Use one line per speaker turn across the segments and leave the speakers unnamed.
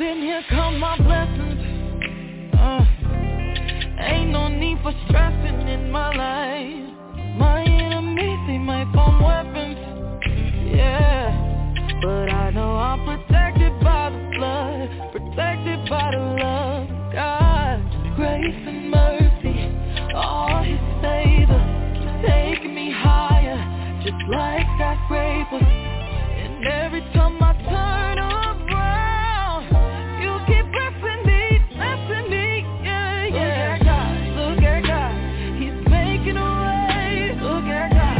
Then here come my blessings. Ain't no need for stressing in my life. My enemies, they might form weapons. Yeah, but I know I'm protected by the blood, protected by the love of God. Grace and mercy, all His favor, keep taking me higher, just like skyscrapers. And every time I turn around, you keep blessing me, yeah, yeah. Look at God, He's making a way. Look at God,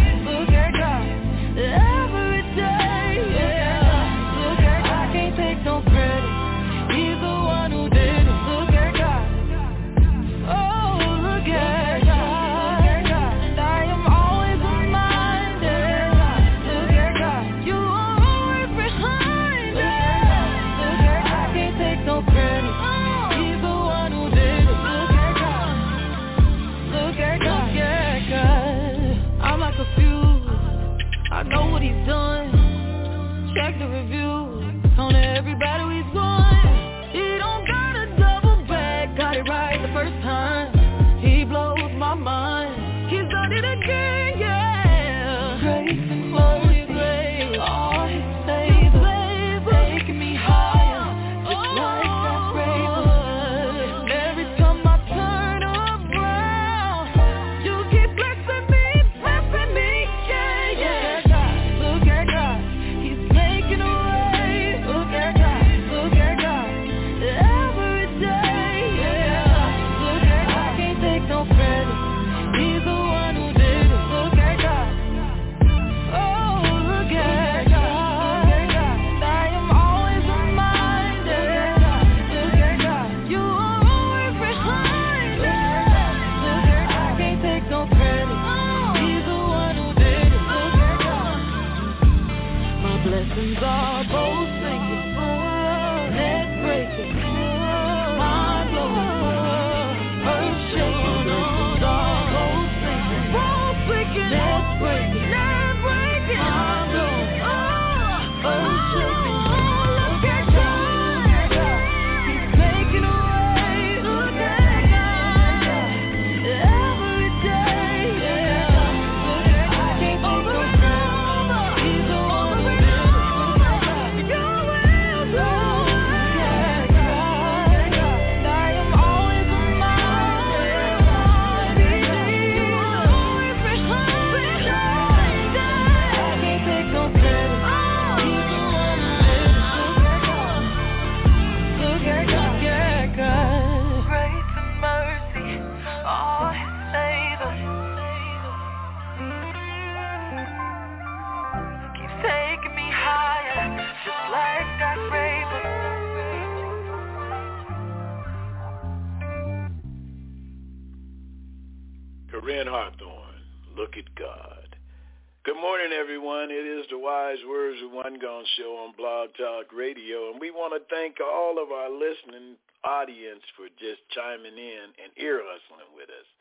every day, yeah. Look at God, I can't take no credit. He's the one who did it. Look at God, oh, look at God. And I am always reminded. Look at God, you are always behind it. Look at God, I can't take no credit. He's the one who did it. Look at God, look at God, yeah, God. I'm not confused, I know what He's done. Check the reviews on every battle He's won. He don't gotta double back, got it right the first time. He blows my mind, He's done it again, yeah. Grace and mercy, grace, all His favor, taking me higher, just like skyscrapers. And every time I turn around, you keep blessing me, yeah, yeah. Look at God, He's making a way. Look at God, every day, yeah. Look at God, I can't take no credit. He's the one who did it. Look at God, oh, look at God. And I am always reminded. Look at God, you are always behind it. Look at God, I can't take no credit. He's the one who did it. Look at God, my blessings are both sinking, net breaking, mind blowing, earth shaking. Blessings are both sinking, net breaking, mind blowing, earth shaking. Look at God, He's making a way. Look at God, every day, yeah. Look at God, I can't take no credit. He's the one who did it. Your will, look at God. And I am always reminded. You are always behind it. I can't take no credit. He's the one who did it. Look at God, yeah, God. Grace and mercy, all His favor, keeps taking me higher, just like skyscrapers.
Corinne Hawthorne, look at God. Good morning, everyone. It is the Wise Words of One Gone show on Blog Talk Radio, and we want to thank all of our listening audience for just chiming in and ear hustling with us.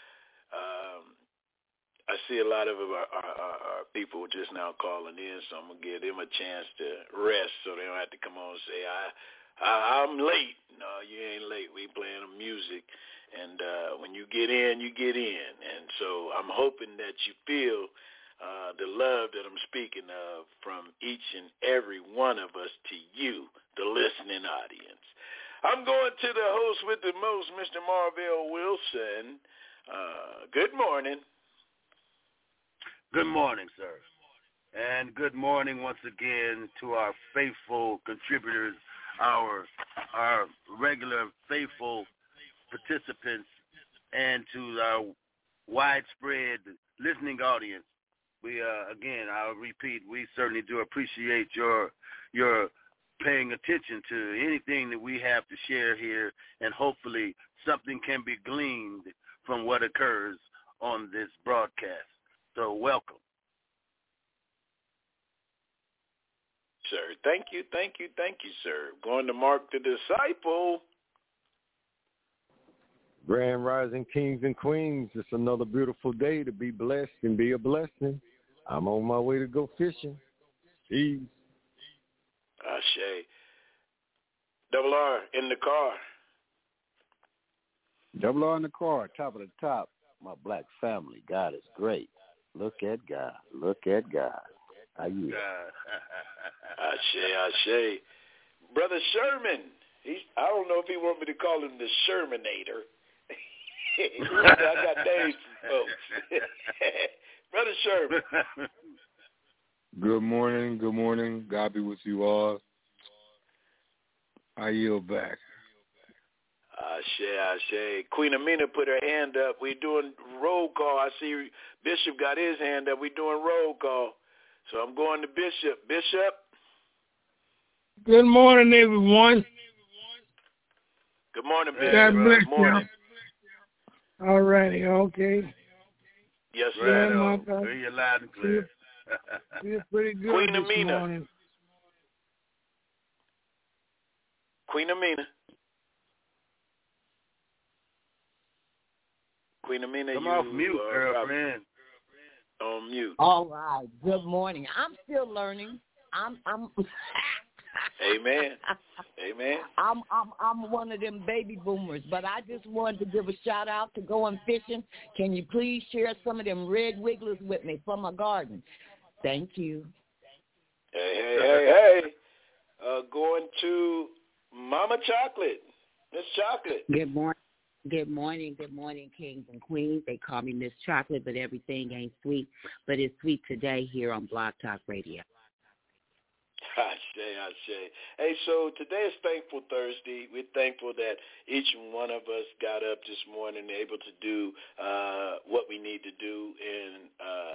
I see a lot of our people just now calling in, so I'm going to give them a chance to rest so they don't have to come on and say, I'm late. No, you ain't late. We playing the music. And when you get in, you get in. And so I'm hoping that you feel the love that I'm speaking of from each and every one of us to you, the listening audience. I'm going to the host with the most, Mr. Marvell Wilson. Good morning.
Good morning, sir. And good morning once again to our faithful contributors, our regular faithful participants, and to our widespread listening audience. We again, I'll repeat, we certainly do appreciate your paying attention to anything that we have to share here, and hopefully something can be gleaned from what occurs on this broadcast. So welcome.
Sir, thank you, sir. Going to Mark the Disciple.
Grand Rising Kings and Queens. It's another beautiful day to be blessed and be a blessing. I'm on my way to go fishing. Peace.
Ashe. Double R in the car.
Double R in the car, top of the top. My black family. God is great. Look at God. Look at God. How you?
Ashe. Brother Sherman. I don't know if he want me to call him the Shermanator. I got names for folks. Brother Sherman.
Good morning. God be with you all. I yield back.
Ashe. Queen Amina put her hand up. We're doing roll call. I see Bishop got his hand up. We're doing roll call. So I'm going to Bishop. Bishop?
Good morning, everyone.
Good morning, Bishop.
God bless
Good morning.
you. All righty, okay.
Yes, sir.
Hear you loud and clear.
Feel pretty good
Queen
this
Amina.
morning.
Queen Amina. Queen Amina,
come
you
off mute, girlfriend.
On mute.
All right. Good morning. I'm still learning. I'm
Amen. Amen.
I'm one of them baby boomers, but I just wanted to give a shout out to going fishing. Can you please share some of them red wigglers with me from my garden? Thank you.
Hey. Going to Mama Chocolate. Miss Chocolate.
Good morning, kings and queens. They call me Miss Chocolate, but everything ain't sweet. But it's sweet today here on Blog Talk Radio.
Ashe. Hey, so today is Thankful Thursday. We're thankful that each one of us got up this morning able to do what we need to do in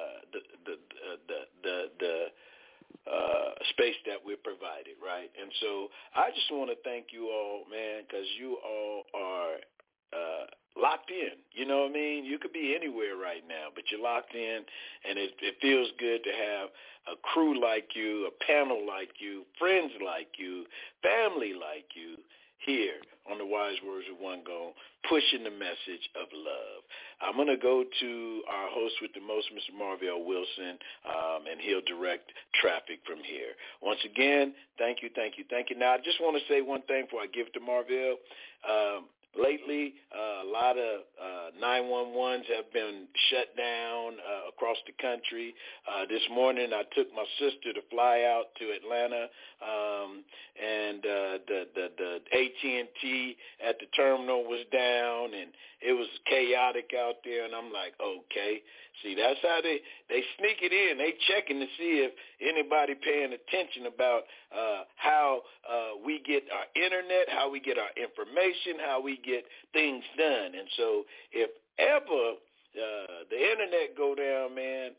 the space that we're provided, right? And so I just want to thank you all, man, because you all are locked in. You know what I mean? You could be anywhere right now, but you're locked in, and it feels good to have a crew like you, a panel like you, friends like you, family like you here on the Wise Words of One Gone, pushing the message of love. I'm going to go to our host with the most, Mr. Marvell Wilson, and he'll direct traffic from here. Once again, thank you. Now, I just want to say one thing before I give it to Marvell. Lately, a lot of 911s have been shut down across the country. This morning, I took my sister to fly out to Atlanta, and the AT&T at the terminal was down, and it was chaotic out there. And I'm like, okay. See, that's how they sneak it in. They checking to see if anybody paying attention about how we get our internet, how we get our information, how we get things done. And so if ever the internet go down, man,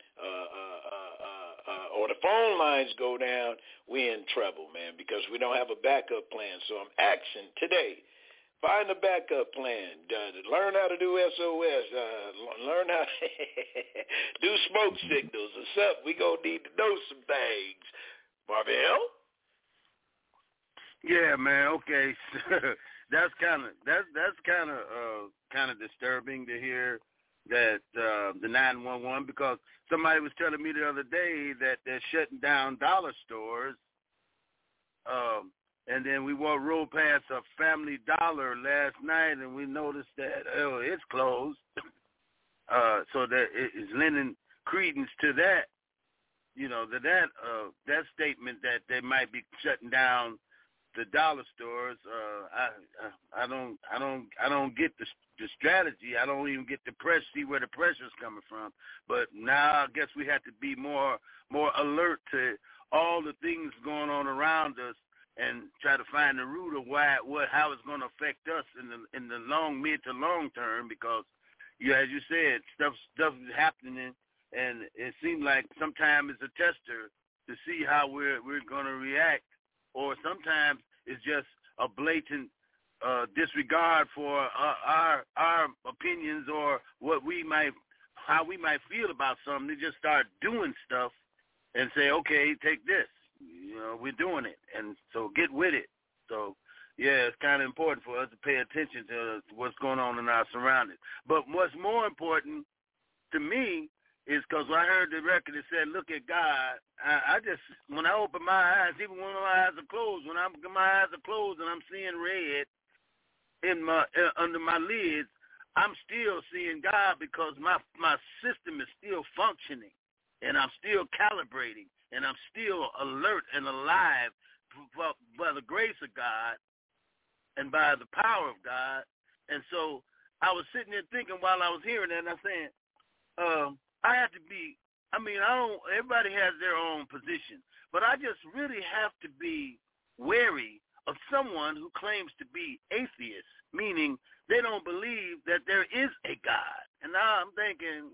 or the phone lines go down, we're in trouble, man, because we don't have a backup plan. So I'm asking today, find a backup plan. Learn how to do SOS. Learn how to do smoke signals or something. We gonna need to know some things. Marvell?
Yeah, man. Okay, that's kind of disturbing to hear that the 911, because somebody was telling me the other day that they're shutting down dollar stores. And then we rolled past a Family Dollar last night, and we noticed that it's closed. So that it is lending credence to that, that statement that they might be shutting down the dollar stores. I don't get the strategy. I don't even get the press, see where the pressure's coming from. But now I guess we have to be more alert to all the things going on around us, and try to find the root of how it's going to affect us in the mid to long term, because as you said, stuff is happening, and it seems like sometimes it's a tester to see how we're going to react, or sometimes it's just a blatant disregard for our opinions or how we might feel about something. They just start doing stuff and say, okay, take this. We're doing it, and so get with it. So, yeah, it's kind of important for us to pay attention to what's going on in our surroundings. But what's more important to me is because when I heard the record, it said, "Look at God." I just, when I open my eyes, even when my eyes are closed, my eyes are closed and I'm seeing red in my under my lids, I'm still seeing God because my system is still functioning, and I'm still calibrating, and I'm still alert and alive by the grace of God and by the power of God. And so I was sitting there thinking while I was hearing that, and I'm saying, I have to be, everybody has their own position, but I just really have to be wary of someone who claims to be atheist, meaning they don't believe that there is a God. And now I'm thinking,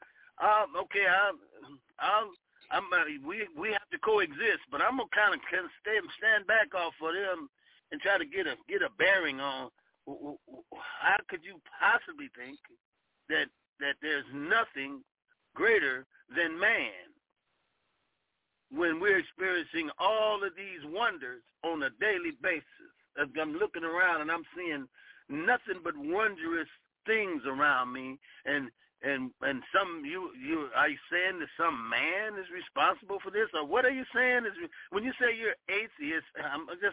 we have to coexist, but I'm gonna kind of stand back off for them and try to get a bearing on how could you possibly think that there's nothing greater than man when we're experiencing all of these wonders on a daily basis. As I'm looking around and I'm seeing nothing but wondrous things around me, and some you are you saying that some man is responsible for this, or what are you saying? Is when you say you're atheist, I'm just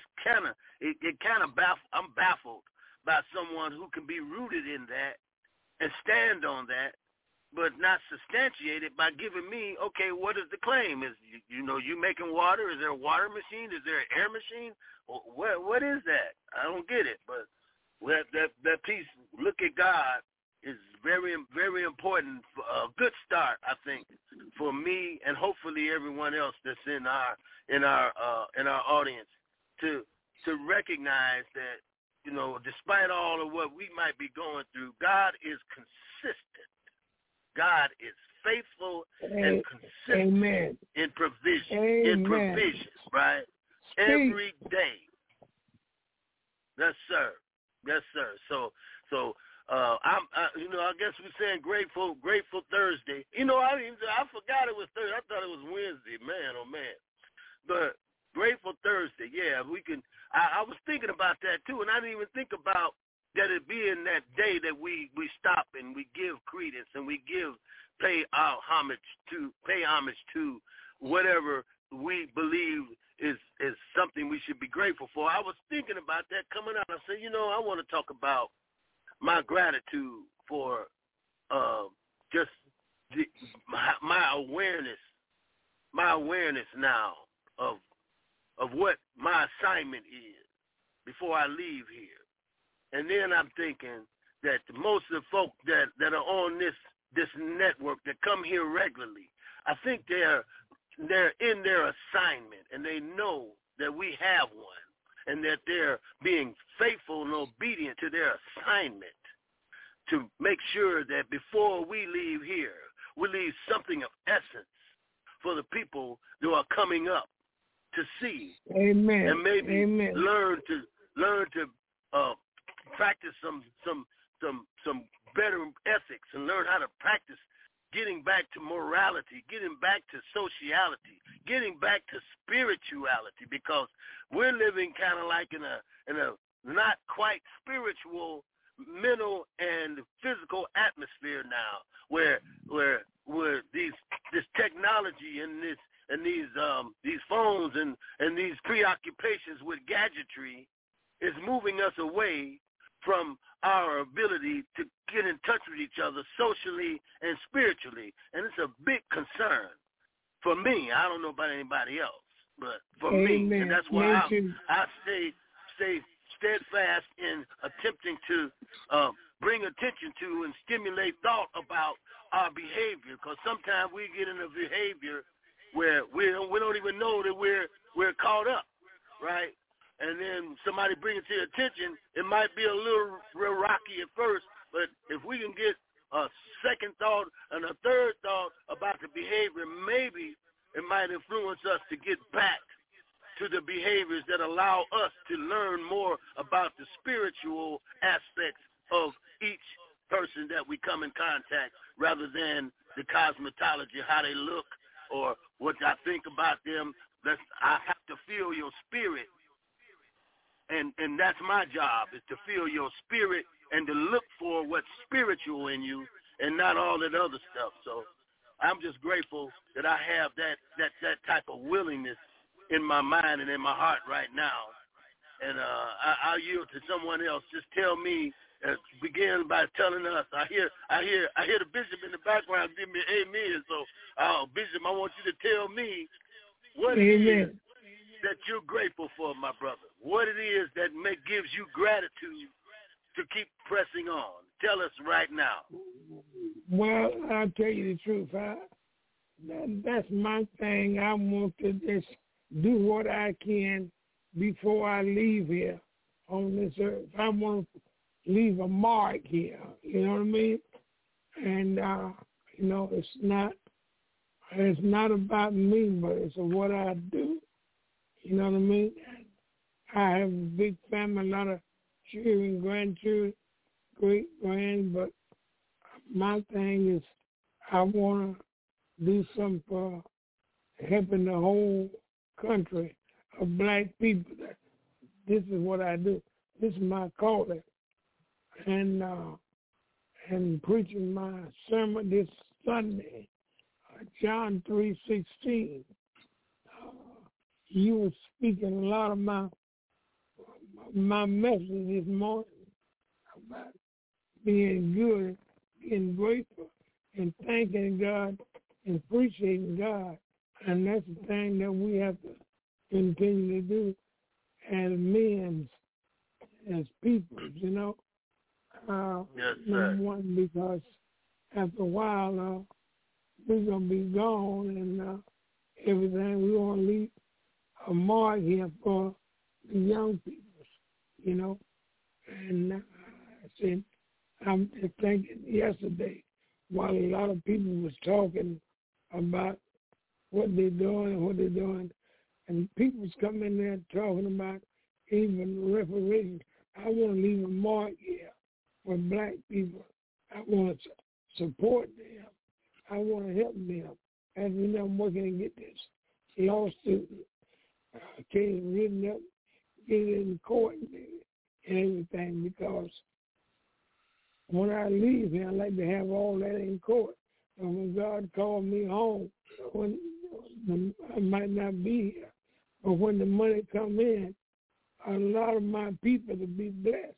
I'm baffled by someone who can be rooted in that and stand on that, but not substantiate it by giving me, okay, what is the claim? Is you making water? Is there a water machine? Is there an air machine? What is that? I don't get it. But that piece, look at God, is very, very important. A good start, I think, for me and hopefully everyone else that's in our audience to recognize that, despite all of what we might be going through, God is consistent. God is faithful and consistent in provision, right? Every day. Yes, sir. So I guess we're saying grateful Thursday. I forgot it was Thursday. I thought it was Wednesday. Man, oh man. But grateful Thursday. Yeah, we can. I was thinking about that too, and I didn't even think about that it being that day that we stop and we give credence and we pay homage to whatever we believe is something we should be grateful for. I was thinking about that coming out. I said, I want to talk about my gratitude for just my awareness now of what my assignment is before I leave here. And then I'm thinking that most of the folk that are on this network that come here regularly, I think they're in their assignment, and they know that we have one, and that they're being faithful and obedient to their assignment to make sure that before we leave here, we leave something of essence for the people who are coming up to see.
Amen.
And maybe learn to practice some better ethics and learn how to practice getting back to morality, getting back to sociality, getting back to spirituality, because we're living kind of like in a not quite spiritual, mental and physical atmosphere now, where this technology and these phones and these preoccupations with gadgetry is moving us away from our ability to get in touch with each other socially and spiritually. And it's a big concern for me. I don't know about anybody else, but for me, and that's why I stay steadfast in attempting to bring attention to and stimulate thought about our behavior, because sometimes we get in a behavior where we don't even know that we're caught up, right? And then somebody bring it to your attention, it might be a little real rocky at first, but if we can get a second thought and a third thought about the behavior, maybe it might influence us to get back to the behaviors that allow us to learn more about the spiritual aspects of each person that we come in contact, rather than the cosmetology, how they look or what I think about them. I have to feel your spirit. And that's my job, is to feel your spirit and to look for what's spiritual in you and not all that other stuff. So I'm just grateful that I have that type of willingness in my mind and in my heart right now. And I'll yield to someone else. Just tell me. Begin by telling us. I hear the bishop in the background give me amen. So, Bishop, I want you to tell me what it is that you're grateful for, my brother. What it is that gives you gratitude to keep pressing on. Tell us right now.
Well, I'll tell you the truth. That's my thing. I want to just do what I can before I leave here on this earth. I want to leave a mark here, you know what I mean? And, it's not about me, but it's what I do, you know what I mean? I have a big family, a lot of children, grandchildren, great-grand, but my thing is I want to do something for helping the whole country of black people. This is what I do. This is my calling. And preaching my sermon this Sunday, John 3:16. You were speaking a lot of my message this morning about being good, being grateful, and thanking God and appreciating God. And that's the thing that we have to continue to do as men, as people, you know.
Yes,
number one, because after a while, we're going to be gone and everything. We want to leave a mark here for the young people, you know. And I said, I'm just thinking yesterday, while a lot of people was talking about what they're doing, and people was coming in there talking about even reparations. I want to leave a mark here for black people. I want to support them. I want to help them. As we know, I'm working to get this lawsuit case written up, get it in court and everything, because when I leave here, I like to have all that in court. And when God called me home, when I might not be here, but when the money come in, a lot of my people will be blessed.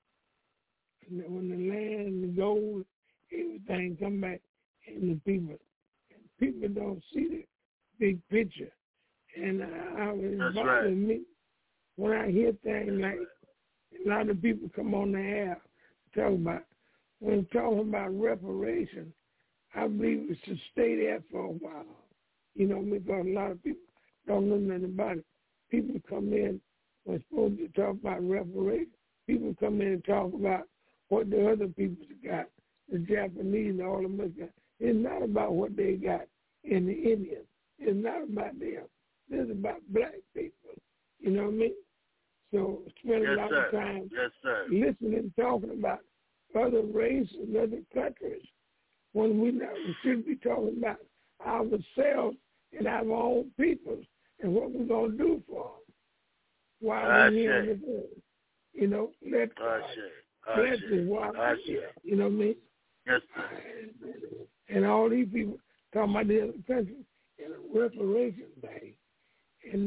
And when the land, the gold, everything come back in the people don't see the big picture. And I was bothering me when I hear things like a lot of people come on the air talk about, when talking about reparations, I believe we should stay there for a while. You know, because a lot of people don't know nothing about it. People come in, when supposed to talk about reparations, people come in and talk about what the other people got, the Japanese and all of them got. It's not about what they got in the Indians. It's not about them. It's about black people. You know what I mean? So spend a lot of time listening, talking about other races and other countries, when we should be talking about ourselves and our own people and what we're going to do for them while we're here on this earth. You know, let God bless us while we're here. You know what I mean?
Yes, sir.
And all these people talking about the other countries and a reparation thing. And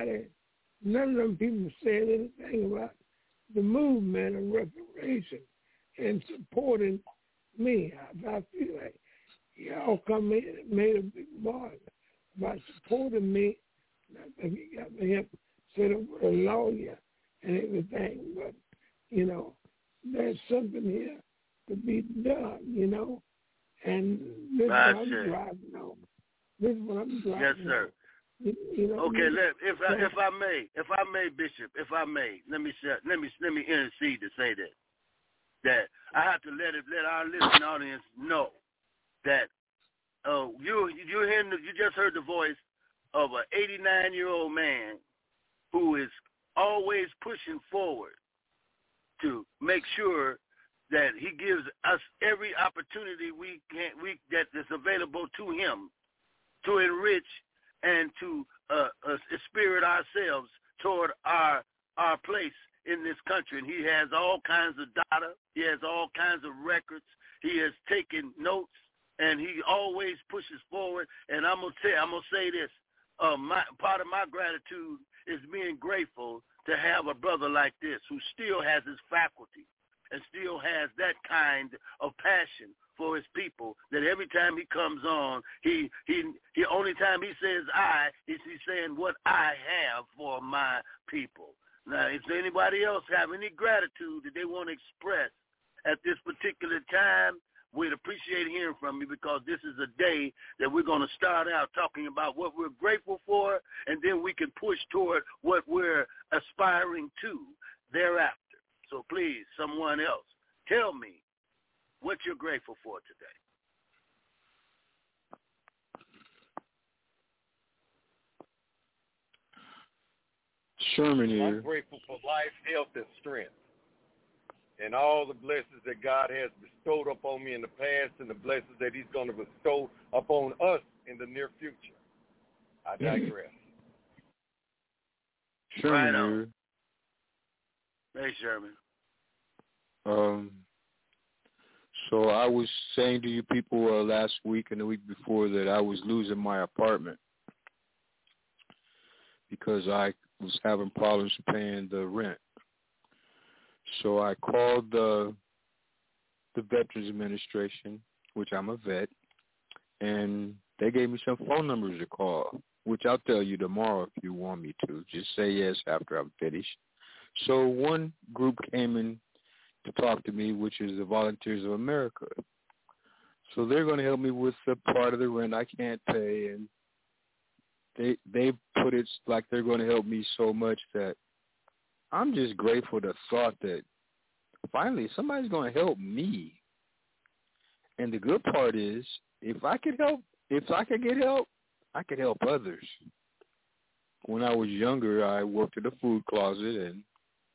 none of them people said anything about the movement of reparation and supporting me. I feel like y'all come in and made a big bargain by supporting me. I think you got me help set up with a lawyer and everything. But, you know, there's something here to be done, you know. And this is what I'm driving on. This is what I'm driving on.
Yes, sir.
You know,
okay, if I may, Bishop, let me intercede to say that I have to let our listening audience know that you just heard the voice of an 89-year-old man who is always pushing forward to make sure that he gives us every opportunity that is available to him to enrich and to spirit ourselves toward our place in this country. And he has all kinds of data. He has all kinds of records. He has taken notes and he always pushes forward. And I'm gonna say this: part of my gratitude is being grateful to have a brother like this who still has his faculty and still has that kind of passion for his people, that every time he comes on, he only time he says I is he's saying what I have for my people. Now, if anybody else have any gratitude that they want to express at this particular time, we'd appreciate hearing from you, because this is a day that we're going to start out talking about what we're grateful for, and then we can push toward what we're aspiring to thereafter. So please, someone else, tell me what you're grateful for today.
Sherman here.
I'm grateful for life, health, and strength, and all the blessings that God has bestowed upon me in the past and the blessings that he's going to bestow upon us in the near future. I digress.
Sherman
right
here.
Hey, Sherman.
So I was saying to you people last week and the week before that I was losing my apartment because I was having problems paying the rent. So I called the Veterans Administration, which I'm a vet, and they gave me some phone numbers to call, which I'll tell you tomorrow if you want me to. Just say yes after I'm finished. So one group came in to talk to me, which is the Volunteers of America. So they're going to help me with the part of the rent I can't pay, and they put it like they're going to help me so much that I'm just grateful to the thought that finally somebody's going to help me. And the good part is, if I could get help, I could help others. When I was younger, I worked at a food closet, and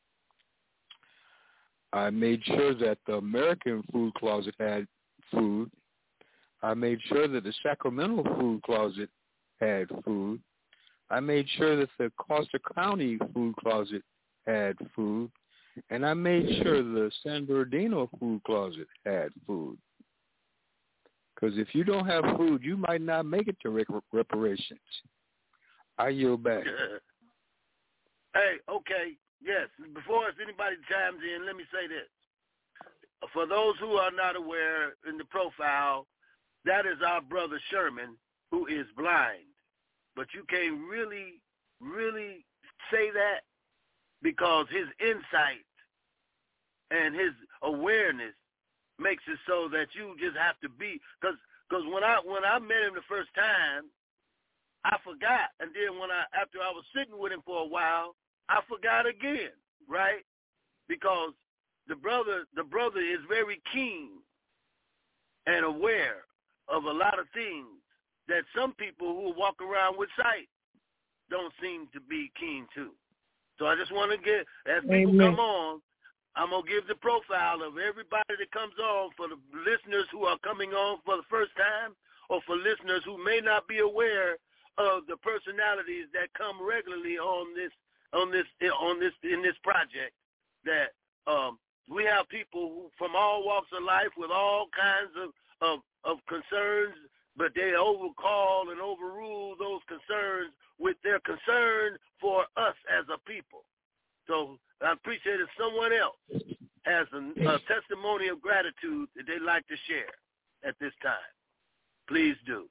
I made sure that the American food closet had food. I made sure that the Sacramento food closet had food. I made sure that the Costa County food closet had food. And I made sure the San Bernardino food closet had food. Because if you don't have food, you might not make it to reparations. I yield back.
Hey, okay. Yes, before anybody chimes in, let me say this. For those who are not aware, in the profile, that is our brother Sherman, who is blind. But you can't really, really say that, because his insight and his awareness makes it so that you just have to be, because when I met him the first time, I forgot, and then after I was sitting with him for a while, I forgot again, right? Because the brother is very keen and aware of a lot of things that some people who walk around with sight don't seem to be keen to. So I just want to as people
Amen.
come on, I'm going to give the profile of everybody that comes on, for the listeners who are coming on for the first time, or for listeners who may not be aware of the personalities that come regularly in this project. That we have people who, from all walks of life, with all kinds of concerns, but they overcall and overrule those concerns with their concern for us as a people. So I appreciate if someone else has a testimony of gratitude that they'd like to share at this time. Please do.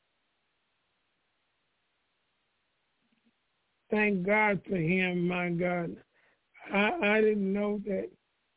Thank God for him, my God. I didn't know that.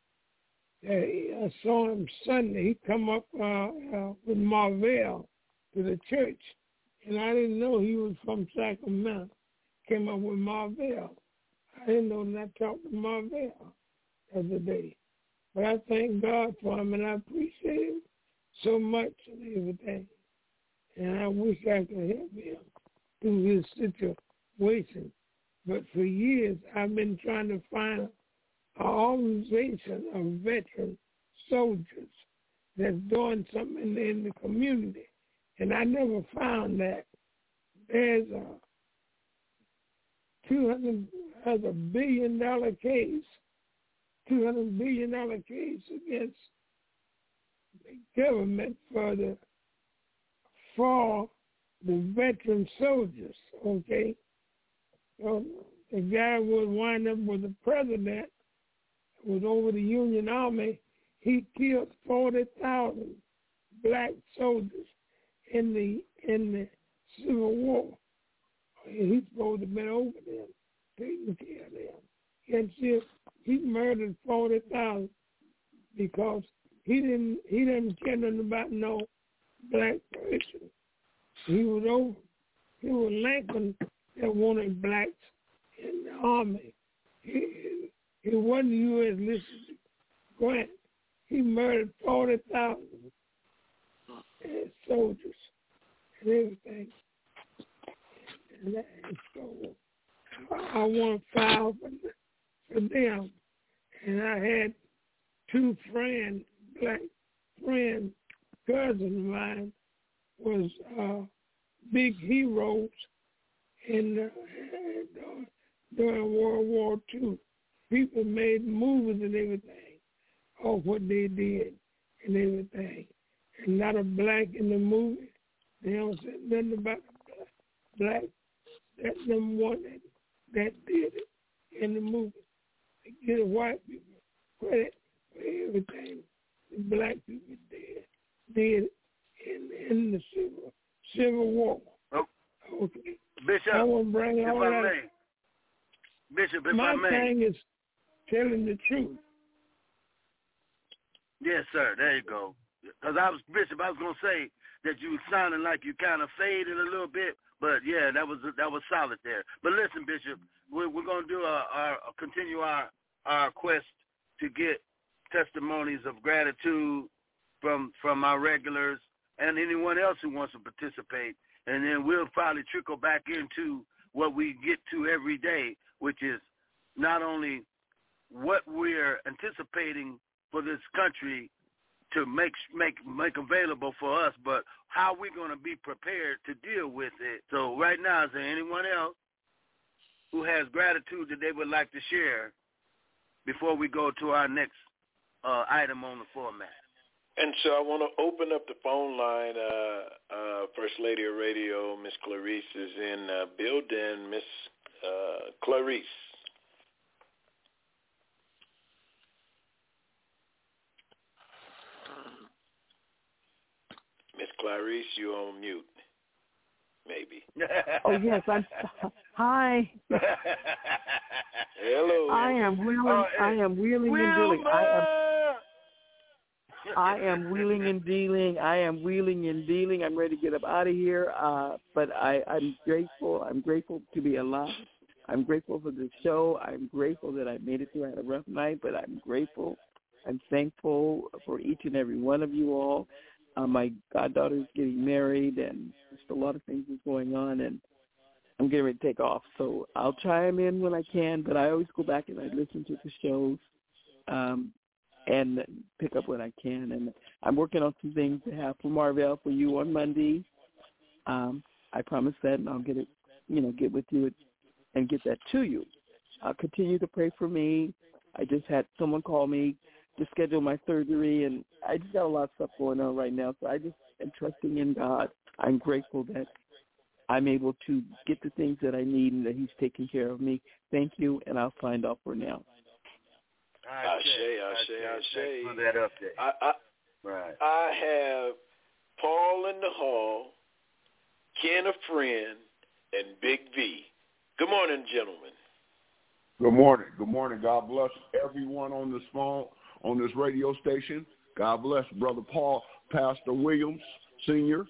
I saw him Sunday. He come up with Marvell to the church, and I didn't know he was from Sacramento. Came up with Marvell. I didn't know that I talked to Marvell the other day. But I thank God for him, and I appreciate him so much and everything. And I wish I could help him through his situation. But for years, I've been trying to find an organization of veteran soldiers that's doing something in the community. And I never found that. There's a $200 billion case, $200 billion case against the government for the for the veteran soldiers, okay? So the guy would wind up with the president, was over the Union Army. He killed 40,000 black soldiers in the Civil War. He's supposed to have been over them, taking care of them. And he murdered 40,000 because he didn't care nothing about no black person. He was Lincoln that wanted blacks in the army. He wasn't U.S. Grant. He murdered 40,000 soldiers and everything. And so I want to file for them. And I had two friends, black friends, cousins of mine, was big heroes in during World War II. People made movies and everything of what they did and everything. And not a black in the movie. They don't say nothing about black. That's them one that did it in the movie. They give white people credit for everything the black people did in the Civil War. Okay.
Bishop,
I want to bring all that.
Bishop, if
My
I may.
thing is telling the truth.
Yes, sir. There you go. Because Bishop, I was going to say that you were sounding like you kind of faded a little bit, but yeah, that was solid there. But listen, Bishop, we're going to do continue our quest to get testimonies of gratitude from our regulars and anyone else who wants to participate, and then we'll probably trickle back into what we get to every day, which is not only what we're anticipating for this country to make available for us, but how we're going to be prepared to deal with it. So right now, is there anyone else who has gratitude that they would like to share before we go to our next item on the format?
And so I want to open up the phone line. First Lady of Radio, Miss Clarice, is in building. Miss Clarice. Miss Clarice, you're on mute. Maybe.
Oh yes, hi.
Hello.
I am wheeling. I am wheeling and dealing. I am wheeling and dealing. I am wheeling and dealing. I'm ready to get up out of here. But I'm grateful. I'm grateful to be alive. I'm grateful for the show. I'm grateful that I made it through. I had a rough night, but I'm grateful. I'm thankful for each and every one of you all. My goddaughter is getting married, and just a lot of things is going on, and I'm getting ready to take off. So I'll chime in when I can, but I always go back and I listen to the shows and pick up what I can. And I'm working on some things to have for Marvell for you on Monday. I promise that, and I'll get it, get with you and get that to you. I'll continue to pray for me. I just had someone call me to schedule my surgery, and I just got a lot of stuff going on right now, so I just am trusting in God. I'm grateful that I'm able to get the things that I need and that he's taking care of me. Thank you, and I'll sign off for now.
Ashe.
For that update. Right.
I have Paul in the hall, Ken a friend, and Big V. Good morning, gentlemen.
Good morning. Good morning. God bless everyone on this phone, on this radio station. God bless Brother Paul, Pastor Williams, Senior,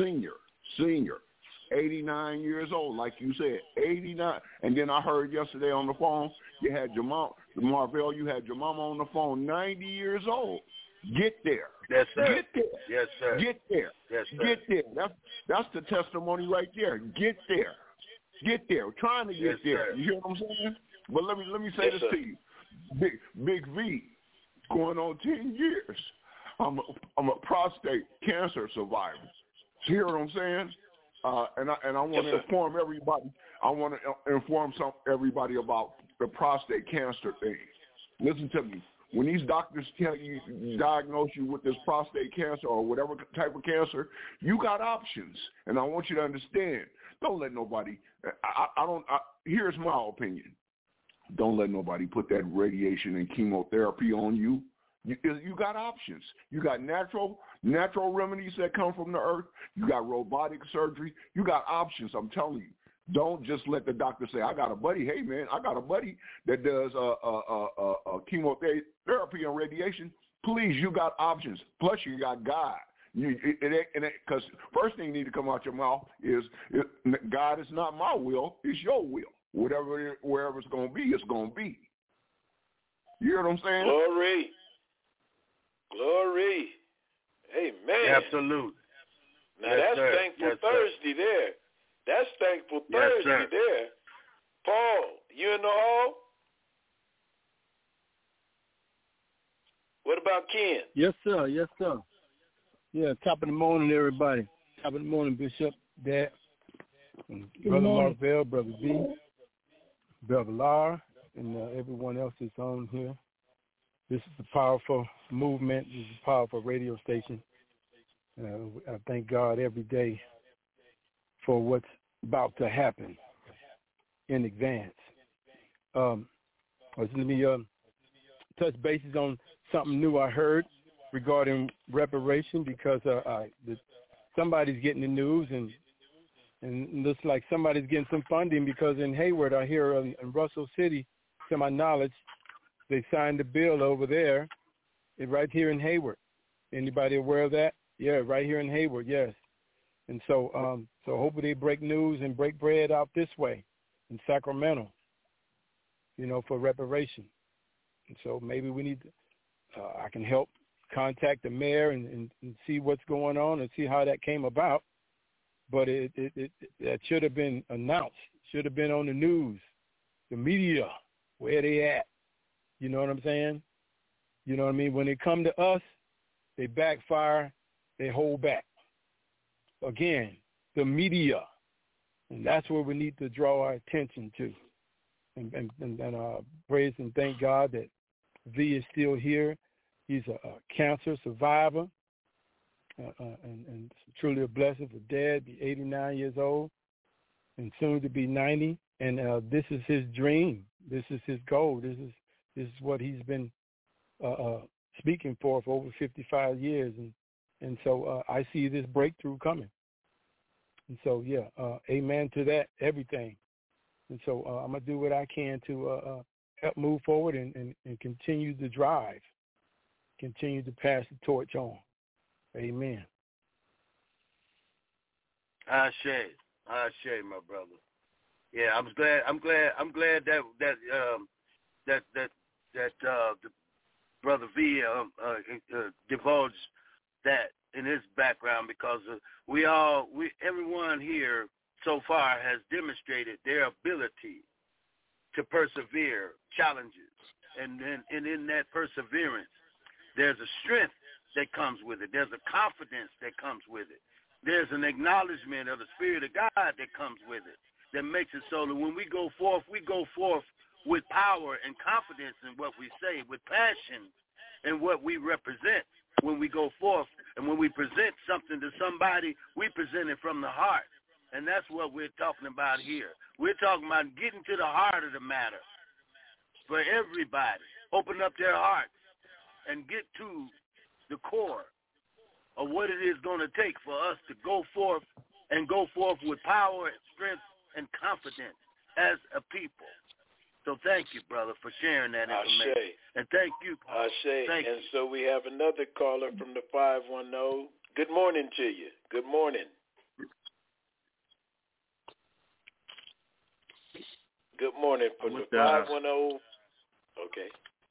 89 years old, like you said, 89. And then I heard yesterday on the phone, you had Marvell, you had your mama on the phone, 90 years old. Get there.
Yes, sir.
Get there.
Yes, sir.
Get there.
Yes, sir.
Get there. That's the testimony right there. Get there. Get there. We're trying to get there.
Sir.
You hear what I'm saying? But let me say this to you. Big V, going on 10 years. I'm a prostate cancer survivor. You hear what I'm saying? And I want to inform everybody. I want to inform everybody about the prostate cancer thing. Listen to me. When these doctors diagnose you with this prostate cancer or whatever type of cancer, you got options. And I want you to understand, don't let nobody, here's my opinion. Don't let nobody put that radiation and chemotherapy on you. You got options. You got natural remedies that come from the earth. You got robotic surgery. You got options, I'm telling you. Don't just let the doctor say, I got a buddy. Hey, man, I got a buddy that does chemotherapy and radiation. Please, you got options. Plus, you got God. Because first thing you need to come out your mouth is, God is not my will, it's your will. Wherever it's going to be, it's going to be. You hear what I'm saying?
Glory. Amen.
Absolutely.
Now, that's Thankful Thursday there. That's Thankful Thursday there. Paul, you in the hall? What about Ken?
Yes, sir. Yeah, top of the morning, everybody. Top of the morning, Bishop, Dad, Brother Marvell, Brother V, Brother Lar, and everyone else that's on here. This is a powerful movement. This is a powerful radio station. I thank God every day for what's about to happen in advance. Let me touch bases on something new I heard regarding reparation, because somebody's getting the news, and it looks like somebody's getting some funding, because in Hayward, I hear in Russell City, to my knowledge, they signed a bill over there, right here in Hayward. Anybody aware of that? Yeah, right here in Hayward, yes. And so hopefully they break news and break bread out this way in Sacramento, for reparation. And so maybe we need to, I can help contact the mayor and see what's going on and see how that came about. But that should have been announced, should have been on the news, the media, where they at. You know what I'm saying? You know what I mean? When they come to us, they backfire, they hold back. Again, the media, and that's where we need to draw our attention to. And praise and thank God that V is still here. He's a cancer survivor, and truly a blessing for Dad, be 89 years old, and soon to be 90. And this is his dream. This is his goal. This is what he's been speaking for over 55 years. And so I see this breakthrough coming. And so, amen to that, everything. And so I'm going to do what I can to help move forward and continue to drive, continue to pass the torch on. Amen.
Ashe, my brother. Yeah, I'm glad that the Brother V divulged that in his background, because everyone here so far has demonstrated their ability to persevere challenges, and in that perseverance, there's a strength that comes with it. There's a confidence that comes with it. There's an acknowledgement of the Spirit of God that comes with it, that makes it so that when we go forth with power and confidence in what we say, with passion in what we represent. When we go forth and when we present something to somebody, we present it from the heart. And that's what we're talking about here. We're talking about getting to the heart of the matter for everybody. Open up their hearts and get to the core of what it is going to take for us to go forth with power, strength, and confidence as a people. So thank you, brother, for sharing that information.
Ashe.
And thank you, Paul.
Ashe.
Thank you.
So we have another caller from the 510. Good morning to you. Good morning. Good morning from the 510. Okay.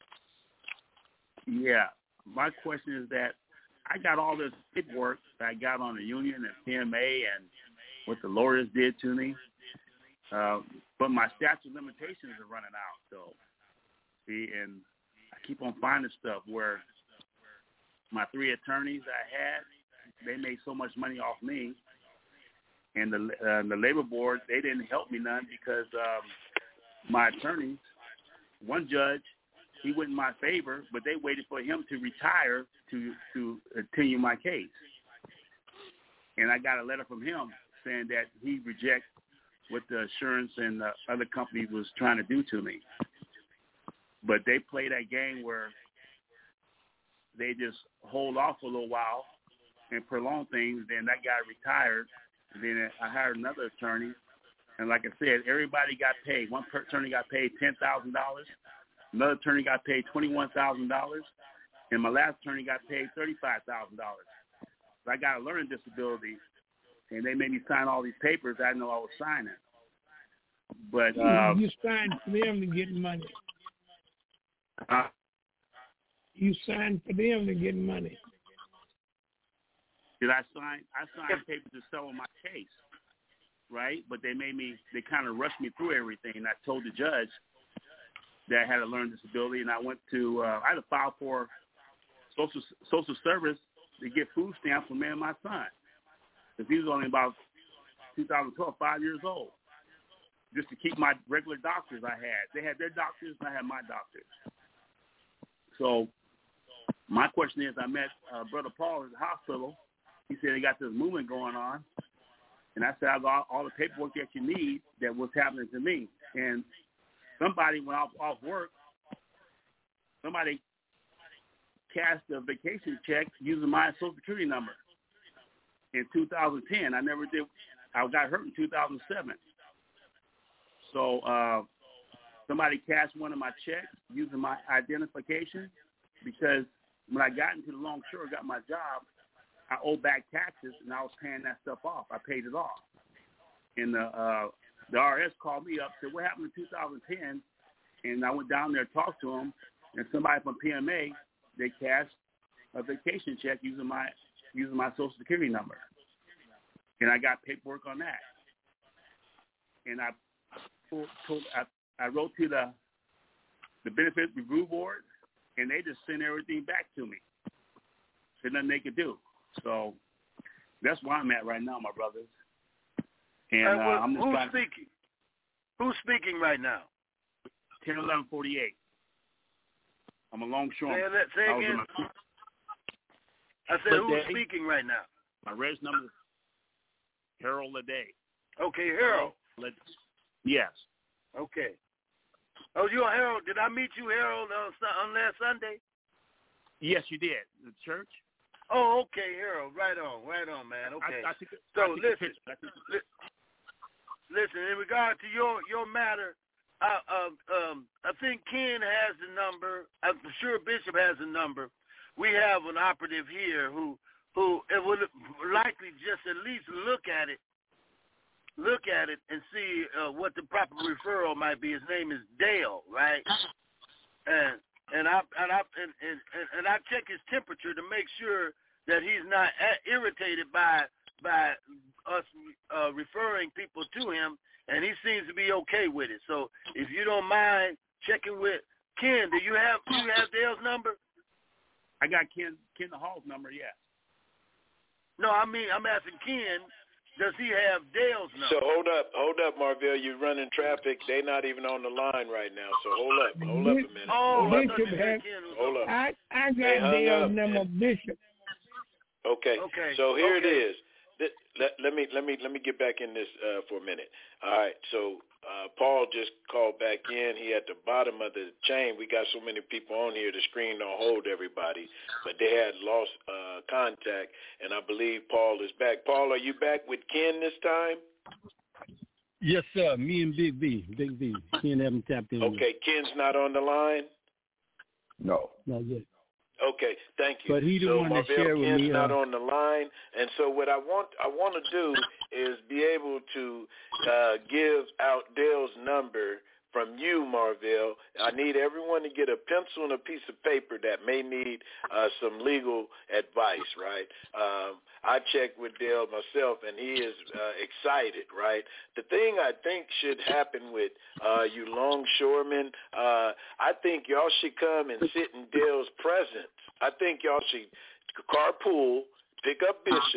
Yeah. My question is that I got all this paperwork that I got on the union and PMA and what the lawyers did to me. But my statute of limitations are running out, so see, and I keep on finding stuff where my 3 attorneys I had, they made so much money off me, and the labor board, they didn't help me none because my attorneys, one judge he went in my favor, but they waited for him to retire to continue my case. And I got a letter from him saying that he rejects what the insurance and the other company was trying to do to me. But they play that game where they just hold off for a little while and prolong things. Then that guy retired. And then I hired another attorney. And like I said, everybody got paid. One attorney got paid $10,000. Another attorney got paid $21,000. And my last attorney got paid $35,000. So I got a learning disability, and they made me sign all these papers I didn't know I was signing. But
you signed for them to get money. You signed for them to get money.
Did I sign? I signed papers to settle my case, right? But they kind of rushed me through everything. And I told the judge that I had a learning disability, and I went to, I had to file for social service to get food stamps for me and my son. Because he was only about 2012, 5 years old, just to keep my regular doctors I had. They had their doctors, and I had my doctors. So my question is, I met Brother Paul at the hospital. He said he got this movement going on. And I said, I got all the paperwork that you need that was happening to me. And somebody went off work. Somebody cashed a vacation check using my Social Security number in 2010. I never did. I got hurt in 2007. So somebody cashed one of my checks using my identification, because when I got into the longshore, got my job, I owed back taxes, and I was paying that stuff off. I paid it off. And the RS called me up, said, what happened in 2010? And I went down there and talked to him, and somebody from PMA, they cashed a vacation check using my Social Security number. And I got paperwork on that. And I wrote to the Benefits Review Board, and they just sent everything back to me. There's nothing they could do. So that's where I'm at right now, my brothers. And I'm just
who's speaking? Who's speaking right now?
10-11-48. I'm a longshoreman.
Say again. I said, who's speaking right now?
My res number is Harold Leday.
Okay, Harold.
Yes.
Okay. Oh, you're Harold. Did I meet you, Harold, on last Sunday?
Yes, you did. The church?
Oh, okay, Harold. Right on, man. Okay. Listen, in regard to your matter, I think Ken has the number. I'm sure Bishop has the number. We have an operative here who it would likely just at least look at it and see what the proper referral might be. His name is Dale, right? And I check his temperature to make sure that he's not irritated by us referring people to him, and he seems to be okay with it. So if you don't mind checking with Ken, do you have Dale's number?
I got Ken the Hall's number, yes.
No, I mean I'm asking Ken. Does he have Dale's number?
So hold up, Marvell. You're running traffic. They're not even on the line right now. So hold up a minute. Hold up.
I got Dale's number, Bishop.
Okay. So here it is. Let me get back in this for a minute. All right. So Paul just called back in. He at the bottom of the chain. We got so many people on here. The screen don't hold everybody, but they had lost contact, and I believe Paul is back. Paul, are you back with Ken this time?
Yes, sir. Me and Big V. Ken haven't tapped in.
Okay. Ken's not on the line?
No.
Not yet.
Okay, thank you.
But he the one to share with me.
Ken's not on the line, and so what I want to do is be able to give out Dale's number from you, Marvell. I need everyone to get a pencil and a piece of paper that may need some legal advice, right? I checked with Dale myself, and he is excited, right? The thing I think should happen with you longshoremen, I think y'all should come and sit in Dale's presence. I think y'all should carpool, pick up Bishop,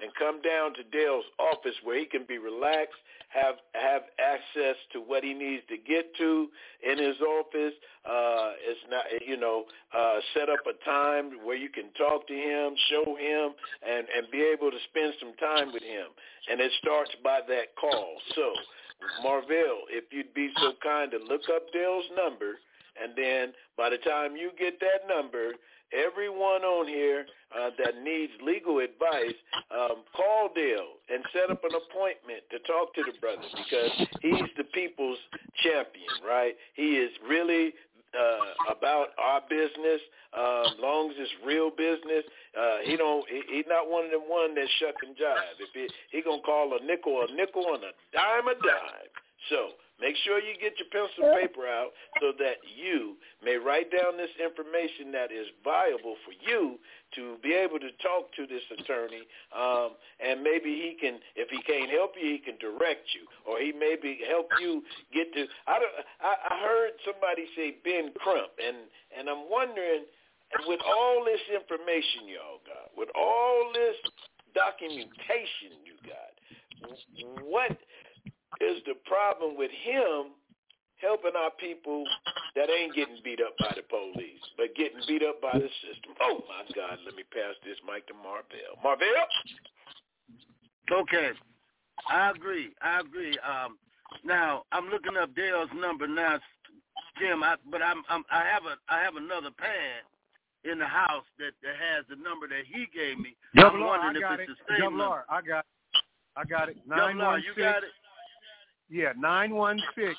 and come down to Dale's office where he can be relaxed, have access to what he needs to get to in his office. It's not, set up a time where you can talk to him, show him, and be able to spend some time with him. And it starts by that call. So, Marvell, if you'd be so kind to look up Dale's number, and then by the time you get that number, everyone on here that needs legal advice, call Dale and set up an appointment to talk to the brother, because he's the people's champion, right? He is really about our business, long as it's real business. He's not one of them one that shuck and jive. If he gonna call a nickel and a dime. So make sure you get your pencil and paper out so that you may write down this information that is viable for you to be able to talk to this attorney, and maybe he can, if he can't help you, he can direct you, or he maybe help you get to. I heard somebody say Ben Crump, and I'm wondering, with all this information y'all got, with all this documentation you got, what is the problem with him helping our people that ain't getting beat up by the police, but getting beat up by the system? Oh, my God, let me pass this mic to Marvell. Marvell?
Okay, I agree. Now, I'm looking up Dale's number now, Jim, I have another pad in the house that has the number that he gave me. I'm wondering if it's the same number.
I got it.
916. You got it?
Yeah, 916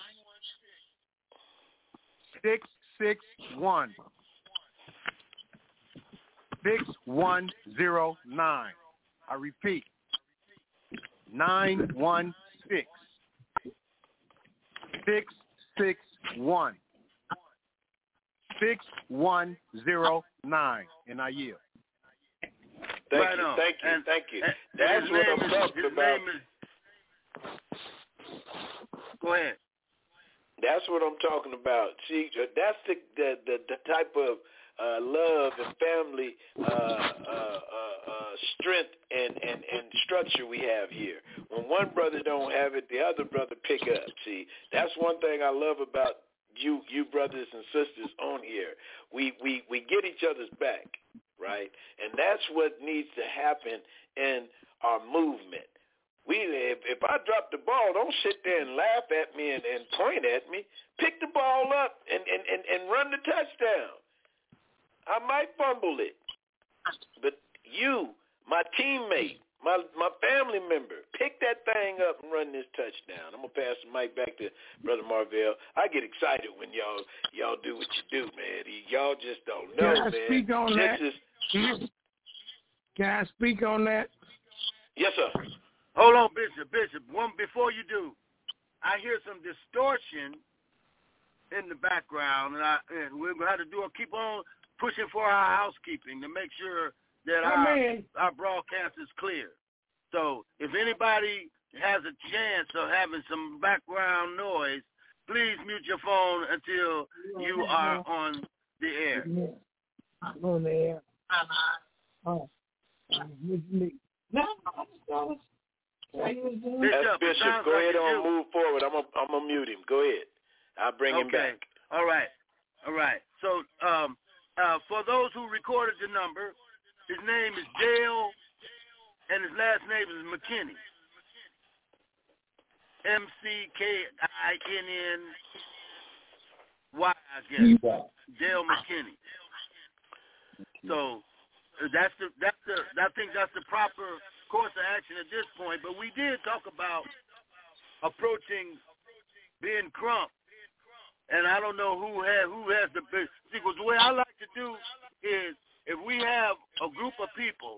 661 6109. I repeat, 916 661 6109, and I yield.
Thank you. That's what I'm talking about.
Go ahead.
That's what I'm talking about. See, that's the type of love and family strength and structure we have here. When one brother don't have it, the other brother pick up. See, that's one thing I love about you brothers and sisters on here. We get each other's back, right? And that's what needs to happen in our movement. If I drop the ball, don't sit there and laugh at me and point at me. Pick the ball up and run the touchdown. I might fumble it, but you, my teammate, my family member, pick that thing up and run this touchdown. I'm gonna pass the mic back to Brother Marvell. I get excited when y'all do what you do, man. Y'all just don't know, man.
Can I speak on that? Can I speak on that?
Yes, sir.
Hold on, Bishop. Before you do, I hear some distortion in the background, and we're going to have to keep on pushing for our housekeeping to make sure that our broadcast is clear. So if anybody has a chance of having some background noise, please mute your phone until you are on the air.
I'm on the air. Oh, with me.
That's Bishop. Go ahead and move forward. I'm gonna mute him. Go ahead. I'll bring him back.
All right. So for those who recorded the number, his name is Dale, and his last name is McKinney. McKinney, I guess. Dale McKinney. So I think that's the proper course of action at this point. But we did talk about approaching Ben Crump, and I don't know who has the big sequence. The way I like to do is, if we have a group of people,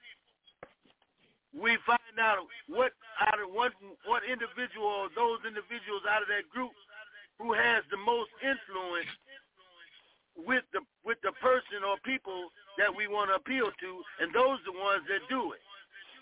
we find out what individual or those individuals out of that group who has the most influence with the person or people that we want to appeal to, and those are the ones that do it.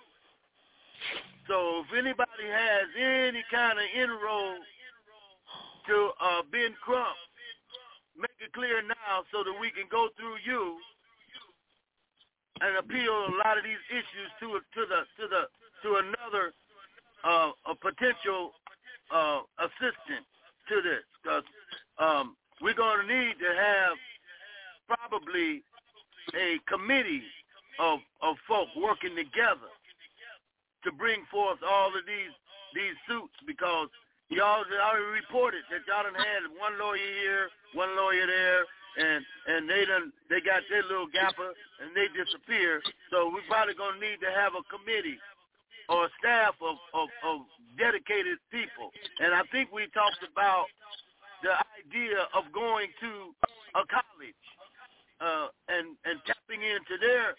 So if anybody has any kind of inroad to Ben Crump, make it clear now so that we can go through you and appeal a lot of these issues to another a potential assistant to this, because we're going to need to have probably a committee of folk working together to bring forth all of these suits, because y'all already reported that y'all done had one lawyer here, one lawyer there, and they got their little gapper and they disappear. So we're probably gonna need to have a committee or a staff of dedicated people. And I think we talked about the idea of going to a college and tapping into their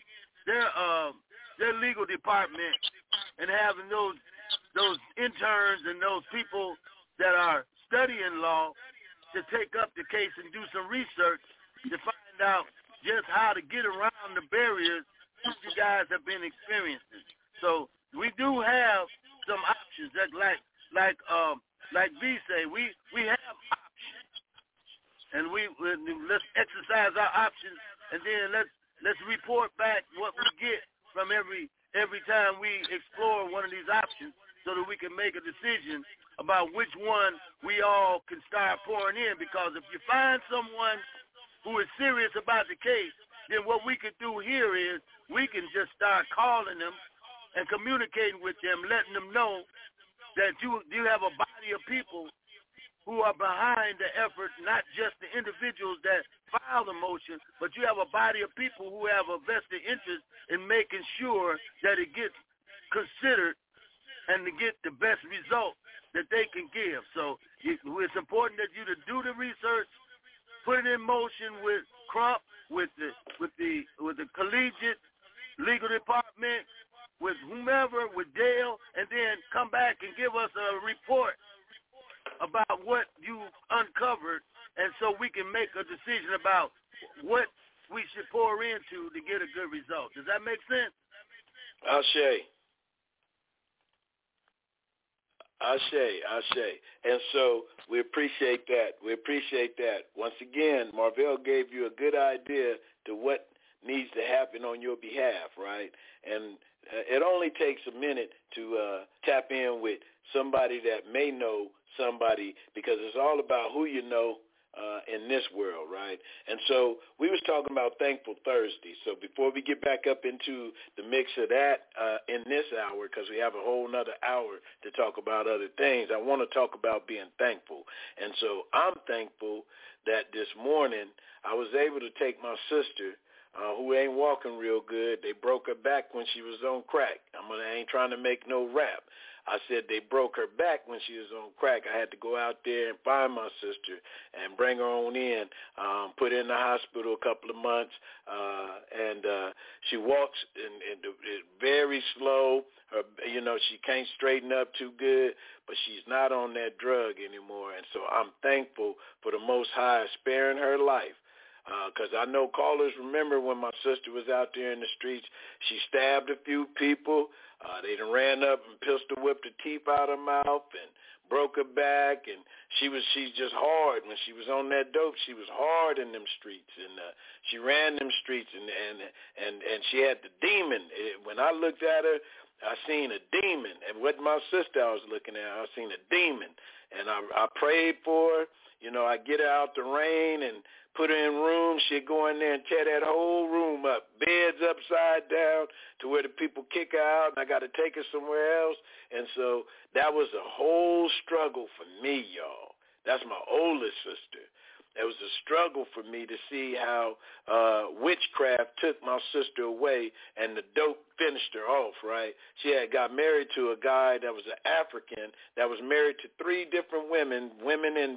legal department and having those interns and those people that are studying law to take up the case and do some research to find out just how to get around the barriers that you guys have been experiencing. So we do have some options that like V say, we have options, and let's exercise our options, and then let's report back what we get from every time we explore one of these options, so that we can make a decision about which one we all can start pouring in. Because if you find someone who is serious about the case, then what we could do here is we can just start calling them and communicating with them, letting them know that you have a body of people who are behind the effort, not just the individuals that file the motion, but you have a body of people who have a vested interest in making sure that it gets considered and to get the best result that they can give. So it's important that you to do the research, put it in motion with Crump, with the collegiate legal department, with whomever, with Dale, and then come back and give us a report about what you uncovered, and so we can make a decision about what we should pour into to get a good result. Does that make sense?
Ashe. And so we appreciate that. Once again, Marvell gave you a good idea to what needs to happen on your behalf, right? And it only takes a minute to tap in with somebody that may know somebody, because it's all about who you know in this world, right? And so we was talking about Thankful Thursday. So before we get back up into the mix of that in this hour, because we have a whole nother hour to talk about other things, I want to talk about being thankful. And so I'm thankful that this morning I was able to take my sister, who ain't walking real good. They broke her back when she was on crack. I ain't trying to make no rap. I said they broke her back when she was on crack. I had to go out there and find my sister and bring her on in, put her in the hospital a couple of months, and she walks and very slow. She can't straighten up too good, but she's not on that drug anymore. And so I'm thankful for the Most High sparing her life. Because I know callers remember when my sister was out there in the streets, she stabbed a few people. They done ran up and pistol whipped her teeth out her mouth and broke her back. And she's just hard. When she was on that dope, she was hard in them streets. And she ran them streets, and she had the demon. When I looked at her, I seen a demon. And what my sister I was looking at, I seen a demon. And I prayed for her. I get her out the rain and put her in rooms. She'd go in there and tear that whole room up, beds upside down to where the people kick her out, and I got to take her somewhere else. And so that was a whole struggle for me, y'all. That's my oldest sister. It was a struggle for me to see how witchcraft took my sister away and the dope finished her off, right? She had got married to a guy that was an African that was married to 3 different women in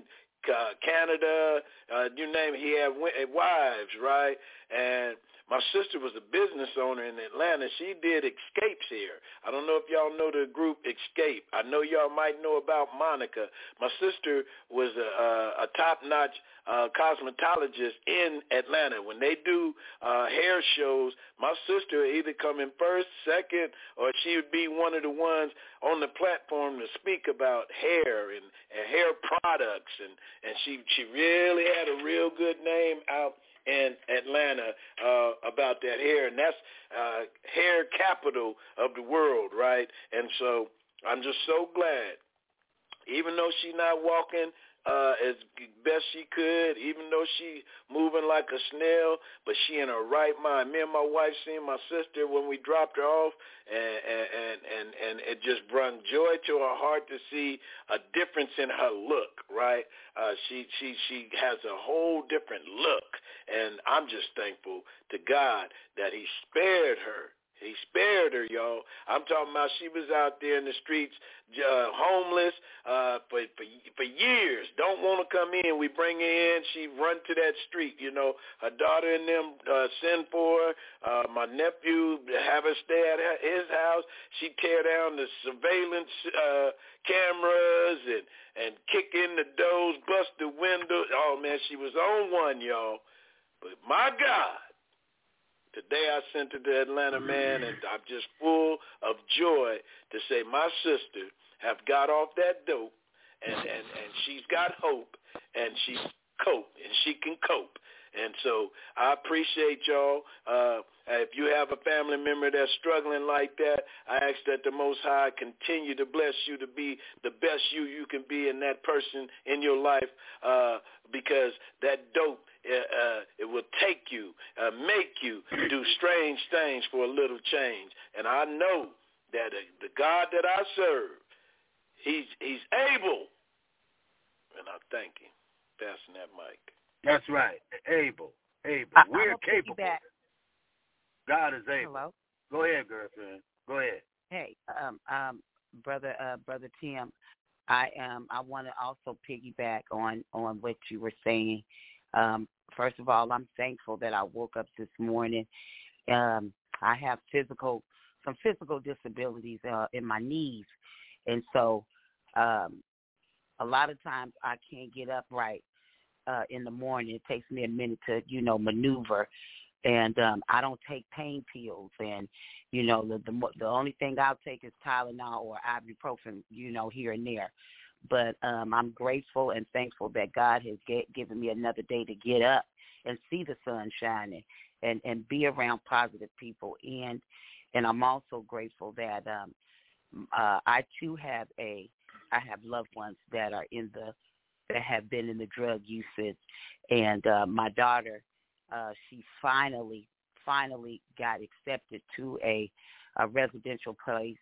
Canada, you name it. He had wives, right? And my sister was a business owner in Atlanta. She did Escapes here. I don't know if y'all know the group Escape. I know y'all might know about Monica. My sister was a top-notch cosmetologist in Atlanta. When they do hair shows, my sister would either come in first, second, or she would be one of the ones on the platform to speak about hair and hair products. And she really had a real good name out in Atlanta about that hair, and that's hair capital of the world, right? And so I'm just so glad, even though she's not walking as best she could, even though she moving like a snail, but she in her right mind. Me and my wife seen my sister when we dropped her off, and it just brought joy to her heart to see a difference in her look, right? She has a whole different look, and I'm just thankful to God that he spared her. He spared her, y'all. I'm talking about she was out there in the streets, homeless for years. Don't want to come in. We bring her in. She run to that street. You know, her daughter and them send for her. My nephew have her stay at his house. She tear down the surveillance cameras and kick in the doors, bust the windows. Oh, man, she was on one, y'all. But my God. Today I sent it to Atlanta, man, and I'm just full of joy to say my sister have got off that dope, and she's got hope, and she's cope, and she can cope. And so I appreciate y'all. If you have a family member that's struggling like that, I ask that the Most High continue to bless you to be the best you can be in that person in your life, because that dope, it will take you, make you do strange things for a little change. And I know that the God that I serve, he's able. And I thank him. Passing that mic.
That's right. Able. We're capable. God is able.
Hello?
Go ahead, girlfriend. Go ahead.
Hey, brother Tim, I want to also piggyback on what you were saying. First of all, I'm thankful that I woke up this morning. I have some physical disabilities in my knees, and so a lot of times I can't get up right in the morning. It takes me a minute to, maneuver, and I don't take pain pills, and the only thing I'll take is Tylenol or ibuprofen, here and there. But I'm grateful and thankful that God has given me another day to get up and see the sun shining and be around positive people. And I'm also grateful that I too have loved ones that are that have been in the drug usage. And my daughter, she finally got accepted to a residential place.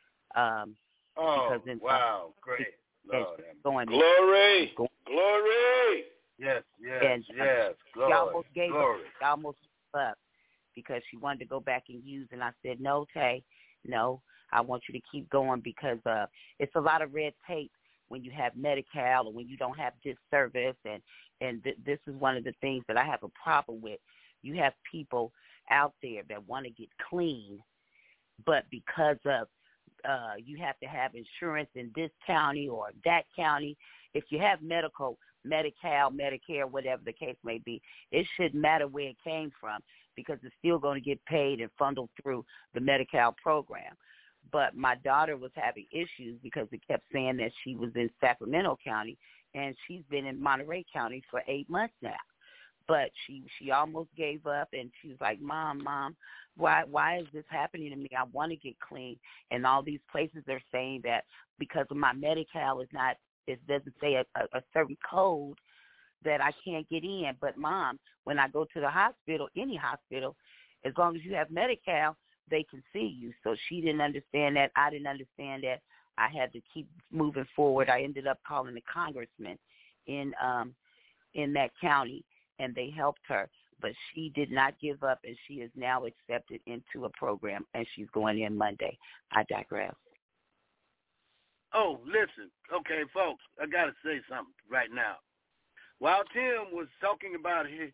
Wow, great.
Lord, glory. Yes,
and
glory.
She almost gave up because she wanted to go back and use, and I said, no, Tay, no, I want you to keep going because it's a lot of red tape when you have Medi-Cal or when you don't have this service, and this is one of the things that I have a problem with. You have people out there that want to get clean, but because of you have to have insurance in this county or that county. If you have Medi-Cal, Medicare, whatever the case may be, it shouldn't matter where it came from because it's still going to get paid and funneled through the Medi-Cal program. But my daughter was having issues because it kept saying that she was in Sacramento County, and she's been in Monterey County for 8 months now. But she almost gave up, and she was like, Mom, why is this happening to me? I want to get clean. And all these places are saying that because of my Medi-Cal it doesn't say a certain code that I can't get in. But, Mom, when I go to the hospital, any hospital, as long as you have Medi-Cal, they can see you. So she didn't understand that. I didn't understand that. I had to keep moving forward. I ended up calling the congressman in that county, and they helped her. But she did not give up, and she is now accepted into a program, and she's going in Monday. I digress.
Oh, listen. Okay, folks, I got to say something right now. While Tim was talking about his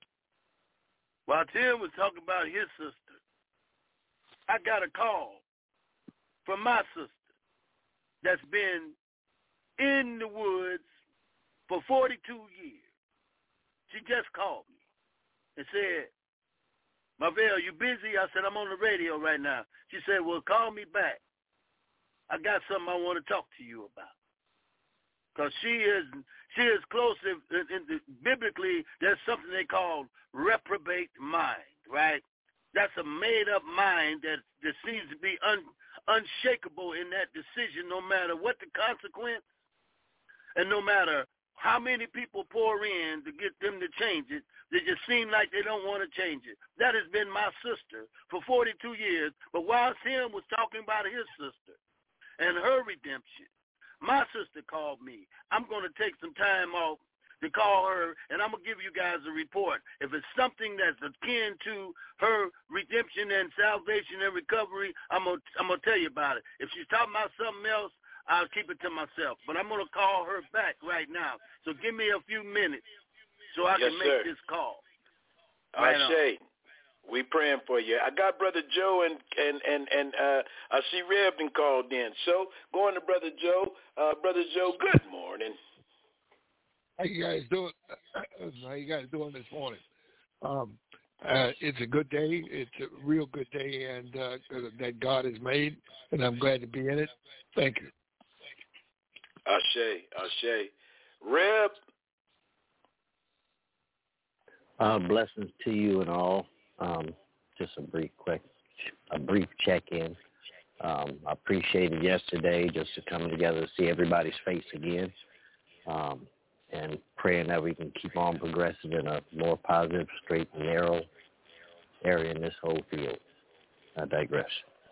sister, I got a call from my sister that's been in the woods for 42 years. She just called me and said, Marvell, you busy? I said, I'm on the radio right now. She said, well, call me back. I got something I want to talk to you about. because she is close. Biblically, there's something they call reprobate mind, right? That's a made-up mind that seems to be unshakable in that decision, no matter what the consequence, and no matter how many people pour in to get them to change it. They just seem like they don't want to change it. That has been my sister for 42 years. But while Tim was talking about his sister and her redemption, my sister called me. I'm going to take some time off to call her, and I'm going to give you guys a report. If it's something that's akin to her redemption and salvation and recovery, I'm going to tell you about it. If she's talking about something else, I'll keep it to myself. But I'm going to call her back right now. So give me a few minutes so I can make this call.
Right Shay, we praying for you. I got Brother Joe and I see Rebden called in. So going to Brother Joe. Brother Joe, good morning.
How you guys doing? How you guys doing this morning? It's a good day. It's a real good day, and that God has made, and I'm glad to be in it. Thank you.
Ashe. Reb.
Blessings to you and all. Just a brief check-in. I appreciated yesterday just to come together to see everybody's face again, and praying that we can keep on progressing in a more positive, straight and narrow area in this whole field. I digress.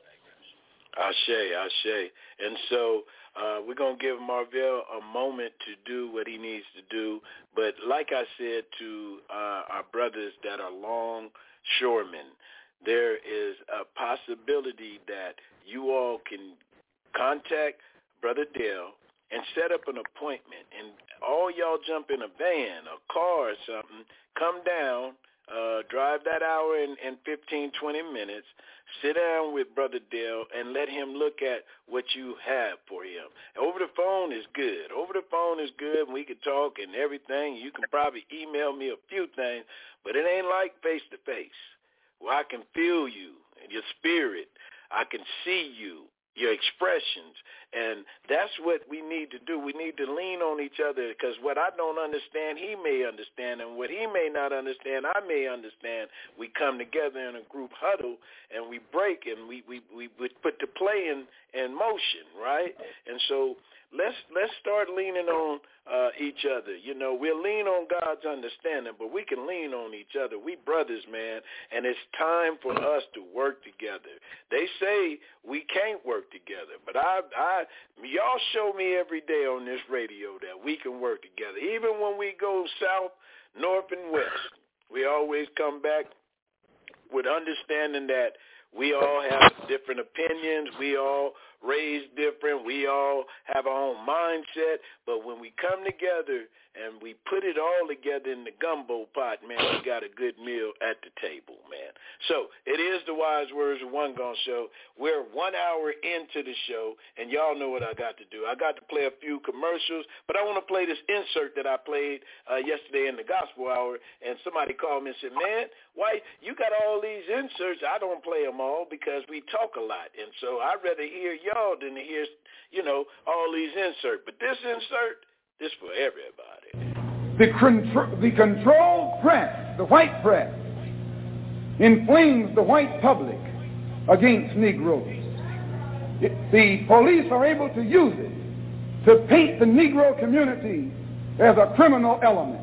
Ashe. And so we're going to give Marvell a moment to do what he needs to do. But like I said to our brothers that are longshoremen, there is a possibility that you all can contact Brother Dale and set up an appointment. And all y'all jump in a van, a car or something, come down, drive that hour and 15, 20 minutes, sit down with Brother Dale and let him look at what you have for him. Over the phone is good. And we can talk and everything. You can probably email me a few things, but it ain't like face-to-face, where I can feel you and your spirit. I can see you, your expressions, and that's what we need to do. We need to lean on each other, because what I don't understand, he may understand, and what he may not understand, I may understand. We come together in a group huddle, and we break, and we put the play in motion, right? And so let's start leaning on each other. You know, we'll lean on God's understanding, but we can lean on each other. We brothers, man, and it's time for us to work together. They say we can't work together, but y'all show me every day on this radio that we can work together. Even when we go south, north, and west, we always come back with understanding that we all have different opinions. We all raised different. We all have our own mindset. But when we come together and we put it all together in the gumbo pot, man, we got a good meal at the table, man. So it is the Wise Words of One Gun Show. We're 1 hour into the show, and y'all know what I got to do. I got to play a few commercials, but I want to play this insert that I played yesterday in the Gospel Hour, and somebody called me and said, man, why you got all these inserts? I don't play them all because we talk a lot, and so I'd rather hear y'all than to hear, all these inserts. But this insert, this for everybody.
The controlled press, the white press, inflames the white public against Negroes. The police are able to use it to paint the Negro community as a criminal element.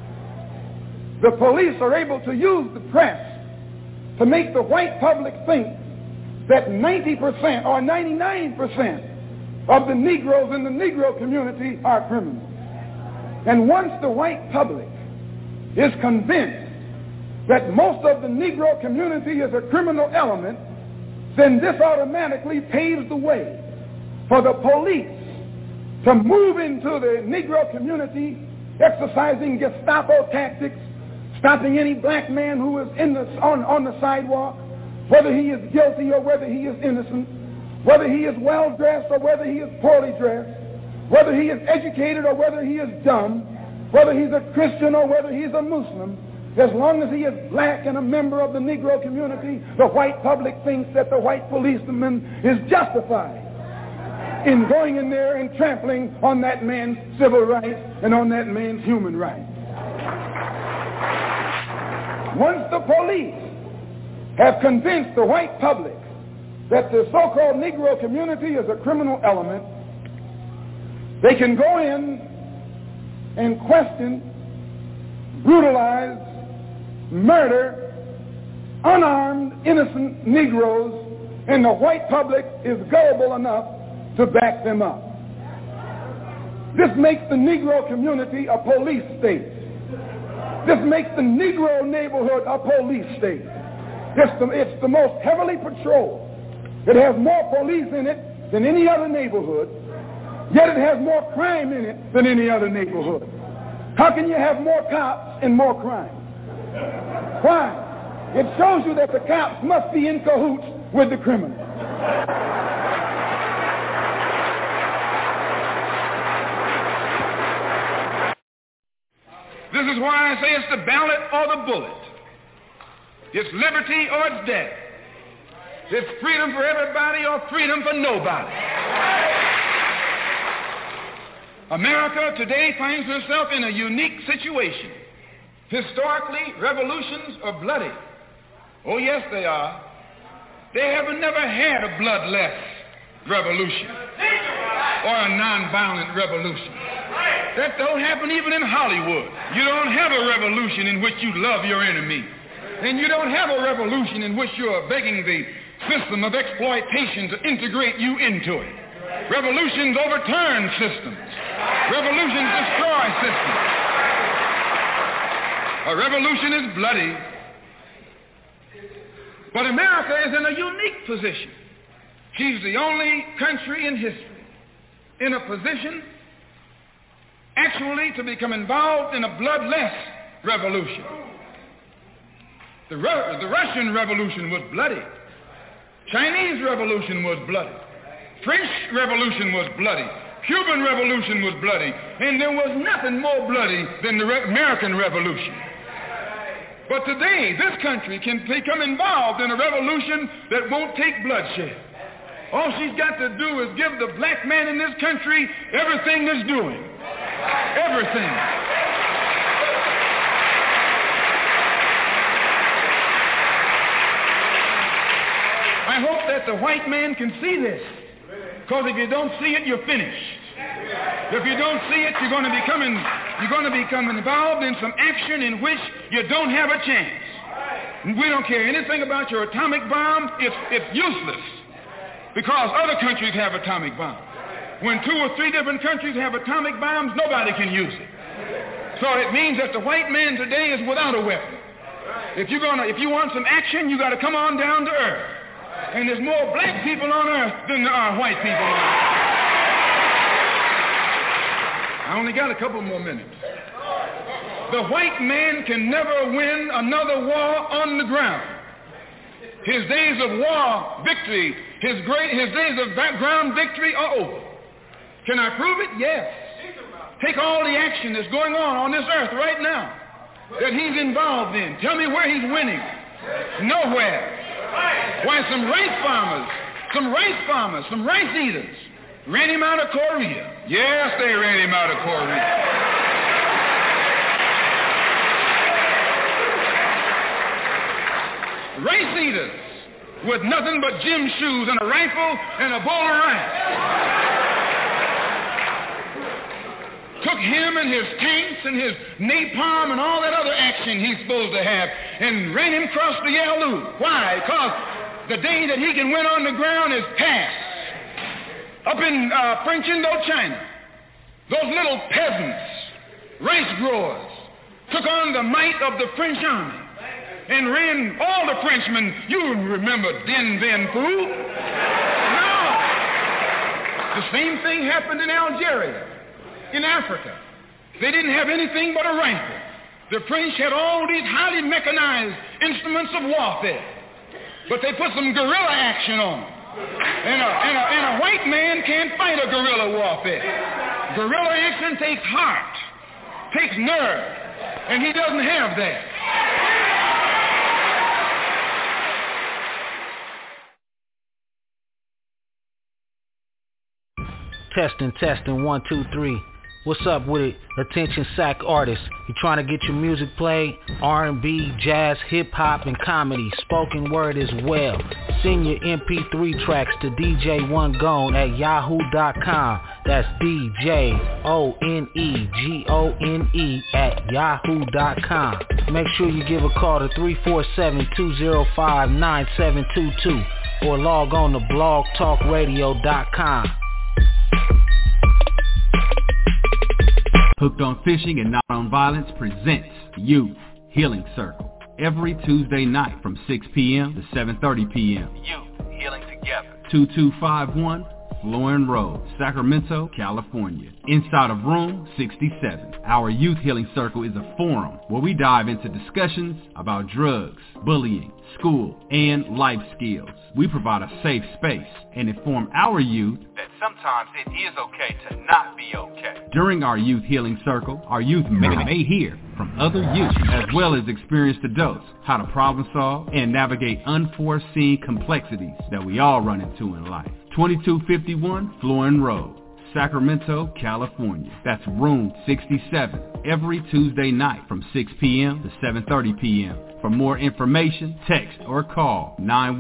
The police are able to use the press to make the white public think that 90% or 99% of the Negroes in the Negro community are criminals. And once the white public is convinced that most of the Negro community is a criminal element, then this automatically paves the way for the police to move into the Negro community, exercising Gestapo tactics, stopping any black man who is on the sidewalk, whether he is guilty or whether he is innocent, whether he is well-dressed or whether he is poorly dressed, whether he is educated or whether he is dumb, whether he's a Christian or whether he's a Muslim. As long as he is black and a member of the Negro community, the white public thinks that the white policeman is justified in going in there and trampling on that man's civil rights and on that man's human rights. Once the police have convinced the white public that the so-called Negro community is a criminal element, they can go in and question, brutalize, murder unarmed, innocent Negroes, and the white public is gullible enough to back them up. This makes the Negro community a police state. This makes the Negro neighborhood a police state. It's the most heavily patrolled. It has more police in it than any other neighborhood, yet it has more crime in it than any other neighborhood. How can you have more cops and more crime? Why? It shows you that the cops must be in cahoots with the criminals.
This is why I say it's the ballot or the bullet. It's liberty or it's death. It's freedom for everybody or freedom for nobody. America today finds herself in a unique situation. Historically, revolutions are bloody. Oh, yes, they are. They have never had a bloodless revolution or a nonviolent revolution. That don't happen even in Hollywood. You don't have a revolution in which you love your enemy. And you don't have a revolution in which you are begging the system of exploitation to integrate you into it. Revolutions overturn systems. Revolutions destroy systems. A revolution is bloody. But America is in a unique position. She's the only country in history in a position actually to become involved in a bloodless revolution. The Russian Revolution was bloody. Chinese Revolution was bloody. French Revolution was bloody. Cuban Revolution was bloody. And there was nothing more bloody than the American Revolution. But today, this country can become involved in a revolution that won't take bloodshed. All she's got to do is give the black man in this country everything that's doing. Everything. I hope that the white man can see this. Because if you don't see it, you're finished. If you don't see it, you're going to become involved in some action in which you don't have a chance. We don't care anything about your atomic bomb. It's useless. Because other countries have atomic bombs. When 2 or 3 different countries have atomic bombs, nobody can use it. So it means that the white man today is without a weapon. If you want some action, you got to come on down to earth. And there's more black people on earth than there are white people on earth. I only got a couple more minutes. The white man can never win another war on the ground. His days of war victory, his days of ground victory are over. Can I prove it? Yes. Take all the action that's going on this earth right now that he's involved in. Tell me where he's winning. Nowhere. Why, some rice eaters ran him out of Korea. Yes, they ran him out of Korea. Rice eaters with nothing but gym shoes and a rifle and a bowl of rice took him and his tanks and his napalm and all that other action he's supposed to have and ran him across the Yalu. Why? Because the day that he can win on the ground is past. Up in French Indochina, those little peasants, rice growers, took on the might of the French army and ran all the Frenchmen. You remember Dien Bien Phu? No. The same thing happened in Algeria. In Africa, they didn't have anything but a rifle. The French had all these highly mechanized instruments of warfare, but they put some guerrilla action on them. And a white man can't fight a guerrilla warfare. Guerrilla action takes heart, takes nerve, and he doesn't have that.
Testing, 1, 2, 3. What's up with it? Attention SAC artists. You trying to get your music played? R&B, jazz, hip-hop, and comedy. Spoken word as well. Send your MP3 tracks to DJ One Gone at yahoo.com. That's DJONEGONE at yahoo.com. Make sure you give a call to 347-205-9722 or log on to blogtalkradio.com.
Hooked on Fishing and Not on Violence presents Youth Healing Circle every Tuesday night from 6 p.m. to 7:30 p.m.
Youth Healing Together.
2251 Florin Road, Sacramento, California. Inside of room 67. Our Youth Healing Circle is a forum where we dive into discussions about drugs, bullying, school, and life skills. We provide a safe space and inform our youth
that sometimes it is okay to not be okay.
During our Youth Healing Circle, our youth may hear from other youth as well as experienced adults how to problem solve and navigate unforeseen complexities that we all run into in life. 2251 Florin Road, Sacramento, California. That's room 67 every Tuesday night from 6 p.m. to 7:30 p.m. For more information, text or call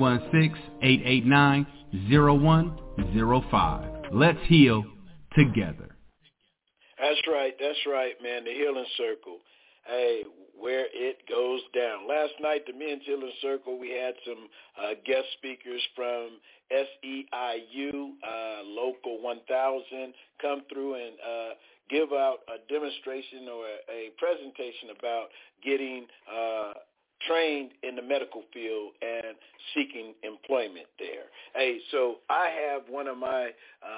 916-889-0105. Let's heal together.
That's right, man. The Healing Circle. Hey, where it goes down. Last night, the Men's Healing Circle, we had some guest speakers from SEIU, Local 1000, come through and give out a demonstration or a presentation about getting trained in the medical field and seeking employment there. Hey, so I have one of my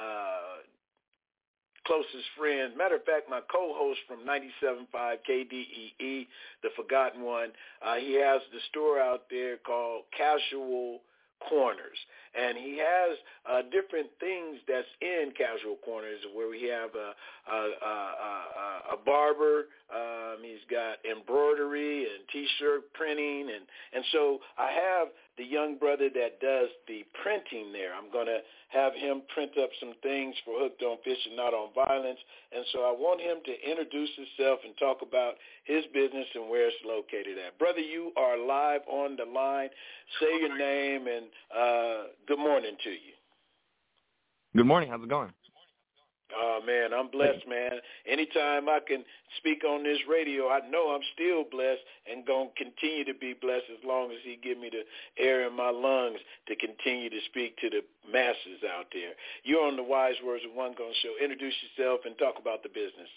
closest friends. Matter of fact, my co-host from 97.5 KDEE, the Forgotten One, he has the store out there called Casual Corners, and he has different things that's in Casual Corners where we have a barber, he's got embroidery and T-shirt printing, and so I have the young brother that does the printing there. I'm going to have him print up some things for Hooked on Fishing, Not on Violence, and so I want him to introduce himself and talk about his business and where it's located at. Brother, you are live on the line. Say your name and good morning to you.
Good morning. How's it going?
Oh, man, I'm blessed, man. Anytime I can speak on this radio, I know I'm still blessed and going to continue to be blessed as long as he give me the air in my lungs to continue to speak to the masses out there. You're on the Wise Words of One Gun Show. Introduce yourself and talk about the business.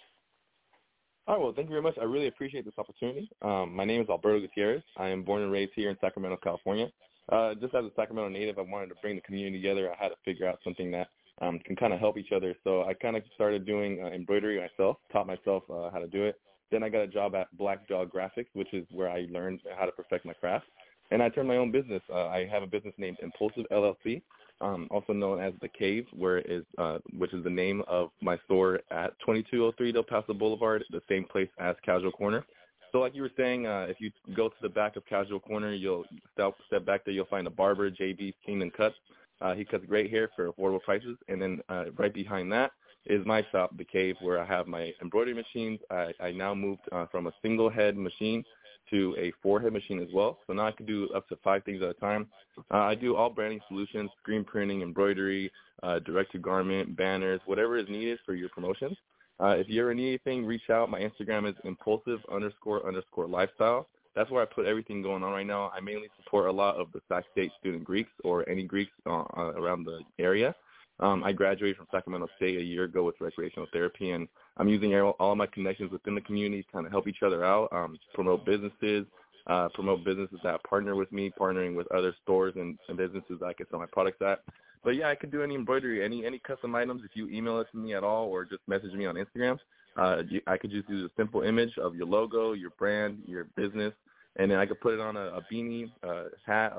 All right, well, thank you very much. I really appreciate this opportunity. My name is Alberto Gutierrez. I am born and raised here in Sacramento, California. Just as a Sacramento native, I wanted to bring the community together. I had to figure out something that can kind of help each other. So I kind of started doing embroidery myself, taught myself how to do it. Then I got a job at Black Jaw Graphics, which is where I learned how to perfect my craft. And I turned my own business. I have a business named Impulsive LLC, also known as The Cave, which is the name of my store at 2203 Del Paso Boulevard, the same place as Casual Corner. So like you were saying, if you go to the back of Casual Corner, you'll step back there, you'll find a barber, JB's Kingdom Cuts. He cuts great hair for affordable prices. And then right behind that is my shop, The Cave, where I have my embroidery machines. I now moved from a single head machine to a 4-head machine as well. So now I can do up to 5 things at a time. I do all branding solutions, screen printing, embroidery, direct-to-garment, banners, whatever is needed for your promotions. If you ever need anything, reach out. My Instagram is impulsive__lifestyle. That's where I put everything going on right now. I mainly support a lot of the Sac State student Greeks or any Greeks around the area. I graduated from Sacramento State a year ago with recreational therapy, and I'm using all of my connections within the community to kind of help each other out, promote businesses that partner with me, partnering with other stores and businesses that I can sell my products at. But, yeah, I could do any embroidery, any custom items. If you email it to me at all or just message me on Instagram, I could just use a simple image of your logo, your brand, your business, and then I could put it on a beanie, hat,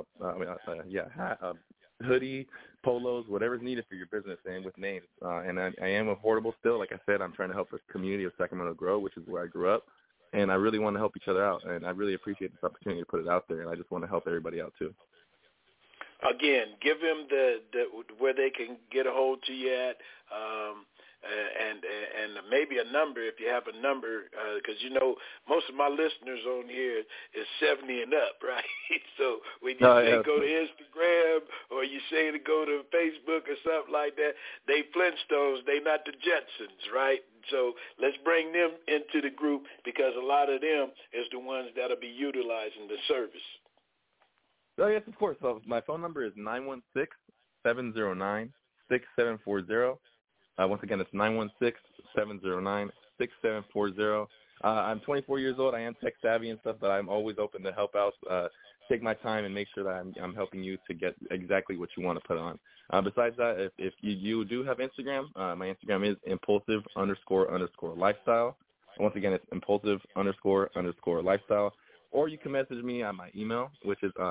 hoodie, polos, whatever's needed for your business, and with names. And I am affordable still. Like I said, I'm trying to help the community of Sacramento grow, which is where I grew up, and I really want to help each other out, and I really appreciate this opportunity to put it out there, and I just want to help everybody out too.
Again, give them the where they can get a hold to you at. and maybe a number if you have a number, because most of my listeners on here is 70 and up, right? So when you say go to Instagram or you say to go to Facebook or something like that, they Flintstones, they not the Jetsons, right? So let's bring them into the group because a lot of them is the ones that'll be utilizing the service.
Oh, yes, of course. So my phone number is 916-709-6740. Once again, it's 916-709-6740. I'm 24 years old. I am tech savvy and stuff, but I'm always open to help out, take my time and make sure that I'm helping you to get exactly what you want to put on. Besides that, if you do have Instagram, my Instagram is impulsive__lifestyle. Once again, it's impulsive__lifestyle. Or you can message me at my email, which is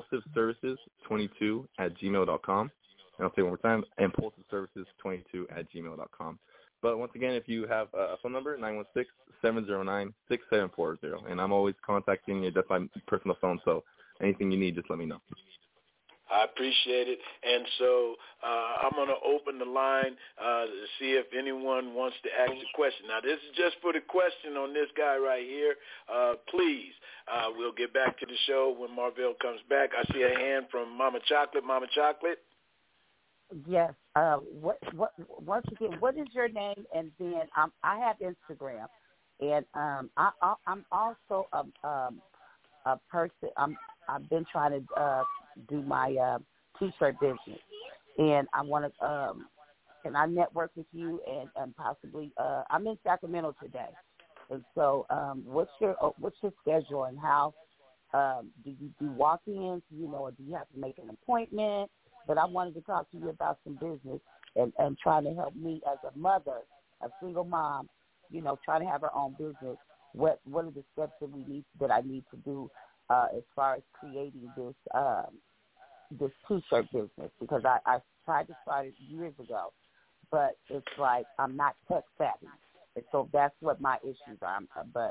impulsiveservices22@gmail.com. And I'll say it one more time, impulsiveservices22@gmail.com. But once again, if you have a phone number, 916-709-6740. And I'm always contacting you. That's my personal phone, so anything you need, just let me know.
I appreciate it. And so I'm going to open the line to see if anyone wants to ask a question. Now, this is just for the question on this guy right here. Please, we'll get back to the show when Marvell comes back. I see a hand from Mama Chocolate. Mama Chocolate?
Yes. Once again, what is your name? And then I have Instagram. And I'm also a person. I've been trying to do my T-shirt business, and I want to. Can I network with you and possibly? I'm in Sacramento today, and so what's your schedule and how do you do walk-ins? Or do you have to make an appointment? But I wanted to talk to you about some business and trying to help me as a mother, a single mom. Trying to have her own business. What are the steps that I need to do as far as creating this T-shirt business? Because I tried to start it years ago, but it's like I'm not tech savvy, and so that's what my issues are.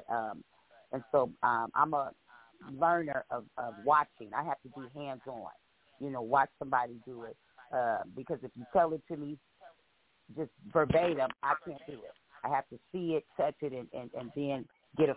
I'm a learner of watching. I have to be hands-on. Watch somebody do it because if you tell it to me just verbatim, I can't do it. I have to see it, touch it, and then get a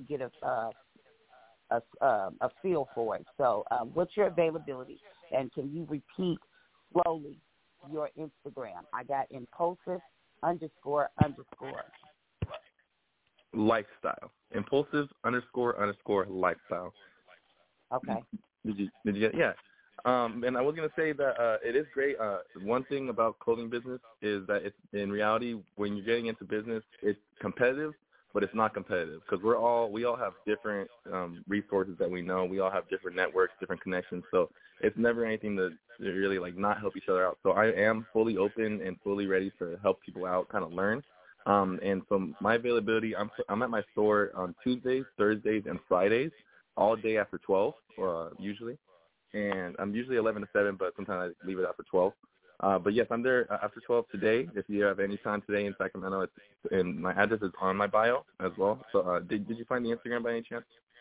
feel for it. So what's your availability? And can you repeat slowly your Instagram? I got impulsive__.
Lifestyle. Impulsive__lifestyle.
Okay.
Did you get it? Yeah. And I was going to say that it is great. One thing about clothing business is that it's, in reality, when you're getting into business, it's competitive, but it's not competitive because we all have different resources that we know. We all have different networks, different connections. So it's never anything to really not help each other out. So I am fully open and fully ready to help people out, kind of learn. And so my availability, I'm at my store on Tuesdays, Thursdays, and Fridays, all day after 12, usually. And I'm usually 11 to 7, but sometimes I leave it after 12. But yes, I'm there after 12 today. If you have any time today in Sacramento, and my address is on my bio as well. So did you find the Instagram by any chance?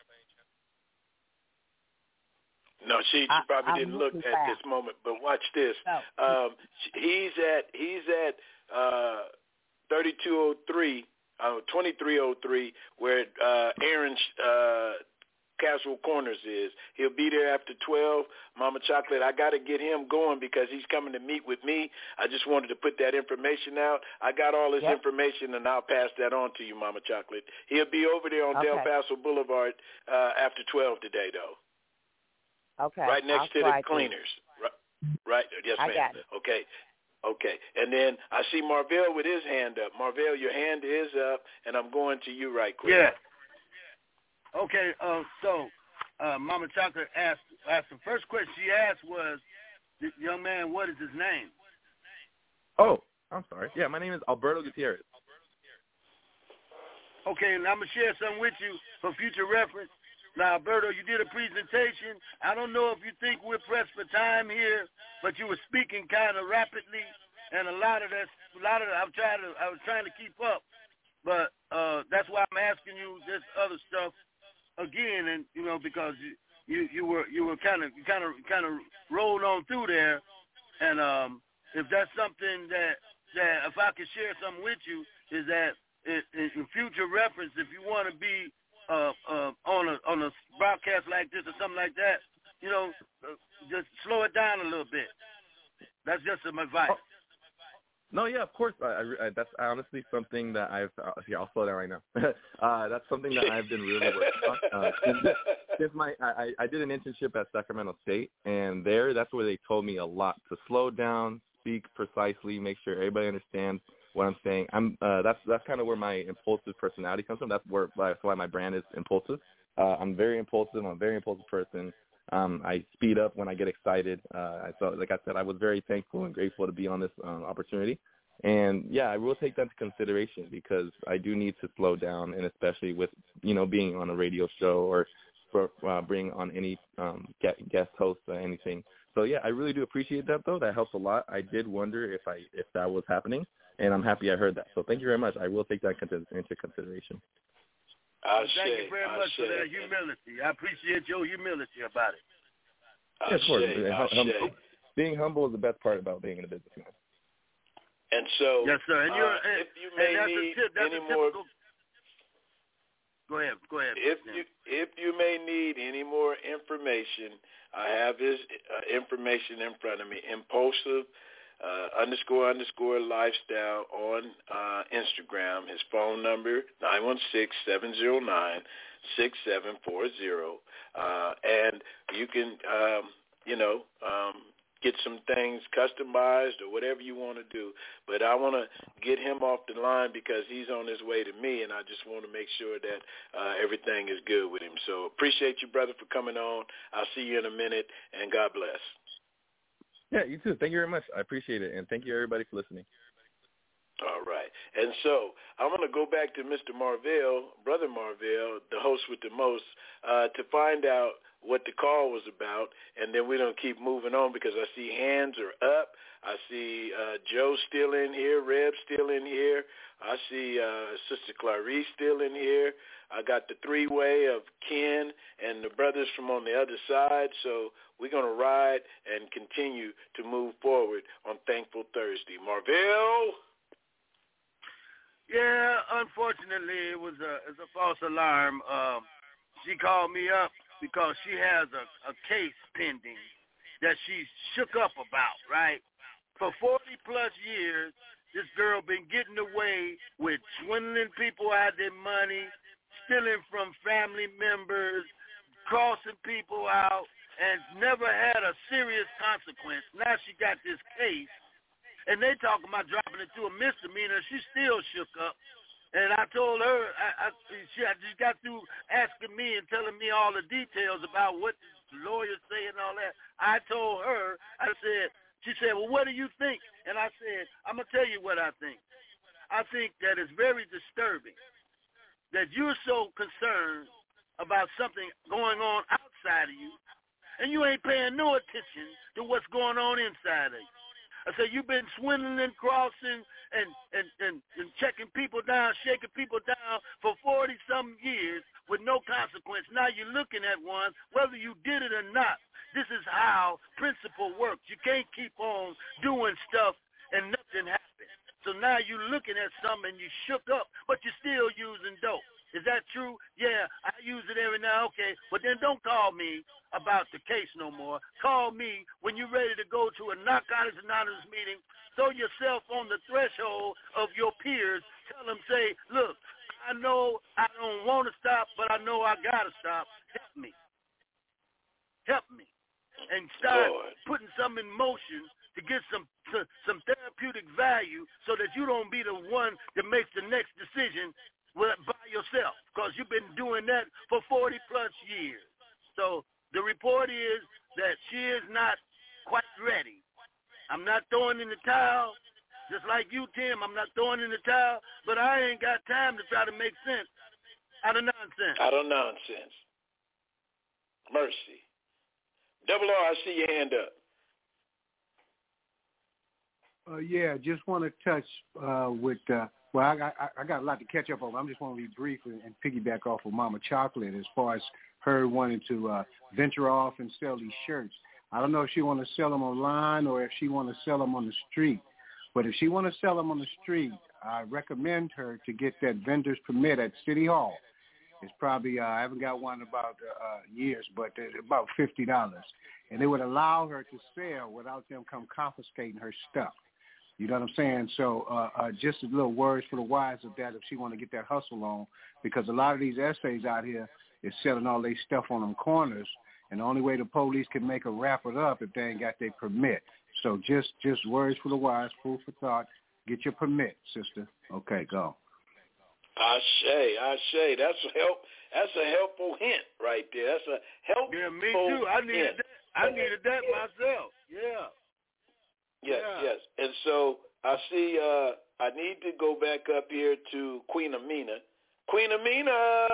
No, she probably didn't look at this moment. But watch this. No. He's at 2303, where Aaron's Casual Corners is. He'll be there after 12. Mama Chocolate, I got to get him going because he's coming to meet with me. I just wanted to put that information out. I got all his information, and I'll pass that on to you, Mama Chocolate. He'll be over there on Del Paso Boulevard after 12 today, though.
Okay.
Right next to the cleaners. Right. Yes, ma'am.
I got it.
Okay. And then I see Marvell with his hand up. Marvell, your hand is up, and I'm going to you right quick.
Yeah. Okay, so Mama Chocolate asked the first question she asked was, young man, what is his name?
Oh, I'm sorry. Yeah, my name is Alberto Gutierrez.
Okay, and I'm going to share something with you for future reference. Now, Alberto, you did a presentation. I don't know if you think we're pressed for time here, but you were speaking kind of rapidly, and I was trying to keep up, but that's why I'm asking you this other stuff again, and because you were kind of rolled on through there, and if that's something that that if I could share something with you is that in future reference, if you want to be on a broadcast like this or something like that, just slow it down a little bit. That's just some advice.
No, yeah, of course. That's honestly something that I'll slow down right now. That's something that I've been really working on. Since I did an internship at Sacramento State, and that's where they told me a lot to slow down, speak precisely, make sure everybody understands what I'm saying. That's kind of where my impulsive personality comes from. That's why my brand is impulsive. I'm very impulsive. I'm a very impulsive person. I speed up when I get excited. So, like I said, I was very thankful and grateful to be on this opportunity. And, yeah, I will take that into consideration because I do need to slow down, and especially with, being on a radio show or for bringing on any guest host or anything. So, yeah, I really do appreciate that, though. That helps a lot. I did wonder if that was happening, and I'm happy I heard that. So thank you very much. I will take that into consideration.
Thank you very much for that humility. I appreciate your humility about it.
Yeah, of course. Being humble is the best part about being in a business, man.
And so,
yes, sir. And
if you may need any more,
go ahead.
If you may need any more information, I have his information in front of me. Impulsive _ lifestyle on Instagram. His phone number 916-709-6740, and you can get some things customized or whatever you want to do. But I want to get him off the line because he's on his way to me, and I just want to make sure that everything is good with him. So appreciate you, brother, for coming on. I'll see you in a minute, and God bless.
Yeah, you too. Thank you very much. I appreciate it, and thank you, everybody, for listening.
All right. And so I'm going to go back to Mr. Marvell, Brother Marvell, the host with the most, to find out what the call was about, and then we're going to keep moving on because I see hands are up. I see Joe still in here, Reb still in here. I see Sister Clarice still in here. I got the three-way of Ken and the brothers from on the other side, so we're going to ride and continue to move forward on Thankful Thursday. Marvell?
Yeah, unfortunately, it was a false alarm. She called me up because she has a case pending that she's shook up about, right? For 40-plus years, this girl been getting away with swindling people out of their money, stealing from family members, crossing people out, and never had a serious consequence. Now she got this case, and they talking about dropping it to a misdemeanor. She still shook up. And I told her, she just got through asking me and telling me all the details about what the lawyers say and all that. I told her, she said, well, what do you think? And I said, I'm going to tell you what I think. I think that it's very disturbing that you're so concerned about something going on outside of you, and you ain't paying no attention to what's going on inside of you. I said, you've been swindling, crossing, and checking people down, shaking people down for 40-some years with no consequence. Now you're looking at one, whether you did it or not. This is how principle works. You can't keep on doing stuff and nothing happens. So now you're looking at something and you shook up, but you're still using dope. Is that true? Yeah, I use it every now. Okay, but then don't call me about the case no more. Call me when you're ready to go to a Narcotics Anonymous meeting. Throw yourself on the threshold of your peers. Tell them, say, look, I know I don't want to stop, but I know I got to stop. Help me. Help me. And start putting something in motion to get some therapeutic value so that you don't be the one that makes the next decision by yourself, because you've been doing that for 40-plus years. So the report is that she is not quite ready. I'm not throwing in the towel, just like you, Tim. I'm not throwing in the towel, but I ain't got time to try to make sense out of nonsense.
Mercy. Double R, I see your hand up.
Yeah, just want to touch with well, I got a lot to catch up on. I'm just want to be brief and piggyback off of Mama Chocolate as far as her wanting to venture off and sell these shirts. I don't know if she want to sell them online or if she want to sell them on the street. But if she want to sell them on the street, I recommend her to get that vendor's permit at City Hall. It's probably, I haven't got one in about years, but it's about $50. And it would allow her to sell without them come confiscating her stuff. You know what I'm saying? So just a little words for the wise of that if she want to get that hustle on, because a lot of these essays out here is selling all their stuff on them corners, and the only way the police can make her wrap it up if they ain't got their permit. So just words for the wise, food for thought. Get your permit, sister. Okay, go.
Ashe. That's a helpful hint right there. That's a helpful
Yeah, me too. I needed that. I needed that myself. Yeah.
Yes. And so I see I need to go back up here to Queen Amina. Queen Amina!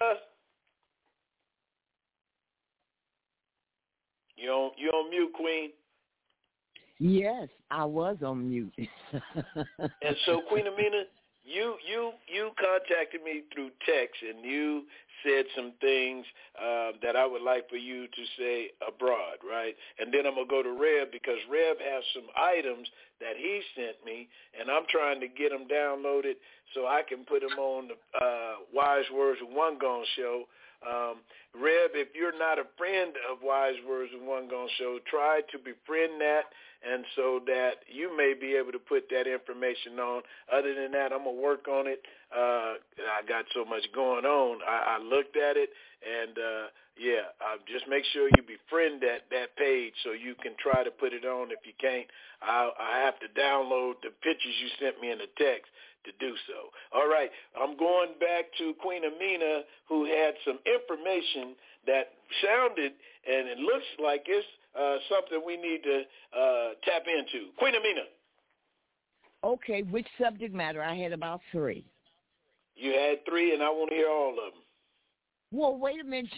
You on mute, Queen?
Yes, I was on mute.
And so, Queen Amina, you contacted me through text, and you said some things that I would like for you to say abroad, right? And then I'm going to go to Rev, because Rev has some items that he sent me, and I'm trying to get them downloaded so I can put them on the Wise Words with One Gone show. Rev, if you're not a friend of Wise Words with One Gone show, try to befriend that, and so that you may be able to put that information on. Other than that, I'm going to work on it. I got so much going on. I looked at it, and just make sure you befriend that page so you can try to put it on. If you can't, I have to download the pictures you sent me in the text to do so. All right, I'm going back to Queen Amina, who had some information that sounded, and it looks like it's something we need to tap into. Queen Amina.
Okay, which subject matter? I had about 3.
You had 3, and I want to hear all of them.
Well, wait a minute.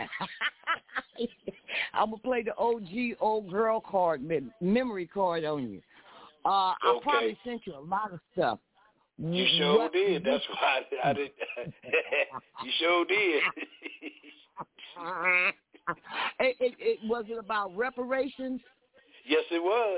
I'm going to play the OG old girl card, memory card on you. I probably sent you a lot of stuff.
You sure did. That's why I did. You sure did.
It was it about reparations?
Yes, it was.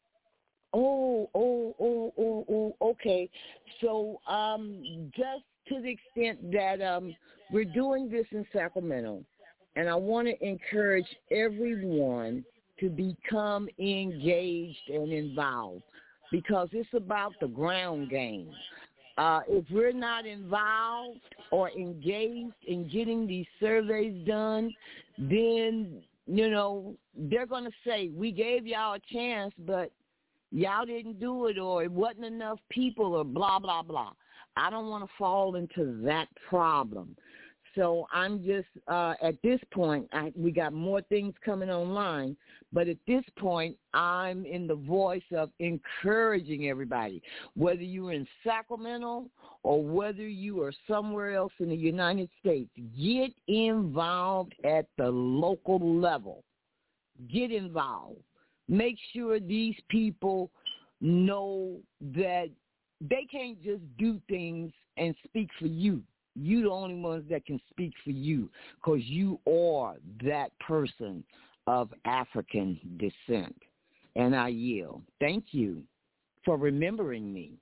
Okay. So, just to the extent that we're doing this in Sacramento, and I want to encourage everyone to become engaged and involved, because it's about the ground game. If we're not involved or engaged in getting these surveys done, then, they're going to say, we gave y'all a chance, but y'all didn't do it, or it wasn't enough people, or blah, blah, blah. I don't want to fall into that problem. So I'm just, at this point, we got more things coming online, but at this point, I'm in the voice of encouraging everybody, whether you're in Sacramento or whether you are somewhere else in the United States, get involved at the local level. Get involved. Make sure these people know that they can't just do things and speak for you. You're the only ones that can speak for you, because you are that person of African descent. And I yield. Thank you for remembering me.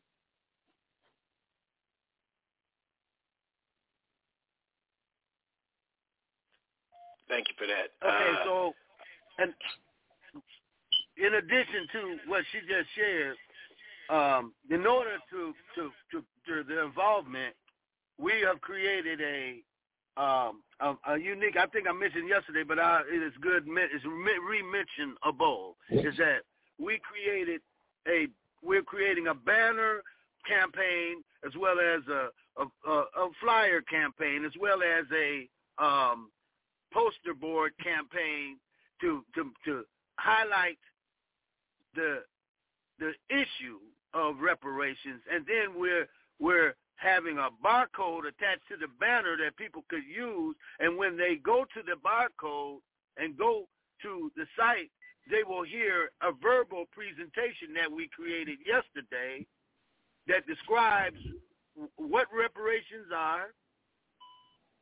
Thank you for that.
Okay, so, and in addition to what she just shared, in order to the involvement, we have created a unique, I think I mentioned yesterday, but it is good, it's re-mentionable, is that we're creating a banner campaign, as well as a flyer campaign, as well as a poster board campaign to highlight the issue of reparations, and then we're having a barcode attached to the banner that people could use, and when they go to the barcode and go to the site, they will hear a verbal presentation that we created yesterday that describes what reparations are,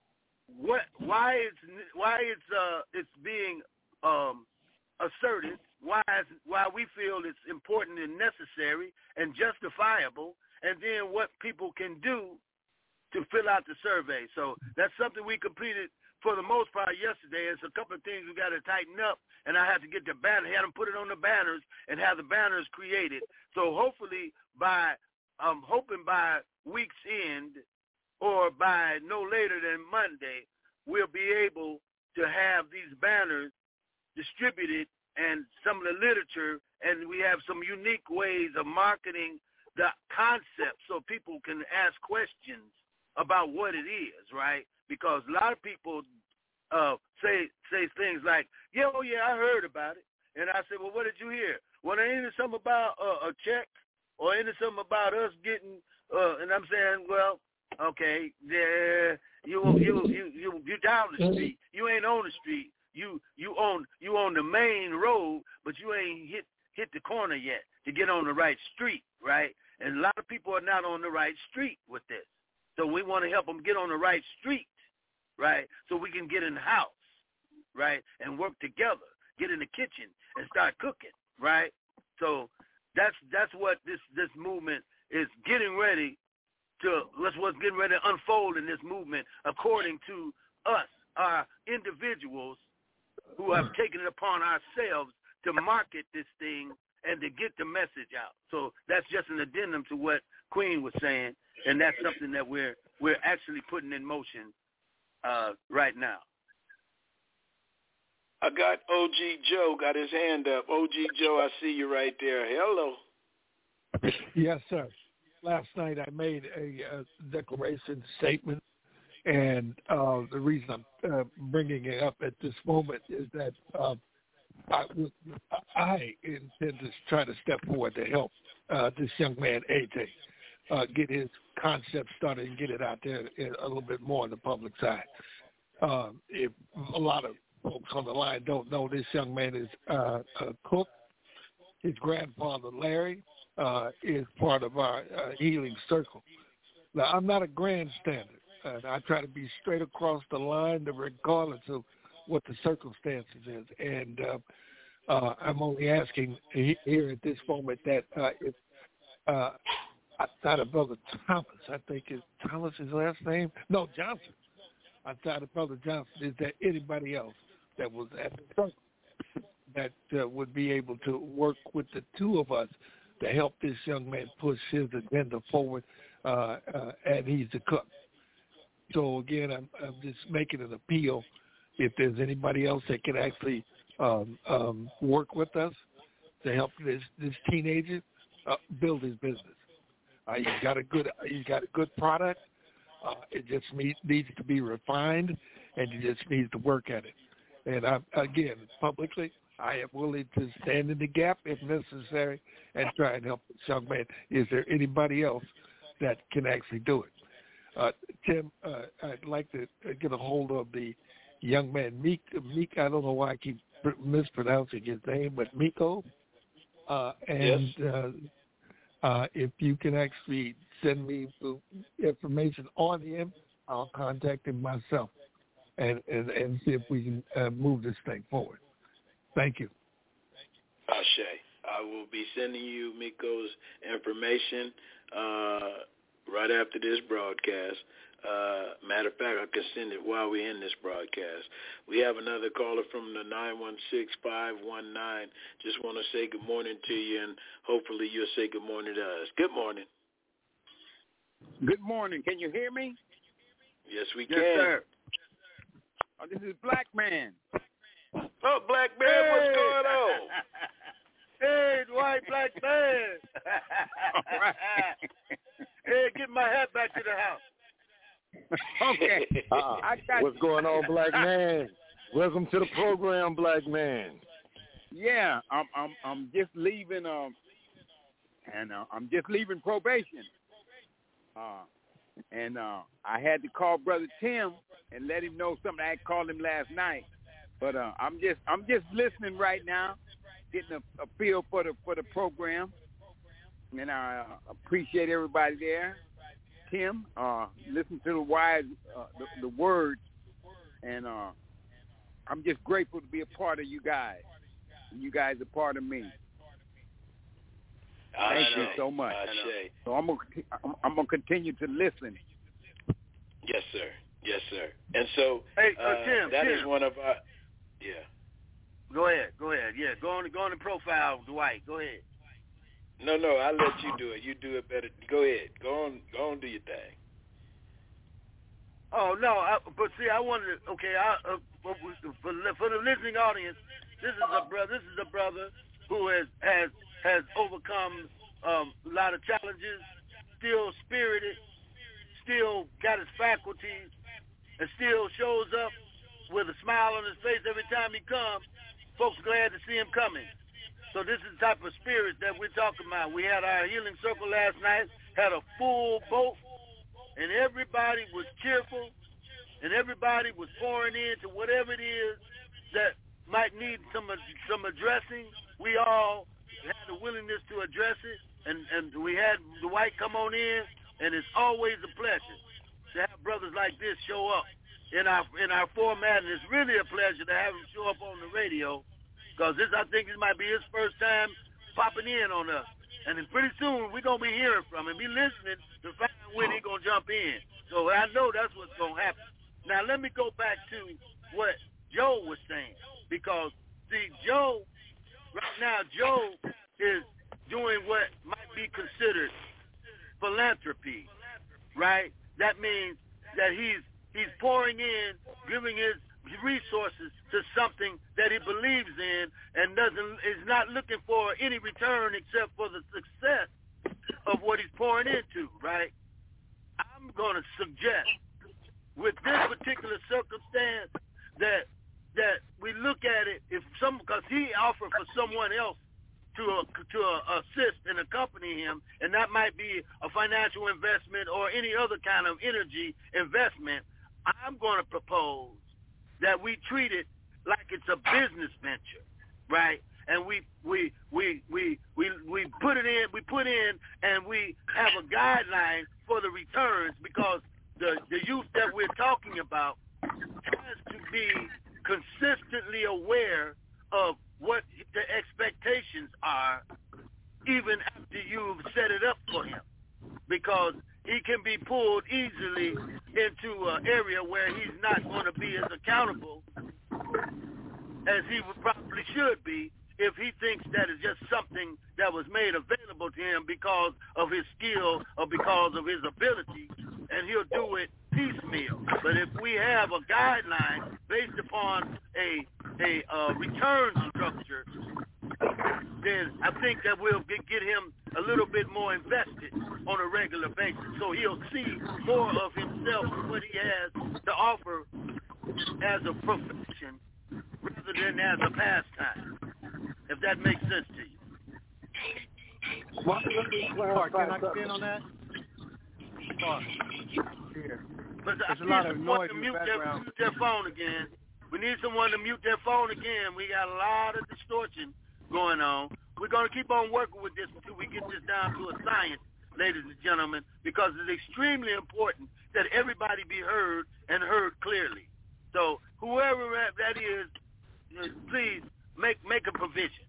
why it's being asserted, why we feel it's important and necessary and justifiable, and then what people can do to fill out the survey. So that's something we completed for the most part yesterday. There's a couple of things we got to tighten up, and I had to get the banner, had them put it on the banners and have the banners created. So hopefully I'm hoping by week's end or by no later than Monday, we'll be able to have these banners distributed and some of the literature, and we have some unique ways of marketing the concept so people can ask questions about what it is, right? Because a lot of people say things like, yeah, oh yeah, I heard about it. And I say, well, what did you hear? Well, ain't it something about a check, or ain't it something about us getting, and I'm saying, well, okay, yeah, you down the street. You ain't on the street. You on the main road, but you ain't hit the corner yet to get on the right street, right? And a lot of people are not on the right street with this. So we want to help them get on the right street, right? So we can get in the house, right, and work together, get in the kitchen and start cooking, right? So that's what this movement is getting ready to. What's getting ready to unfold in this movement, according to us, our individuals who have taken it upon ourselves to market this thing and to get the message out. So that's just an addendum to what Queen was saying, and that's something that we're actually putting in motion right now.
I got OG Joe got his hand up. OG Joe, I see you right there. Hello.
Yes, sir. Last night I made a declaration statement, and the reason I'm bringing it up at this moment is that I intend to try to step forward to help this young man, AJ, get his concept started and get it out there a little bit more on the public side. If a lot of folks on the line don't know, this young man is a cook. His grandfather, Larry, is part of our healing circle. Now, I'm not a grandstander, and I try to be straight across the line regardless of what the circumstances is. And I'm only asking here at this moment that if outside of Brother Thomas, I think is Thomas his last name? No, Johnson. Outside of Brother Johnson, is there anybody else that was at the circle that would be able to work with the two of us to help this young man push his agenda forward, and he's the cook. So, again, I'm just making an appeal. If there's anybody else that can actually work with us to help this teenager build his business. He's got a good product. It just needs to be refined, and he just needs to work at it. And again, publicly, I am willing to stand in the gap if necessary and try and help this young man. Is there anybody else that can actually do it? Tim, I'd like to get a hold of the young man, Meek. I don't know why I keep mispronouncing his name, but Miko. And yes. If you can actually send me information on him, I'll contact him myself and see if we can move this thing forward. Thank you.
Ashe. I will be sending you Miko's information right after this broadcast. Matter of fact, I can send it while we're in this broadcast. We have another caller from the 916-519. Just want to say good morning to you, and hopefully you'll say good morning to us. Good morning.
Good morning. Can you hear me?
Yes, we
can. Yes, sir. Oh, this is Black Man.
Oh, Black Man, what's going on?
Hey, Dwight, Black Man.
All right.
Hey, get my hat back to the house.
Okay.
What's going on, Black Man? Welcome to the program, Black Man.
Yeah, I'm just leaving I'm just leaving probation. I had to call Brother Tim and let him know something. I had called him last night, but I'm just listening right now, getting a feel for the program, and I appreciate everybody there. Tim, listen to the words, and I'm just grateful to be a part of you guys. You guys are part of me. Thank you so much. So I'm gonna continue to listen.
Yes, sir. Yes, sir. And so
Tim,
that is one of our. Yeah.
Go ahead. Yeah, go on the profile, Dwight. Go ahead.
No, I'll let you do it. You do it better. Go ahead. Go on, do your thing.
Oh no, but see, I wanted to. Okay, for the listening audience, this is a brother who has overcome a lot of challenges, still spirited, still got his faculties, and still shows up with a smile on his face every time he comes. Folks glad to see him coming. So this is the type of spirit that we're talking about. We had our healing circle last night, had a full boat, and everybody was cheerful, and everybody was pouring into whatever it is that might need some addressing. We all had the willingness to address it, and we had Dwight come on in, and it's always a pleasure to have brothers like this show up in our format, and it's really a pleasure to have him show up on the radio, because I think this might be his first time popping in on us. And then pretty soon we're going to be hearing from him, be listening to find when he's going to jump in. So I know that's what's going to happen. Now let me go back to what Joe was saying, because, see, Joe is doing what might be considered philanthropy, right? That means that he's pouring in, giving his resources to something that he believes in, and is not looking for any return except for the success of what he's pouring into, right? I'm going to suggest, with this particular circumstance, that we look at it because he offered for someone else to assist and accompany him, and that might be a financial investment or any other kind of energy investment. I'm going to propose that we treat it like it's a business venture, right? And we put in, and we have a guideline for the returns, because the youth that we're talking about has to be consistently aware of what the expectations are, even after you've set it up for him, because he can be pulled easily into an area where he's not going to be as accountable as he probably should be if he thinks that it's just something that was made available to him because of his skill or because of his ability, and he'll do it piecemeal. But if we have a guideline based upon a return structure, then I think that we'll get him a little bit more invested on a regular basis, so he'll see more of himself and what he has to offer as a profession rather than as a pastime, if that makes sense to you.
Mark, can I get in on that?
But
there's a lot of noise in the
mute
background.
their phone again. We need someone to mute their phone again. We got a lot of distortion going on. We're going to keep on working with this until we get this down to a science, ladies and gentlemen, because it's extremely important that everybody be heard and heard clearly. So whoever that is, please make a provision.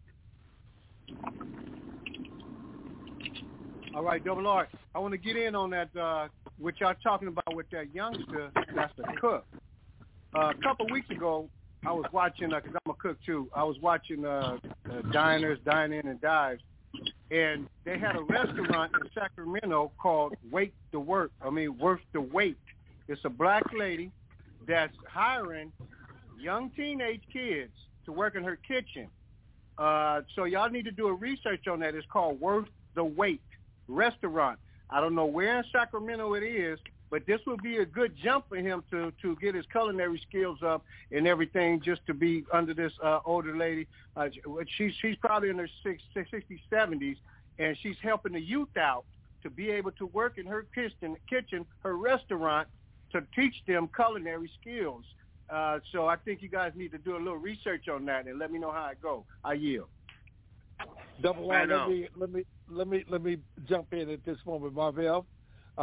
All right, Double R, I want to get in on that, what y'all talking about with that youngster that's a cook. A couple weeks ago, I was watching, because I'm a cook too, I was watching Diners, Dine In and Dives, and they had a restaurant in Sacramento called Worth the Wait. It's a black lady that's hiring young teenage kids to work in her kitchen. So y'all need to do a research on that. It's called Worth the Wait Restaurant. I don't know where in Sacramento it is, but this would be a good jump for him to get his culinary skills up and everything, just to be under this older lady. She's probably in her 60s, 70s, and she's helping the youth out to be able to work in her kitchen, her restaurant, to teach them culinary skills. So I think you guys need to do a little research on that and let me know how it goes. I yield.
Double R, let me jump in at this moment, Marvell.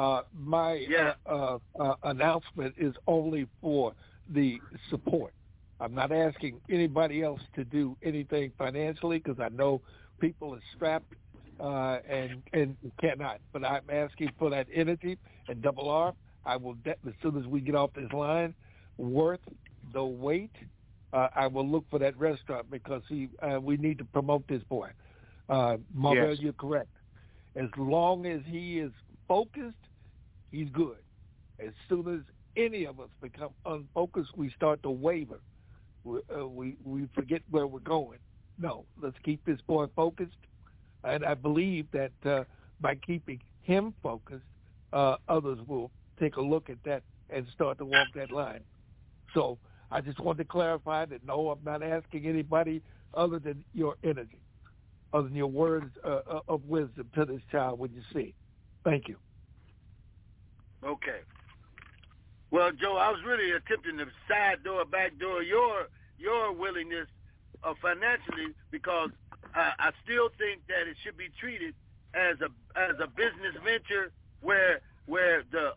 My announcement is only for the support. I'm not asking anybody else to do anything financially because I know people are strapped and cannot. But I'm asking for that energy and Double R. I will, as soon as we get off this line, worth the wait. I will look for that restaurant because we need to promote this boy. Marvell, yes. You're correct. As long as he is focused, he's good. As soon as any of us become unfocused, we start to waver. We forget where we're going. No, let's keep this boy focused. And I believe that by keeping him focused, others will take a look at that and start to walk that line. So I just wanted to clarify that, no, I'm not asking anybody other than your energy, other than your words of wisdom to this child when you see. Thank you.
Okay. Well, Joe, I was really attempting to backdoor your willingness financially because I still think that it should be treated as a business venture where the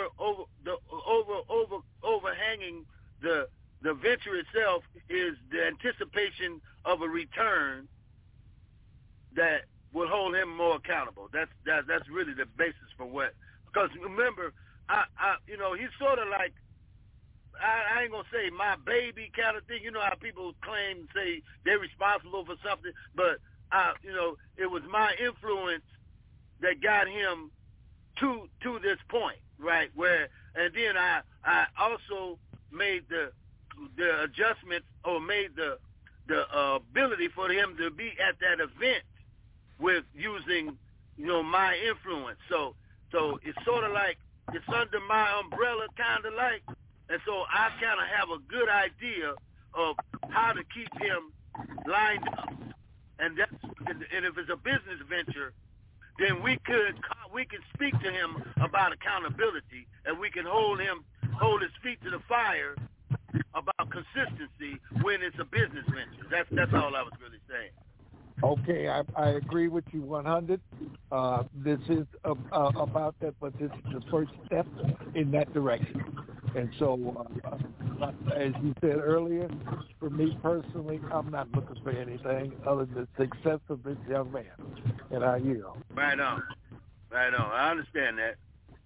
overhanging the venture itself is the anticipation of a return that will hold him more accountable. That's really the basis for what. Because remember, he's sort of like, I ain't gonna say my baby kind of thing. You know how people claim, say they're responsible for something, but it was my influence that got him to this point, right? And then I also made the adjustment or made the ability for him to be at that event with using my influence. So it's sort of like it's under my umbrella, kind of like. And so I kind of have a good idea of how to keep him lined up. And if it's a business venture, then we can speak to him about accountability, and we can hold his feet to the fire about consistency when it's a business venture. That's all I was really saying.
Okay, I agree with you 100. This is about that, but this is the first step in that direction. And so, as you said earlier, for me personally, I'm not looking for anything other than the success of this young man. And I yield.
Right on. I understand that.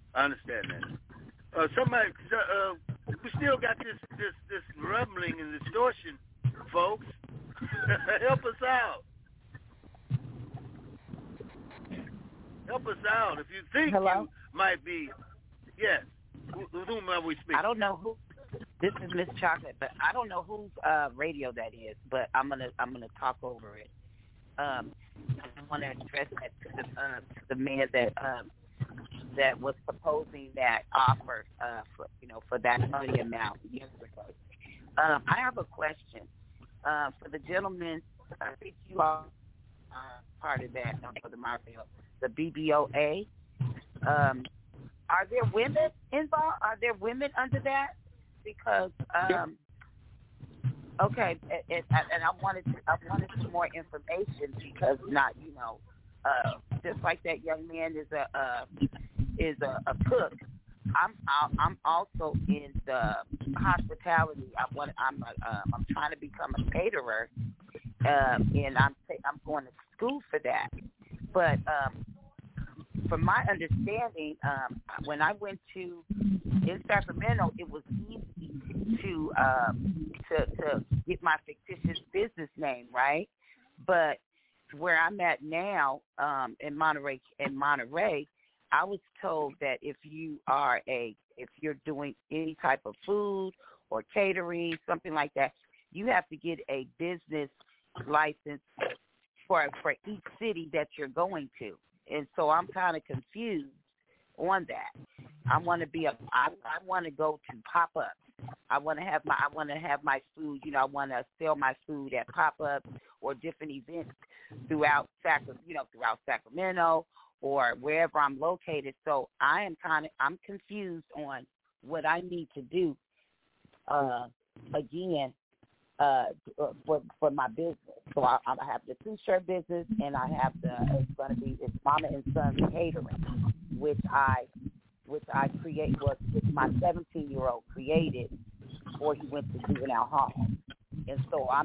Somebody, we still got this rumbling and distortion, folks. Help us out. If you think you might be, yes. Whom are we speaking?
I don't know who. This is Miss Chocolate, but I don't know whose radio that is. But I'm gonna talk over it. I want to address that to the man that was proposing that offer for that money amount years ago. I have a question for the gentleman. I think you are part of that for the Marvell, the BBOA. Are there women involved? Are there women under that? Because okay, and I wanted some more information because just like that young man is a cook. I'm also in the hospitality. I'm trying to become a caterer, and I'm going to school for that. But from my understanding, when I went in Sacramento, it was easy to get my fictitious business name, right? But where I'm at now, in Monterey, I was told that if you're doing any type of food or catering, something like that, you have to get a business license for each city that you're going to. And so I'm kind of confused on that. I want to go to pop-ups. I want to have my food. I want to sell my food at pop-ups or different events throughout Sacramento or wherever I'm located. So I'm confused on what I need to do. For my business. So I have the two-shirt business, and I have it's Mama and Son Catering, which I create, which my 17-year-old created before he went to juvenile hall. And so I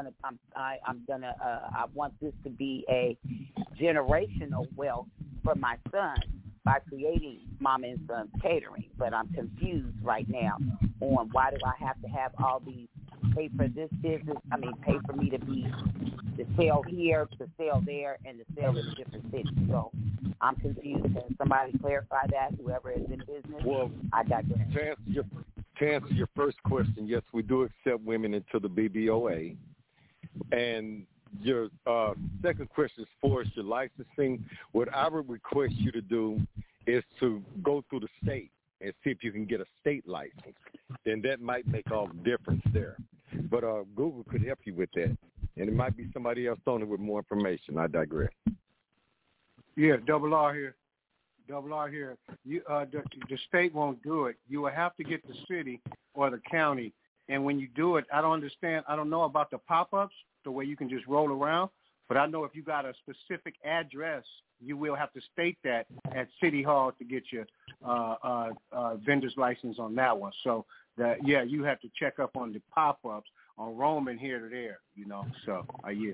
want this to be a generational wealth for my son by creating Mama and Son Catering. But I'm confused right now on why do I have to have all these pay for this business? Pay for me to sell here, to sell there, and to sell in different cities. So I'm confused. Can somebody clarify that? Whoever is in business.
Well,
I digress.
To answer your first question, yes, we do accept women into the BBOA. And your second question, as far as your licensing, what I would request you to do is to go through the state and see if you can get a state license. Then that might make all the difference there. But Google could help you with that. And it might be somebody else on it with more information. I digress.
Yeah, Double R here. You, the state won't do it. You will have to get the city or the county. And when you do it, I don't know about the pop-ups, the way you can just roll around. But I know if you got a specific address, you will have to state that at City Hall to get your vendor's license on that one. So, you have to check up on the pop-ups on roaming here to there, So, yeah.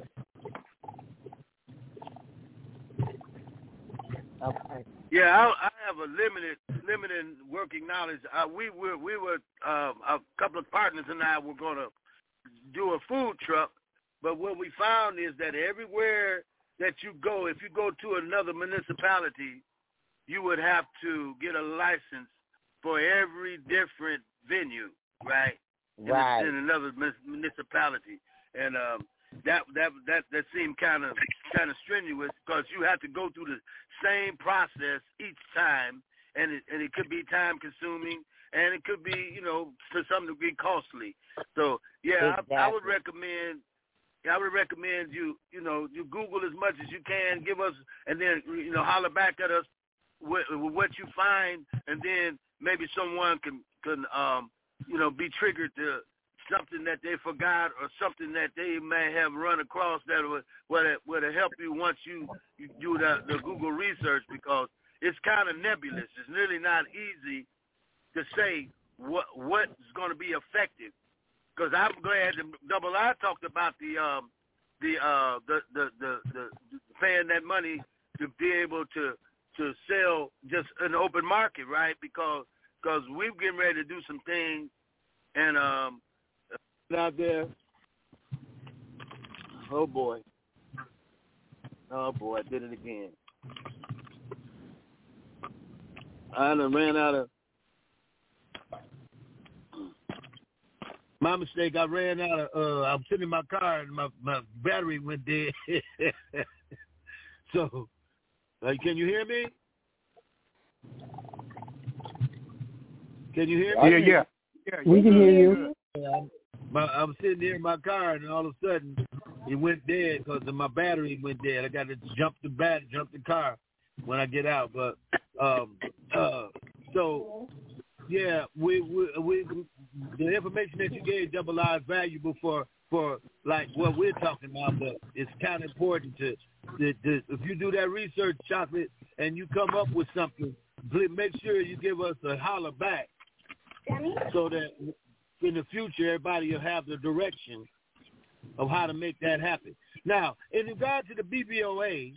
Okay.
Yeah, I have a limited working knowledge. We were a couple of partners and I were going to do a food truck, but what we found is that everywhere that you go, if you go to another municipality, you would have to get a license for every different venue, right?
Right.
In another municipality, and that seemed kind of strenuous because you have to go through the same process each time, and it could be time consuming, and it could be to some degree costly. So exactly. I would recommend you Google as much as you can, give us, and then holler back at us with what you find, and then maybe someone can be triggered to something that they forgot or something that they may have run across that would help you once you do the Google research, because it's kind of nebulous. It's really not easy to say what's going to be effective. Because I'm glad Double I talked about the paying that money to be able to sell just an open market, right? Because we're getting ready to do some things, and out there. Oh boy, I did it again. I done ran out of. My mistake. I ran out of. I'm sitting in my car and my battery went dead. So, can you hear me? Can you hear me?
Yeah.
We can hear you.
I was sitting there in my car, and all of a sudden, it went dead because my battery went dead. I got to jump the car when I get out. But so yeah, we the information that you gave, Double I, is valuable for like what we're talking about. But it's kind of important to if you do that research, Chocolate, and you come up with something, make sure you give us a holler back, so that in the future, everybody will have the direction of how to make that happen. Now, in regard to the BBOA,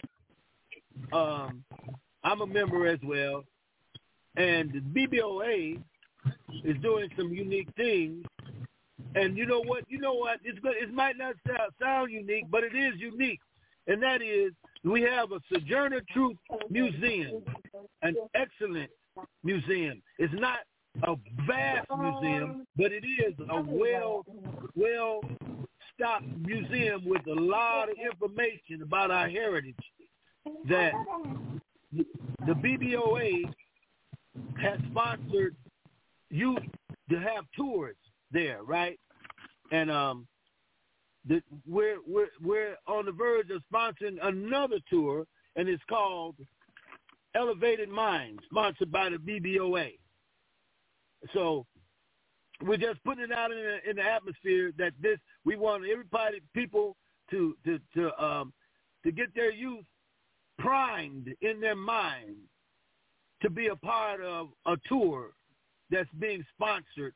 I'm a member as well, and the BBOA is doing some unique things. And you know what? It might not sound unique, but it is unique, and that is we have a Sojourner Truth Museum, an excellent museum. It's not a vast museum, but it is a well-stocked museum with a lot of information about our heritage that the BBOA has sponsored youth to have tours there, right? And we're on the verge of sponsoring another tour, and it's called Elevated Minds, sponsored by the BBOA. So we're just putting it out in the atmosphere that we want people to get their youth primed in their mind to be a part of a tour that's being sponsored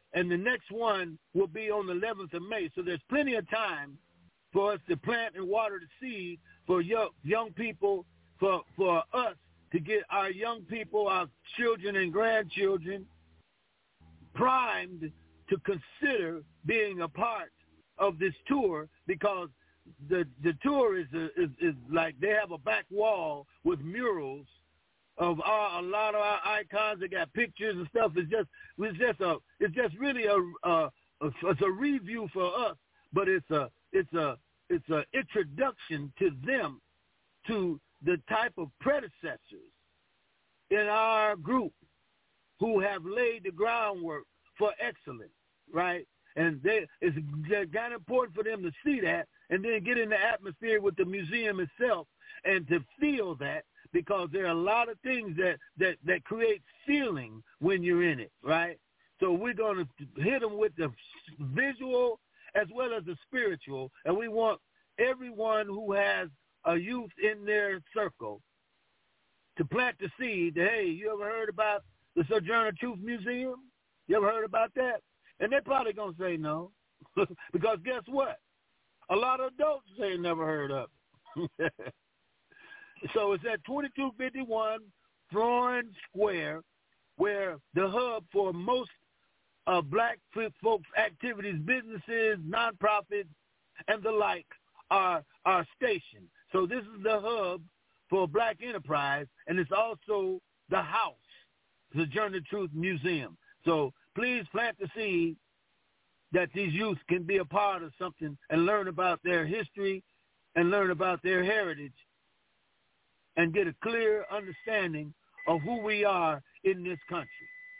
and the next one will be on the 11th of May. So there's plenty of time for us to plant and water the seed for young people, for us to get our young people, our children and grandchildren primed to consider being a part of this tour, because the tour is like they have a back wall with murals of a lot of our icons. They got pictures and stuff. It's just really a review for us, but it's a introduction to them to the type of predecessors in our group who have laid the groundwork for excellence, right? And it's kind of important for them to see that and then get in the atmosphere with the museum itself and to feel that, because there are a lot of things that create feeling when you're in it, right? So we're going to hit them with the visual as well as the spiritual, and we want everyone who has a youth in their circle to plant the seed that, hey, you ever heard about the Sojourner Truth Museum? You ever heard about that? And they're probably going to say no, because guess what? A lot of adults say never heard of it. So it's at 2251 Florin Square, where the hub for most black folks' activities, businesses, nonprofits, and the like are stationed. So this is the hub for Black enterprise, and it's also the house, the Sojourner Truth Museum. So please plant the seed that these youth can be a part of something and learn about their history and learn about their heritage and get a clear understanding of who we are in this country.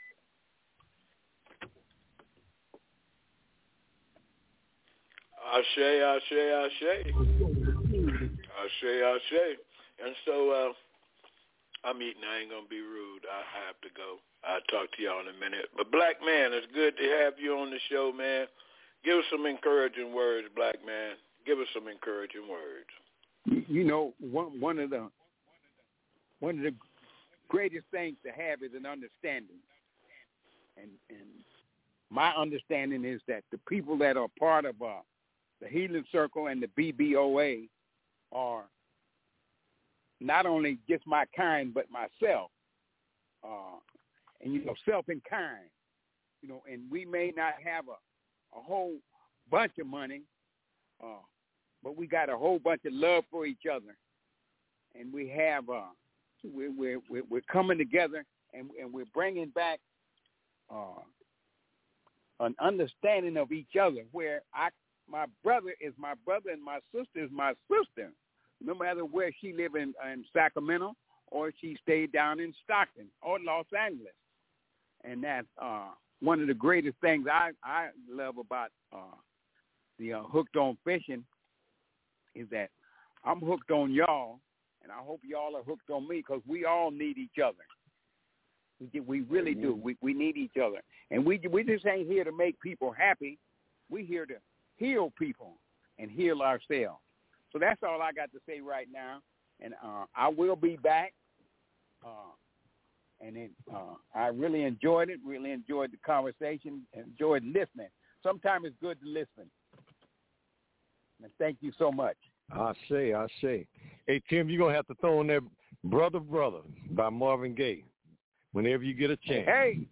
Ashe, ashe, ashe. Ashe, ashe. And so I'm eating. I ain't going to be rude. I have to go. I'll talk to y'all in a minute. But Black Man, it's good to have you on the show, man. Give us some encouraging words, Black Man. Give us some encouraging words.
You know, one of the greatest things to have is an understanding. And my understanding is that the people that are part of the Healing Circle and the BBOA are not only just my kind, but myself. And, you know, self and kind. You know, and we may not have a whole bunch of money, but we got a whole bunch of love for each other. And we have, we're coming together, and we're bringing back an understanding of each other, where my brother is my brother and my sister is my sister, no matter where she live in Sacramento or she stayed down in Stockton or Los Angeles. And that's one of the greatest things I love about the Hooked on Fishing is that I'm hooked on y'all, and I hope y'all are hooked on me, because we all need each other. We really do. We need each other. And we just ain't here to make people happy. We're here to heal people and heal ourselves. So that's all I got to say right now. And I will be back. I really enjoyed it, really enjoyed the conversation, enjoyed listening. Sometimes it's good to listen. And thank you so much.
I say. Hey, Tim, you're going to have to throw in there Brother by Marvin Gaye whenever you get a chance.
Hey.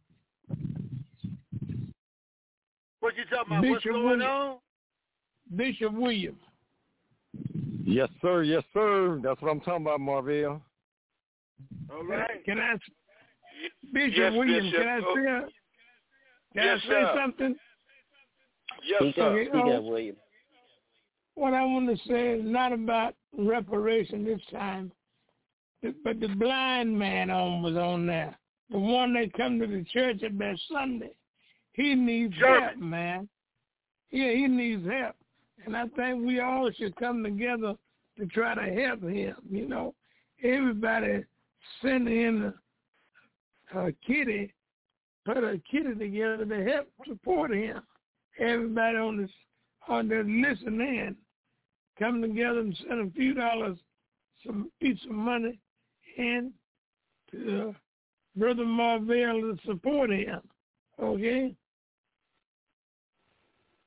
What you talking about? What's going on?
Bishop Williams.
Yes, sir. That's what I'm talking about, Marvell.
All right.
Can I, Bishop Williams, can I say something?
Yes, sir.
Speak up, William.
What I want to say is not about reparation this time, but the blind man was on there. The one that come to the church every Sunday. He needs help, man. Yeah, he needs help. And I think we all should come together to try to help him. You know, everybody send in a kitty, put a kitty together to help support him. Everybody on the listen in, come together and send a few dollars, some piece of money in to Brother Marvell to support him. Okay?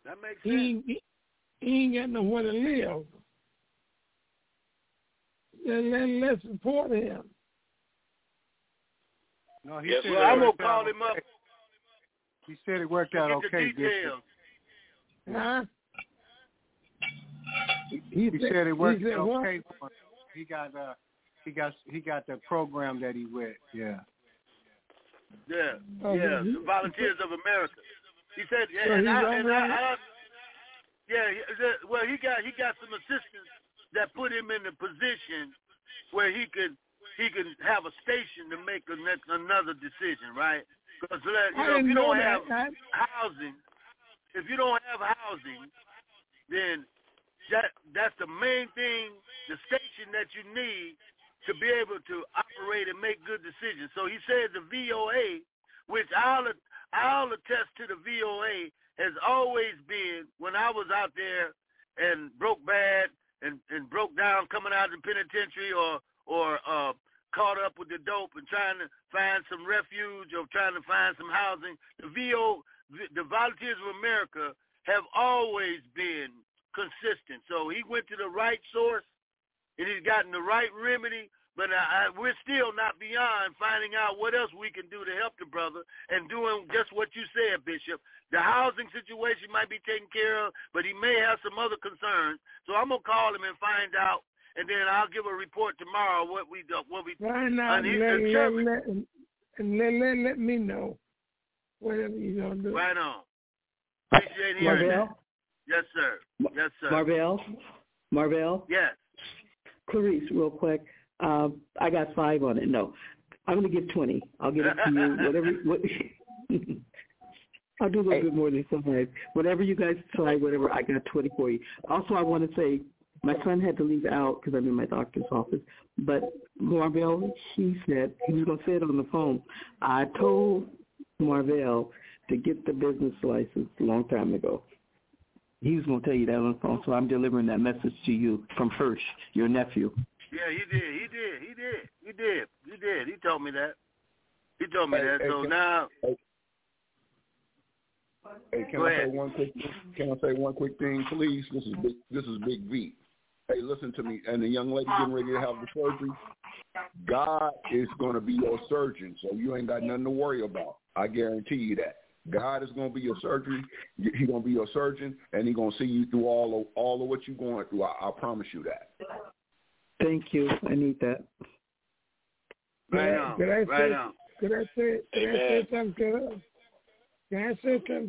That makes sense.
He ain't got nowhere to live. Let's support him.
No, he said I'm gonna call him up.
He said it worked out okay, Bishop.
Huh?
He said it worked out okay. He got the program that he went. Yeah.
Yeah. The Volunteers of America. He said, he got some assistants that put him in a position where he can have a station to make another decision, right? Because if you don't have housing, then that's the main thing, the station that you need to be able to operate and make good decisions. So he said the VOA, which I'll attest to, the VOA has always been, when I was out there and broke bad and broke down coming out of the penitentiary or caught up with the dope and trying to find some refuge or trying to find some housing, the Volunteers of America have always been consistent. So he went to the right source and he's gotten the right remedy, but we're still not beyond finding out what else we can do to help the brother and doing just what you said, Bishop. The housing situation might be taken care of, but he may have some other concerns. So I'm going to call him and find out, and then I'll give a report tomorrow what we
right now, let me know whatever you're going to do.
Right on. Appreciate hearing that. Yes, sir. Yes, sir.
Marvell?
Yes.
Clarice, real quick. I got 5 on it. No, I'm going to give 20. I'll give it to you. I'll do a little bit more than 5. Whatever you guys decide, whatever, I got 20 for you. Also, I want to say my son had to leave out because I'm in my doctor's office. But Marvell, he said he was going to say it on the phone. I told Marvell to get the business license a long time ago. He was going to tell you that on the phone, so I'm delivering that message to you from Hirsch, your nephew.
Yeah, he did. He told me that. So now.
Hey, can I say one quick thing, please? This is Big V. Hey, listen to me. And the young lady getting ready to have the surgery, God is going to be your surgeon, so you ain't got nothing to worry about. I guarantee you that. God is going to be your surgery. He's going to be your surgeon, and he's going to see you through all of what you're going through. I promise you that.
Thank you. I need that.
Right on. Could I
say something to her? Can I say something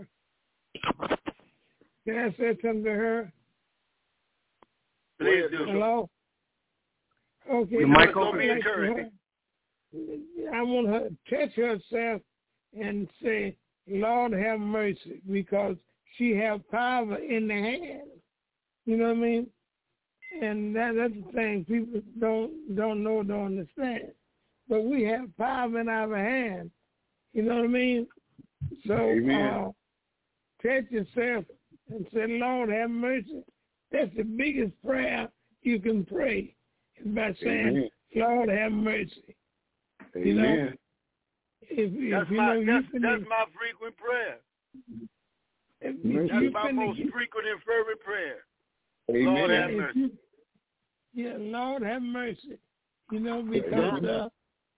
to her?
Please do.
Hello? Okay.
Your mic open.
I want her to touch herself and say, Lord have mercy, because she have power in the hand. You know what I mean? And that's the thing people don't know, don't understand. But we have power in our hand. You know what I mean? So touch yourself and say, Lord have mercy. That's the biggest prayer you can pray, is by saying, Lord have mercy.
Amen.
You know? That's
my frequent prayer. That's my most frequent and fervent prayer.
Amen.
Lord have mercy.
Lord have mercy. You know, because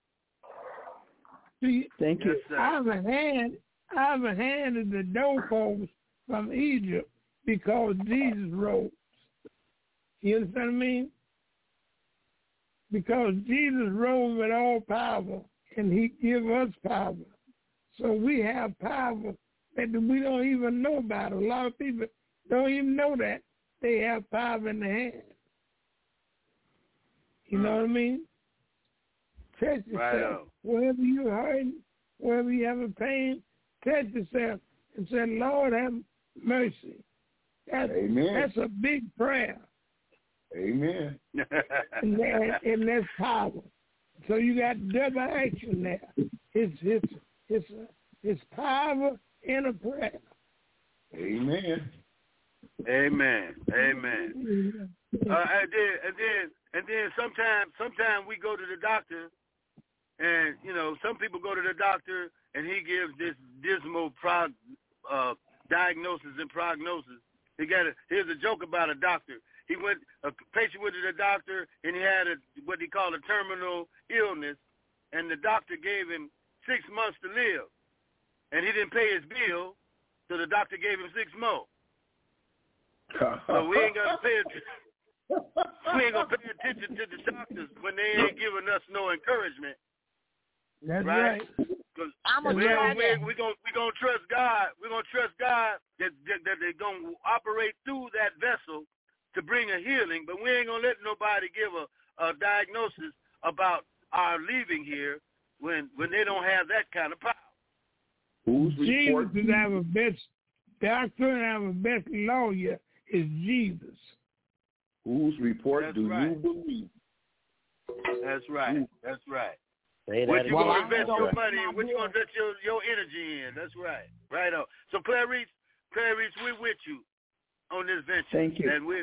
thank you.
I have a hand in the doorpost from Egypt because Jesus rose. You understand what I mean? Because Jesus rose with all power, and he give us power. So we have power that we don't even know about. A lot of people don't even know that they have power in their hand. You know what I mean? Touch yourself.
Right.
Wherever you're hurting, wherever you have a pain, touch yourself and say, Lord have mercy. That's a big prayer.
Amen.
and that's power. So you got double action there. It's power in a prayer.
Amen.
Amen. And then sometimes we go to the doctor, and some people go to the doctor and he gives this dismal diagnosis and prognosis. Here's a joke about a doctor. A patient went to the doctor, and he had what he called a terminal illness, and the doctor gave him 6 months to live, and he didn't pay his bill, so the doctor gave him 6 more. So we ain't gonna pay attention to the doctors when they ain't giving us no encouragement.
That's right.
Because we're gonna trust God. We're gonna trust God that they're gonna operate through that vessel to bring a healing. But we ain't gonna let nobody give a diagnosis about our leaving here when they don't have that kind of power.
Jesus is our best doctor and our best lawyer is Jesus.
Whose report do you believe?
That's right. That's right.
What
you going to invest your money in? What you going to invest your energy in? That's right. Right on. So Clarice, we're with you on this venture.
Thank you.
And we're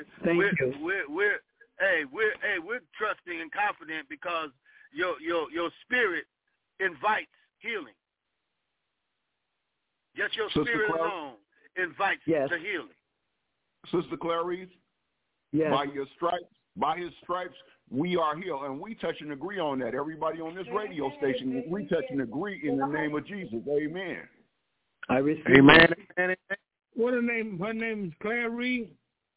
trusting and confident because your spirit invites healing. Just your spirit alone invites the healing.
Sister Clarice, by his stripes, we are healed, and we touch and agree on that. Everybody on this radio station, we touch and agree in the name of Jesus. Amen.
I receive.
Amen.
What her name? Her name is Clarice.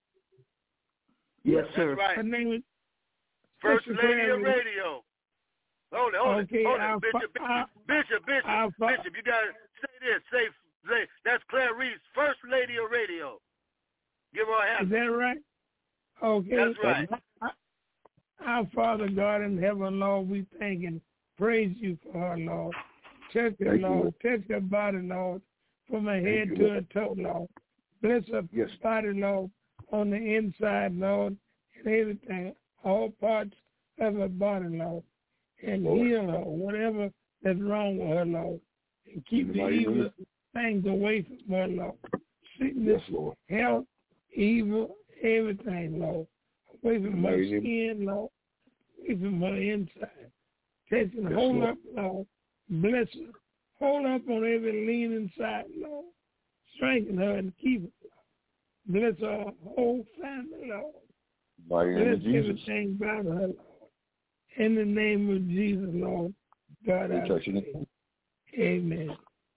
Yes, sir.
That's right.
Her name is
First Lady of Radio. Hold it. Bishop. You gotta say this. Say that's Clarice, First Lady of Radio. Give her a hand.
Is that right? Okay.
That's right.
Our Father God in heaven, Lord, we thank and praise you for her, Lord. Touch her, Lord. Touch her body, Lord, from her head to her toe, Lord. Bless her body, Lord, on the inside, Lord, and everything, all parts of her body, Lord. And heal her, whatever that's wrong with her, Lord. And keep the evil things away from her, Lord. Sickness, health, evil, everything, Lord. Away from her skin, Lord. Away from her inside. Touch and hold up, Lord. Bless her. Hold up on every leaning side, Lord. Strengthen her and keep her, Lord. Bless her whole family, Lord. Bless everything about her, Lord. In the name of Jesus, Lord. God, I pray. Amen.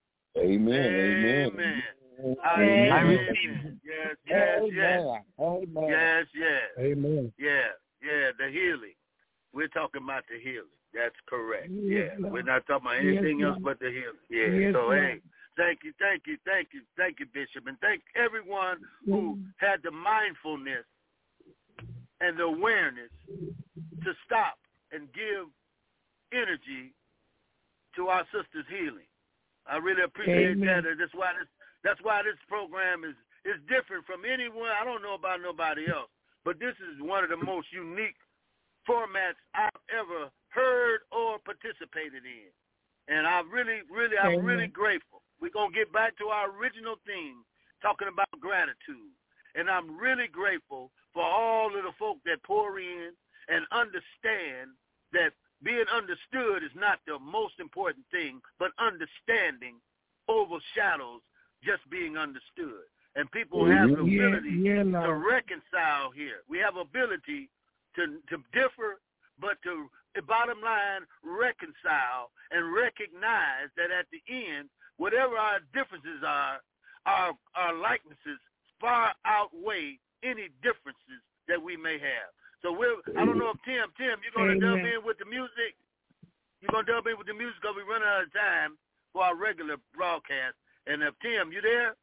Amen.
I receive. Yes.
Amen.
Yeah, the healing. We're talking about the healing. That's correct. Yeah. We're not talking about anything else but the healing. Yeah. So hey, thank you, Bishop, and thank everyone who had the mindfulness and the awareness to stop and give energy to our sister's healing. I really appreciate that. That's why this program is different from anyone. I don't know about nobody else, but this is one of the most unique formats I've ever heard or participated in. And I'm really grateful. We're going to get back to our original theme, talking about gratitude. And I'm really grateful for all of the folk that pour in and understand that being understood is not the most important thing, but understanding overshadows just being understood. And people have the ability to reconcile here. We have ability to differ, but to, bottom line, reconcile and recognize that at the end, whatever our differences are, our likenesses far outweigh any differences that we may have. So I don't know if Tim, you're going to dub in with the music? You're going to dub in with the music because we're running out of time for our regular broadcast. And if Tim, you there?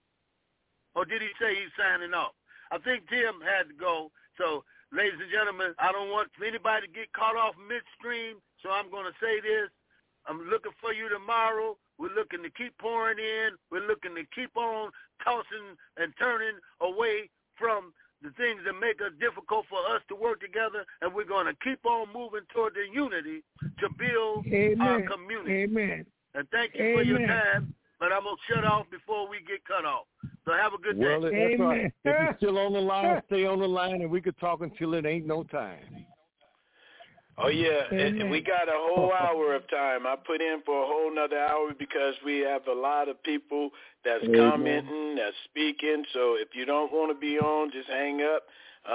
Or did he say he's signing off? I think Tim had to go. So, ladies and gentlemen, I don't want anybody to get caught off midstream, so I'm going to say this. I'm looking for you tomorrow. We're looking to keep pouring in. We're looking to keep on tossing and turning away from the things that make it difficult for us to work together, and we're going to keep on moving toward the unity to build our community.
Amen.
And thank you for your time, but I'm going to shut off before we get cut off. So have a good day.
Well, that's right. If you're still on the line, stay on the line, and we could talk until it ain't no time.
Oh, yeah, and we got a whole hour of time. I put in for a whole nother hour because we have a lot of people that's commenting, that's speaking. So if you don't want to be on, just hang up.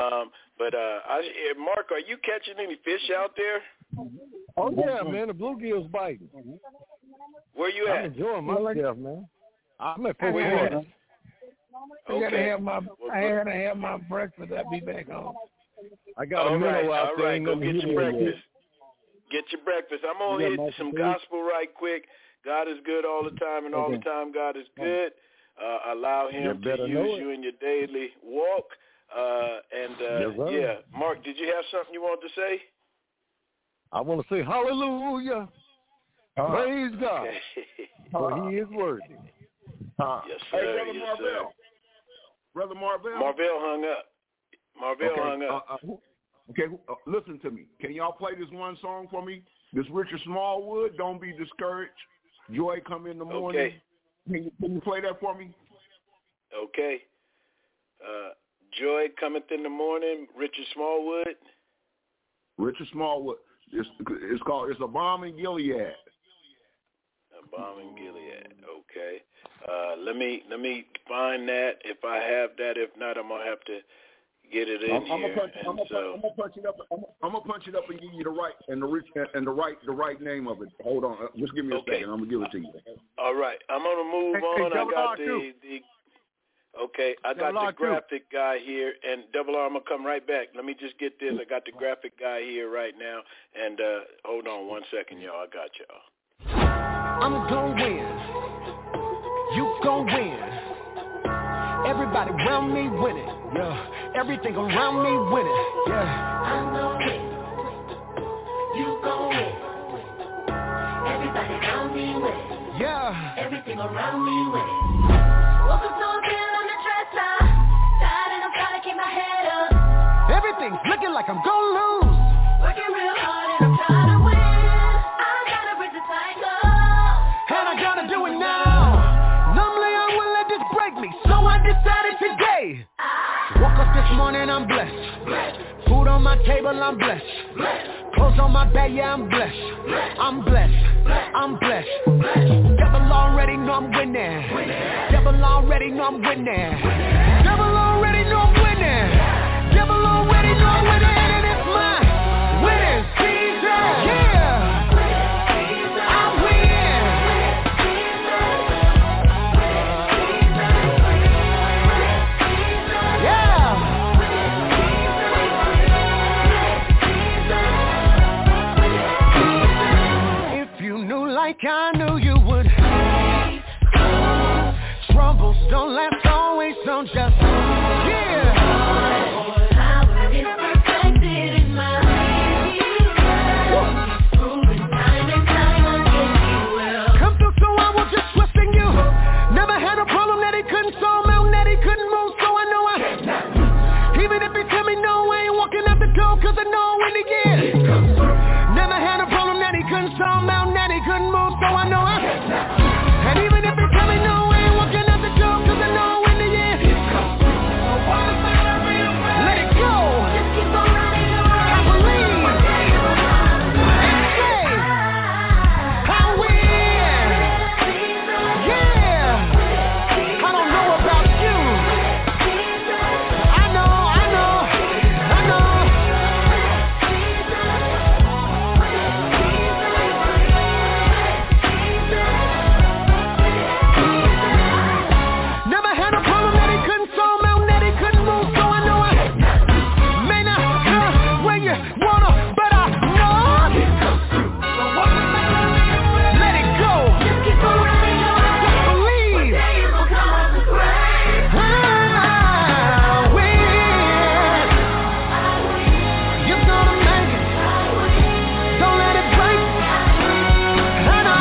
Mark, are you catching any fish out there?
Oh, yeah, man, the bluegill's biting.
Where you at?
I'm enjoying myself, man. I'm at Fort
Worth. I gotta have my breakfast. I'll be back home.
I got a minnow out there.
All right, go get your breakfast. Get your breakfast. I'm going to hit some gospel right quick. God is good all the time, and all the time God is good. Allow him to use you in your daily walk. Mark, did you have something you wanted to say?
I want to say hallelujah. Praise God. For he is worthy.
Yes, sir.
Hey, Brother Marvell. Brother Marvell.
Marvell hung up. Hung up.
Listen to me. Can y'all play this one song for me? This Richard Smallwood, Don't Be Discouraged. Joy Come in the Morning.
Okay.
Can you play that for me?
Okay. Joy Cometh in the Morning, Richard Smallwood.
Richard Smallwood. It's called It's a Bomb in Gilead.
A Bomb in Gilead. Okay. Let me find that if I have that. If not, I'm gonna have to get it in
I'm
here.
I'm gonna punch it up. I'm gonna punch it up and give you the right name of it. Hold on, just give me a second. I'm gonna give it to you.
All right, I'm gonna move on. I got I got the graphic guy here, and Double R, I'm gonna come right back. Let me just get this. I got the graphic guy here right now, and hold on 1 second, y'all. I got y'all.
I'm gonna win. You gon' win. Everybody around me winning. Yeah. Everything around me winning. Yeah. I'm gon' win. You gon' win. Everybody around me winning. Yeah. Everything around me winning. Woke up so good on the dresser. Tired and I'm trying to keep my head up. Everything's looking like I'm gon' lose. Working real hard and I'm trying to win. I gotta break the cycle. And I gotta do it now. Normally I wouldn't let this break me, so I decided today. Woke up this morning, I'm blessed. Food on my table, I'm blessed. Clothes on my back, yeah, I'm blessed. I'm blessed. I'm blessed. Devil already know I'm winning. Devil already know I'm winning. Devil already know I'm winning. Devil already know I'm winning, and it's my winning season. Yeah. Like I knew you would. Troubles don't last always, so just yeah. Power is perfected in my life. Proven time and time again you will come through, so I was just trusting you. Never had a problem that he couldn't solve, mountain that he couldn't move, so I know even if he tell me no, I ain't walking out the door, cause I know when he gets. Never had a problem that he couldn't solve, mountain that he couldn't move, so I know and even if he tell me no, I ain't walking out the door, cause I know in the end let it go. Just keep on running around. I believe and say I win. Yeah. I don't know about you. I know. Never had a problem that he couldn't solve, mountain that he couldn't move, so I know I may not come where you wanna, but I know. Let it go. Just keep on running around. Just believe. One day you gon' come out the grave. I win. You're gonna make it. Don't let it break. I know.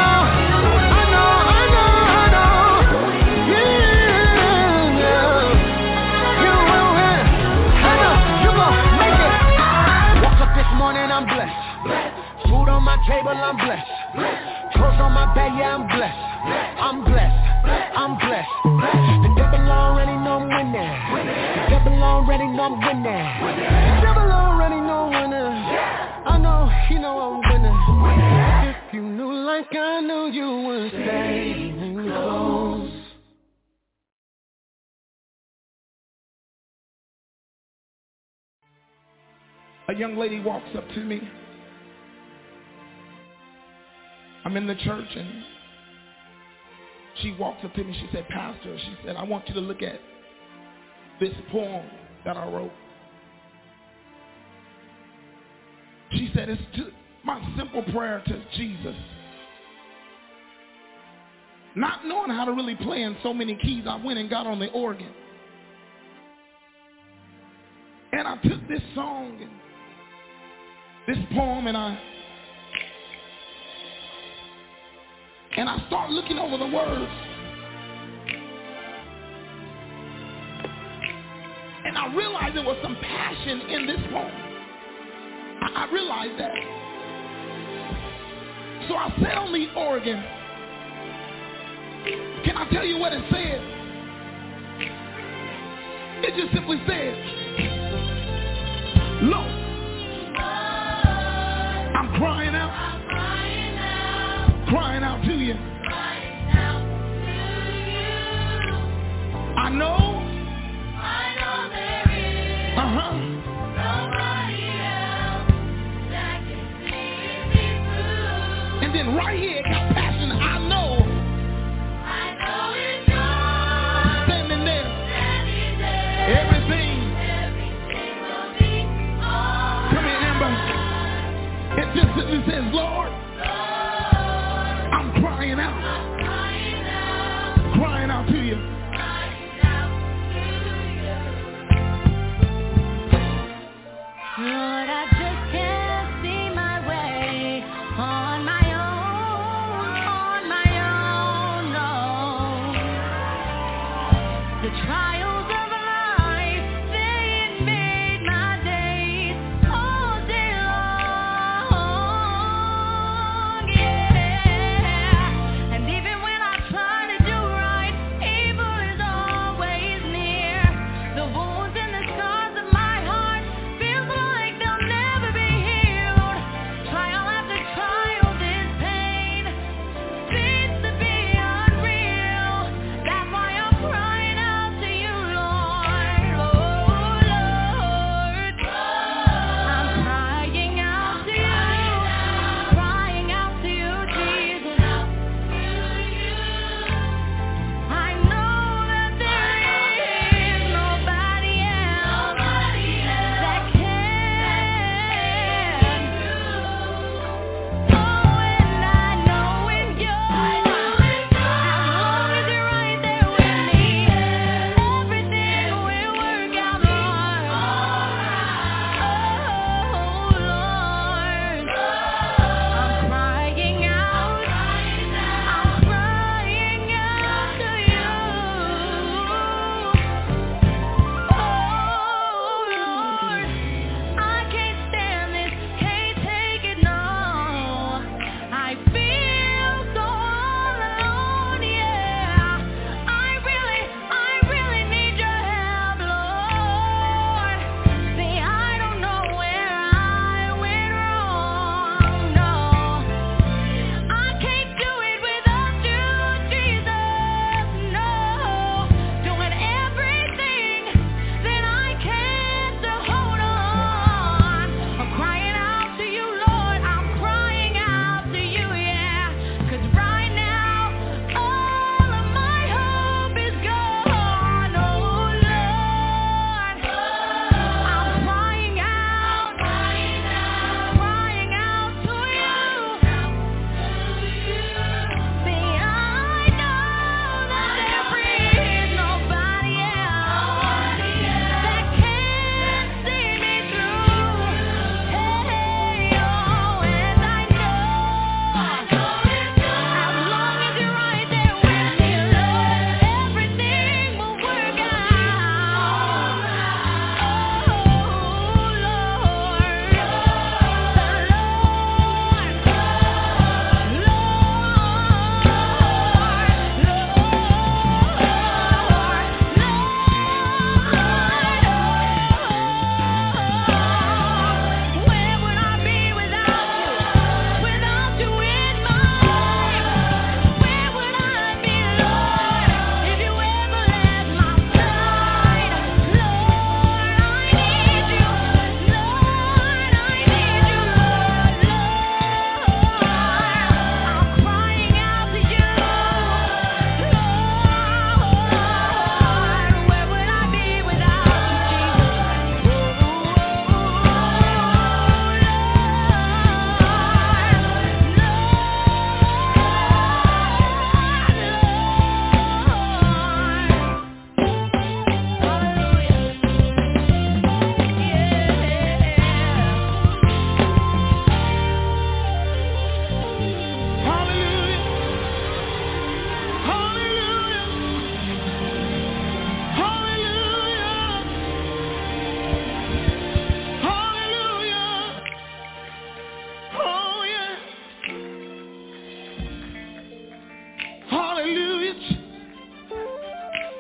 I'm blessed. Food on my table, I'm blessed. Clothes on my back, yeah, I'm blessed. I'm blessed. I'm blessed. The devil already know I'm winning. The devil already know I'm winning. The devil already know I'm winning. I know You know I'm winning. If you knew like I knew, you would stay close.
A young lady walks up to me. I'm in the church and she walks up to me. She said, Pastor, she said, I want you to look at this poem that I wrote. She said, it's my simple prayer to Jesus. Not knowing how to really play in so many keys, I went and got on the organ. And I took this song and this poem and I start looking over the words. And I realized there was some passion in this poem. I realized that. So I sat on the organ. Can I tell you what it said? It just simply said, Lord, I'm crying out to you. I know there is nobody else that can see me through. And then right here, it got passion. I know it's yours. Standing there. Everything will be alright. Come here, Amber. It just simply says, Lord, I'm crying out to you.
Lord, I just can't see my way on my own, no. The trials of life, they invade my days all day long.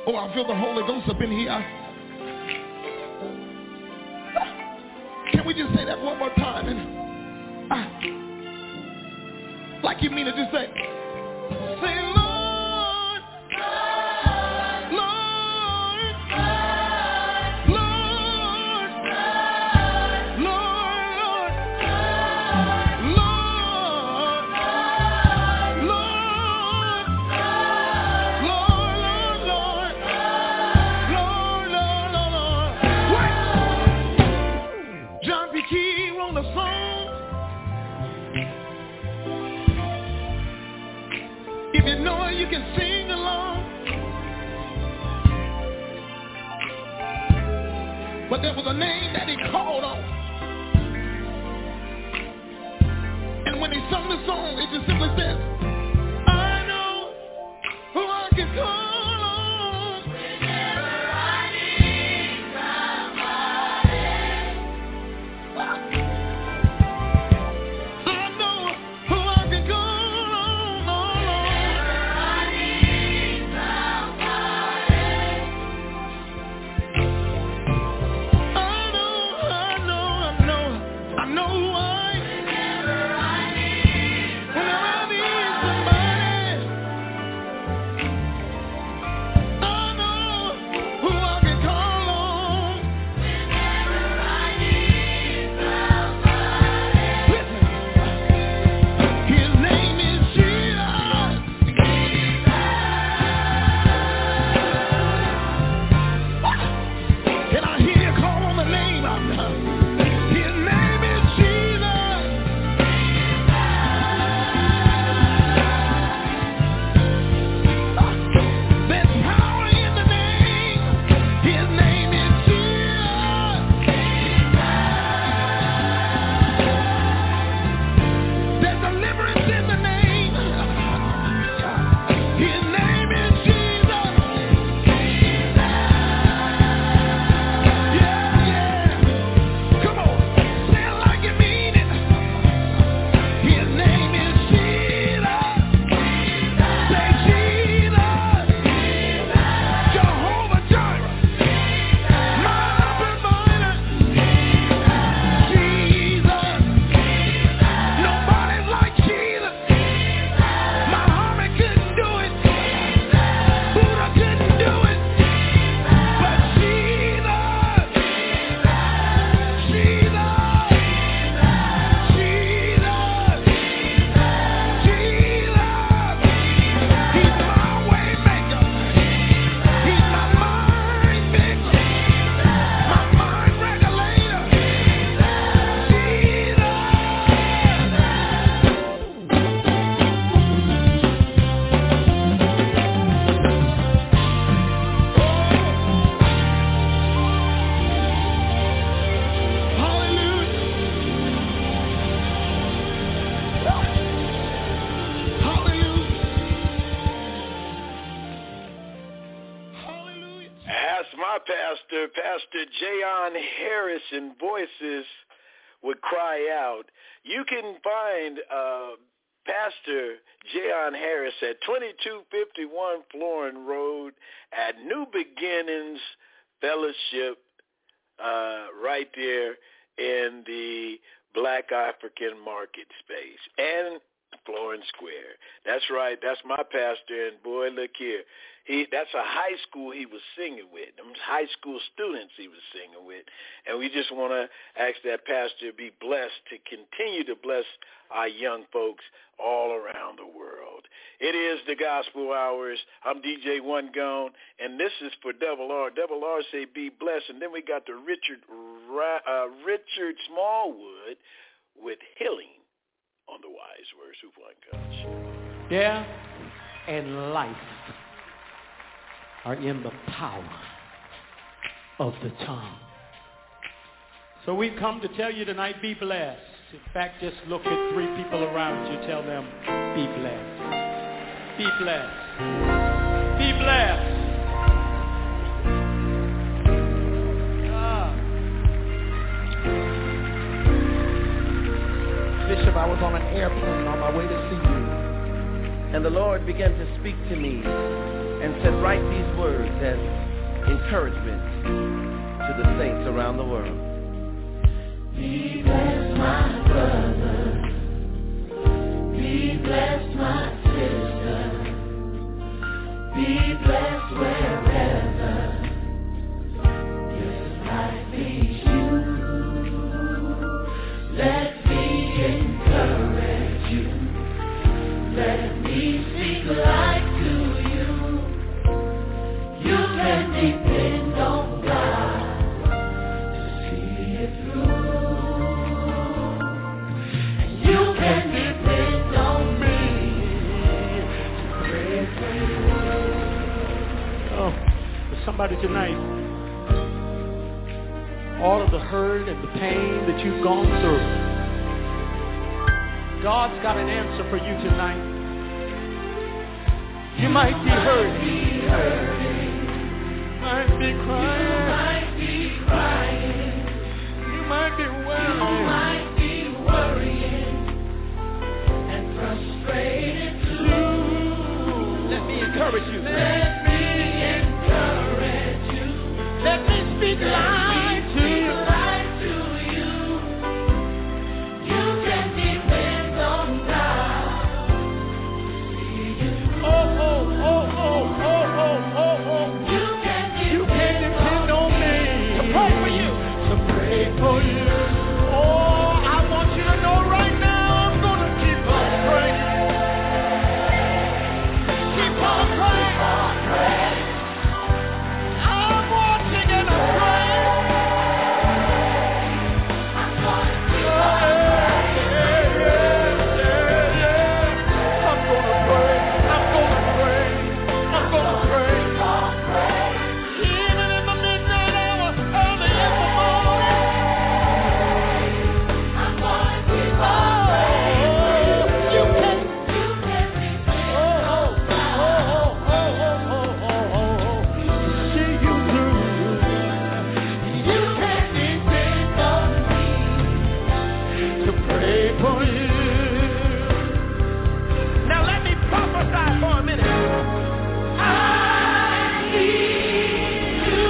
Oh, I feel the Holy Ghost up in here. Can we just say that one more time? And like you mean it, just say, Lord, Lord, Lord, Lord, Lord, Lord, John P. Key wrote a song. If you know it, you can sing along. But there was a name that he called on. And when he sung the song, it just simply says, I know who I can call on. Whenever I need somebody. I know who I can call on. Whenever I need somebody. I know who I am. Whenever I need somebody. I know who I can call on. Whenever I need somebody. His name is Jesus. Can I hear you call on the name of his name is Jesus. There's power in the name. His name is Jesus. There's deliverance in the name. His name is Jesus. Yeah. Come on, say it like you mean it. His name is Jesus. Say Jesus. Jehovah Jireh. My provider. Jesus. Nobody's like Jesus. Muhammad couldn't do it. Buddha couldn't do it. But Jesus. Jesus. He's my way maker. He's my mind fixer. My mind regulator.
As my pastor, Pastor Jayon Harris, in Voices would cry out, you can find Pastor Jayon Harris at 2251 Florin Road at New Beginnings Fellowship, right there in the Black African market space and Florin Square. That's right. That's my pastor. And boy, look here. That's a high school he was singing with. Them high school students he was singing with. And we just want to ask that pastor be blessed to continue to bless our young folks all around the world. It is the Gospel Hours. I'm DJ One Gone, and this is for Double R. Double R say be blessed. And then we got the Richard Smallwood with Healing on the Wise Words. Who won, gosh?
Death and life are in the power of the tongue. So we've come to tell you tonight, be blessed. In fact, just look at 3 people around you, tell them, be blessed. Be blessed. Be blessed.
Bishop, I was on an airplane on my way to see you, and the Lord began to speak to me and said, write these words as encouragement to the saints around the world.
Be blessed, my brother. Be blessed, my sister. Be blessed wherever this life leads you. Let me encourage you. Let me speak life to you. You can depend on God to see it through. You can depend on me to pray for you.
Oh, for somebody tonight, all of the hurt and the pain that you've gone through, God's got an answer for you tonight. You might be hurting, might be crying, you might be worrying
and frustrated too.
Let me encourage you.
Let me encourage you.
Let me speak life to you.
You can depend on God.
You can depend on me to pray for you. To pray for you. Oh, I want you to know right now I'm going to keep on praying. Keep on praying. I'm watching and I'm praying. I'm going to keep on praying. I'm going to pray. I'm going to pray. I'm going to pray. Even in the midnight hour, early in the morning.
I'm going to keep on praying.
You can. See you through.
You can depend on me
To pray for you. Now let me prophesy for a minute.
I need you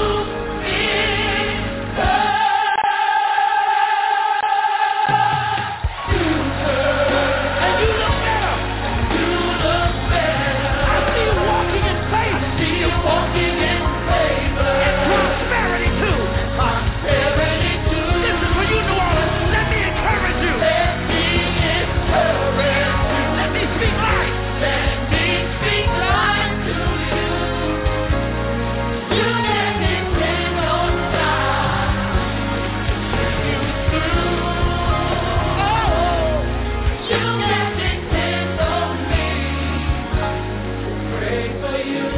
in the future.
And you look better.
You look better.
I see you walking in faith.
I see you walking in favor
and prosperity too.
prosperity too.
Listen, for you, New Orleans, let me encourage you.
Let me encourage you.
Let me speak life.
Let me speak life to you. You can depend on God to see you through. You can depend on me to pray for you.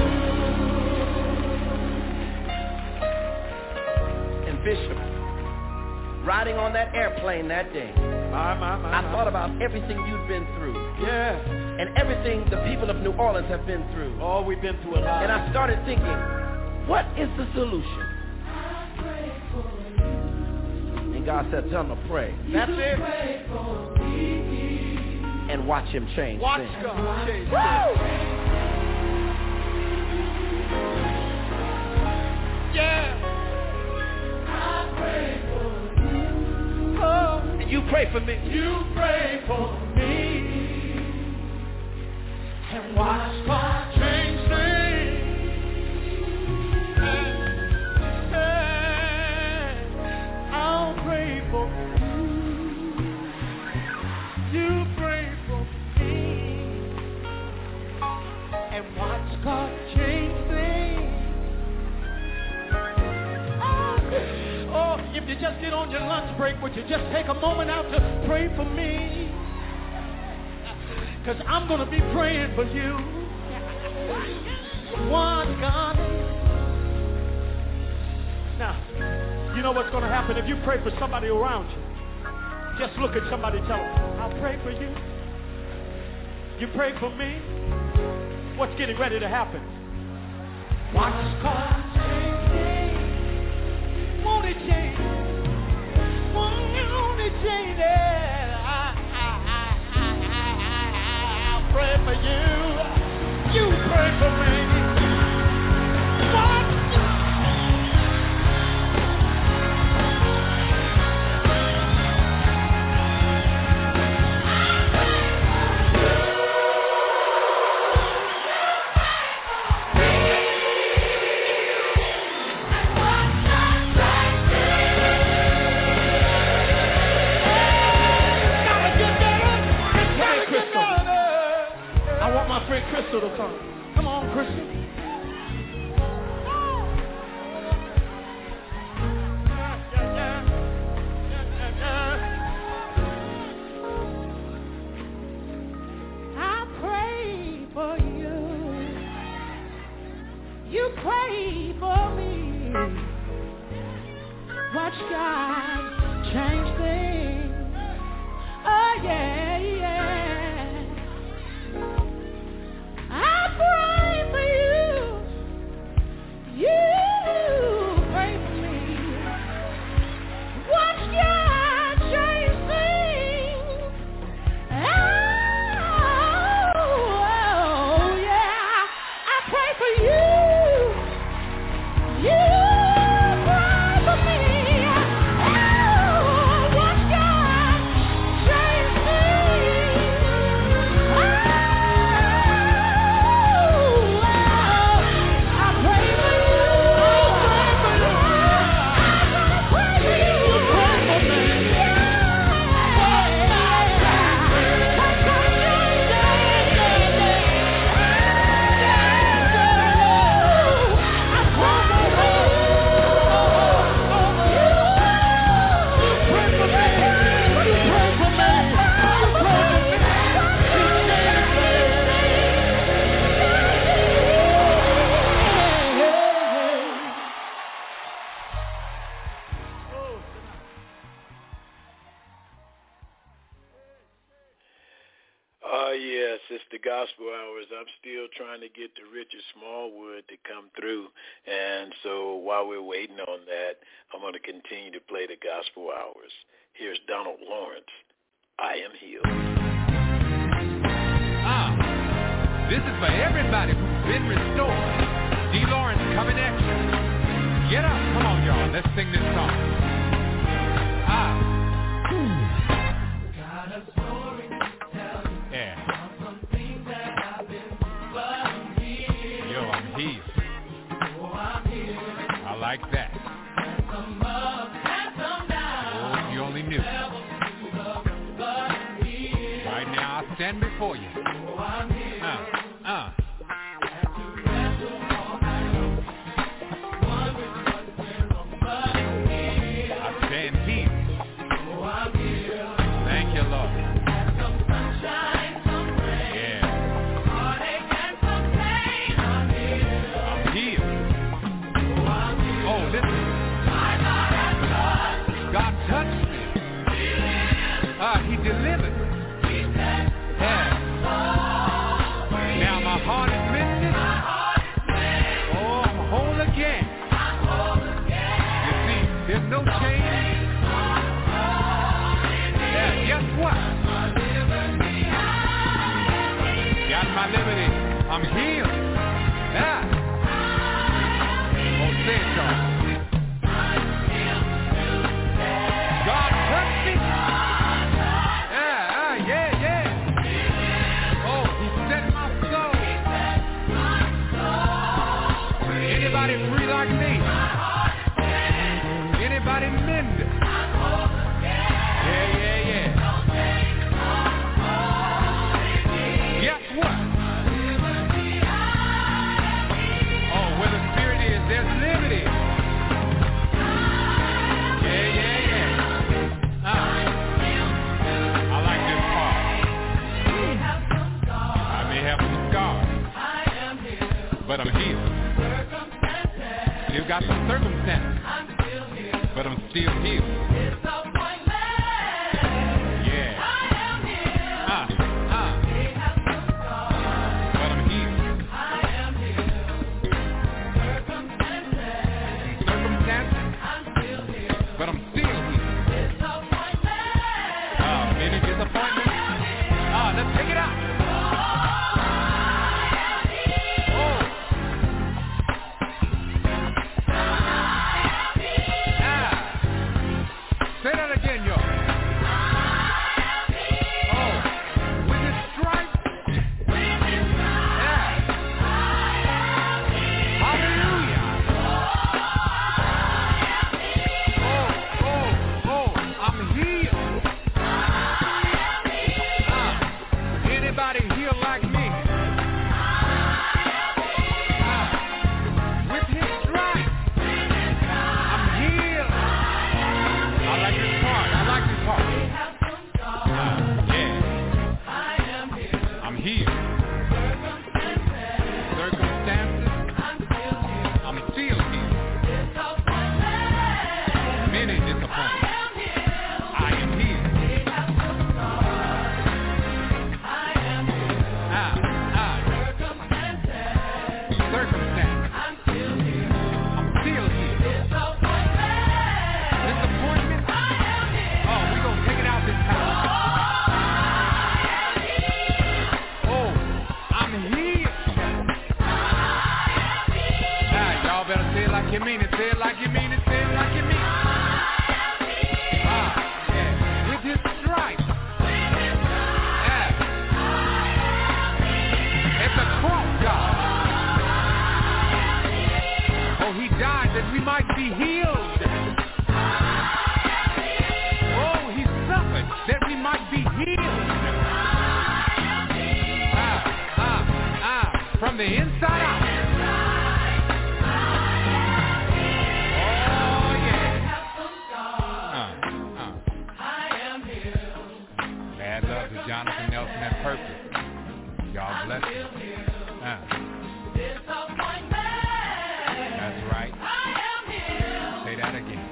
And Bishop, riding on that airplane that day, I thought about everything you've been through.
Yeah.
And everything the people of New Orleans have been through.
Oh, we've been through a lot.
And I started thinking, what is the solution? And God said, tell him to pray.
That's it.
And watch him change
Watch
things.
God change
Woo!
Yeah.
Oh, and you pray for me.
You pray for me. And watch God change things. I'll pray for you. You pray for me. And watch God change things. Oh, if you just get on your lunch break, would you just take a moment out to pray for me? Because I'm going to be praying for you. Watch God. Now, you know what's going to happen if you pray for somebody around you. Just look at somebody and tell them, I'll pray for you. You pray for me. What's getting ready to happen? Watch God change. Won't it change? Won't it change? I'll pray for you. You pray for me.
little song. Come on, Christian.
You pray for me. Watch God change things. Oh yeah, yeah. I pray for you. You pray for me. Watch God change things. Oh yeah. I pray for you.
It's the gospel hours. I'm still trying to get to Richard Smallwood to come through. And so while we're waiting on that, I'm going to continue to play the gospel hours. Here's Donald Lawrence. I am healed.
This is for everybody who's been restored. D. Lawrence coming at you. Get up. Come on, y'all. Let's sing this song.
Got a story to tell you.
Yeah. I like that. Oh, you only knew. Right now, I stand before you. I stand here. Thank you, Lord. He delivered. Yeah. Now my heart is mended. Oh, I'm whole again. You see, there's no change. Yeah, guess what? Got my liberty. I'm healed. Yeah. Oh, say it, y'all. God touched me. Anybody free like me? Anybody mend? Yeah. Guess what? Oh, where the Spirit is, there's liberty. Yeah. I like this part. I may have some scars, but I'm healed. You've got some circumstances, but I'm still healed. Yeah. But I'm healed. Circumstances, but I'm still healed. Many disappointments. Let's take it out. you mean it. Say it like you mean it. Say it like you mean it. Yeah. With his stripes. Yeah. It's a cross, God. Oh, he died that we might be healed. Oh, he suffered that we might be healed. From the inside out. Jonathan Nelson and Purpose. God bless you. That's right. Say that again.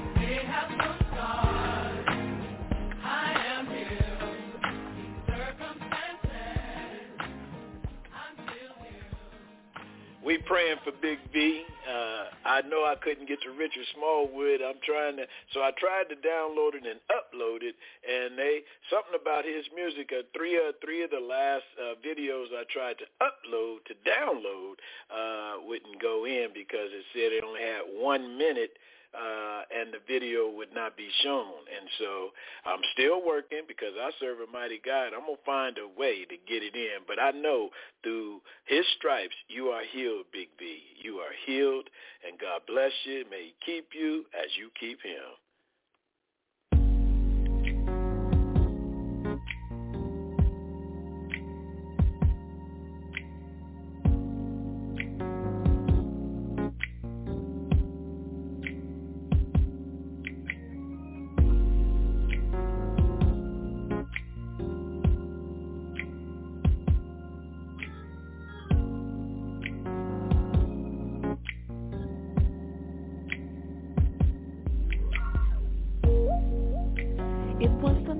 We praying for Big V. I know I couldn't get to Richard Smallwood. So I tried to download it and upload it, and something about his music. Three of the last videos I tried to upload to download wouldn't go in because it said it only had 1 minute. And the video would not be shown. And so I'm still working because I serve a mighty God. I'm going to find a way to get it in. But I know through his stripes, you are healed, Big V. You are healed, and God bless you. May he keep you as you keep him.
It was the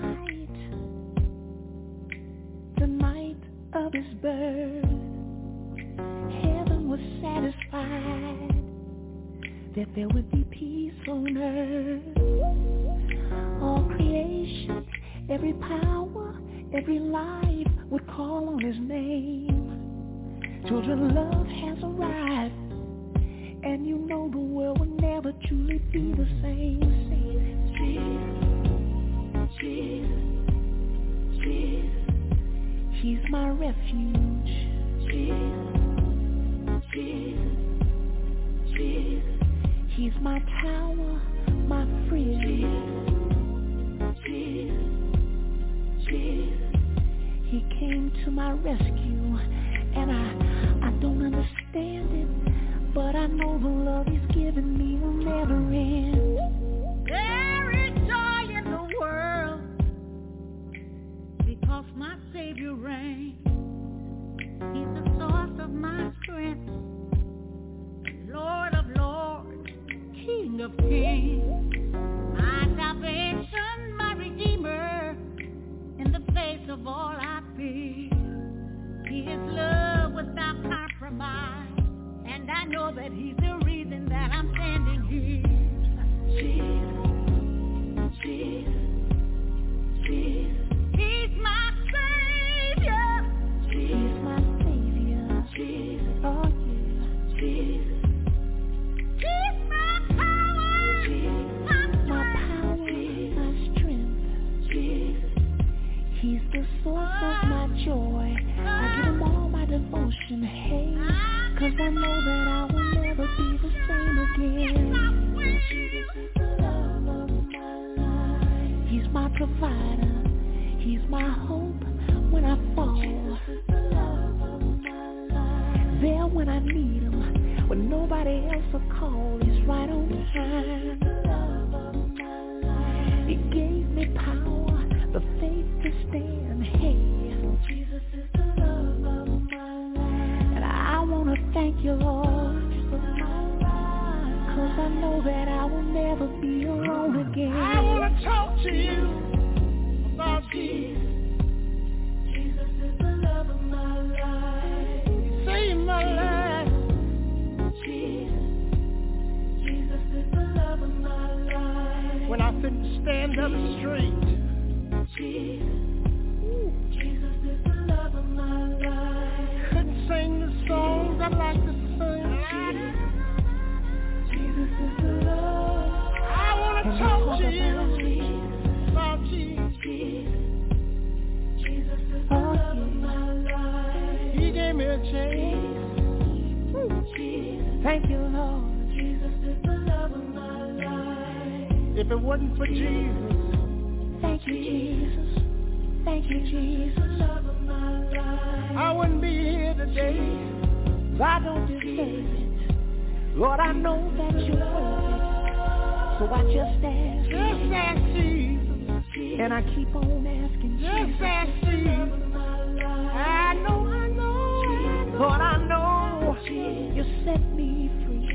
night of his birth. Heaven was satisfied that there would be peace on earth. All creation, every power, every life would call on his name. Children, love has arrived, and you know the world will never truly be the same. Jesus, Jesus, he's my refuge. Jesus, Jesus, Jesus, he's my tower, my friend. Jesus, Jesus, he came to my rescue, and I don't understand it, but I know the love he's given me will never end. There is joy in the world because my Savior reigns. He's the source of my strength, Lord of lords, King of kings, my salvation, my Redeemer, in the face of all I fear. His love without compromise, and I know that he's the reason that I'm standing here. Jesus, Jesus, Jesus, he's my Savior. He's my Savior. Jesus, oh yeah. Jesus, he's my power. Jesus, my power, Jesus, my strength. Jesus, he's the source of my joy. I give him all my devotion, hey, 'cause I know that I will never be the same again. Jesus is the love of my life. He's my provider. He's my hope when I fall. Jesus is the love of my life. There when I need him, when nobody else will call, he's right on time. Jesus is the love of my life. He gave me power, the faith to stand, hey. Jesus is the love of my life. And I want to thank you, Lord, for my life, 'cause I know that I will never be alone again. I want to talk to you about Jesus. Jesus is the love of my life. He saved my life. Jesus, Jesus is the love of my life. When I couldn't stand up straight, Jesus, Jesus is the love of my life. Couldn't sing the songs I like to sing. Jesus,
give me a chance. Thank you, Lord. Jesus is the love of my life. If it wasn't for Jesus, thank you, Jesus. Thank you, Jesus. Love of my life. I wouldn't be here today. I don't deserve it. Lord, I know that you're worth it. So I just ask Jesus. And I keep on asking Jesus. I know. Lord, I know you set me free.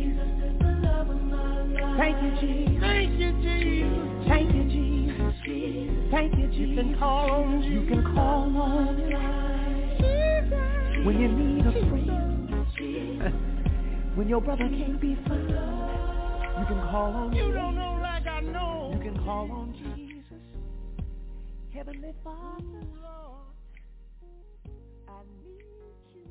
Thank you, Jesus. Thank you, Jesus. Thank you, Jesus. Thank you, Jesus. You can call on Jesus. You can call on Jesus. When you need a friend. When your brother can't be found. You can call on Jesus. You don't know like I know. You can call on Jesus. Heavenly Father, Lord, I need you.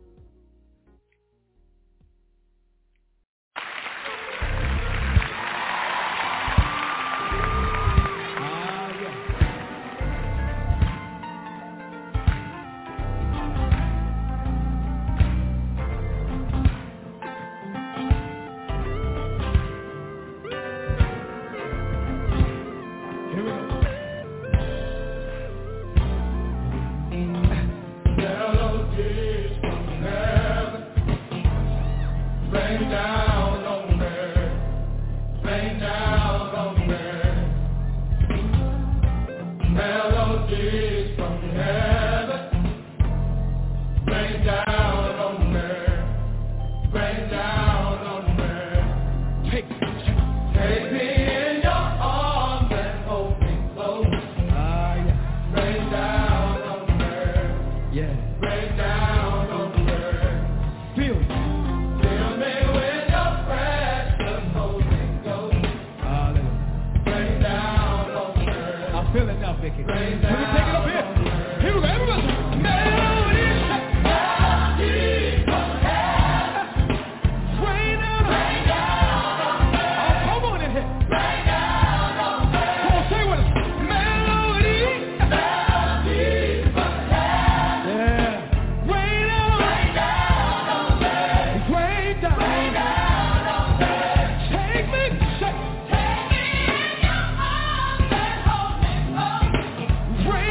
Rain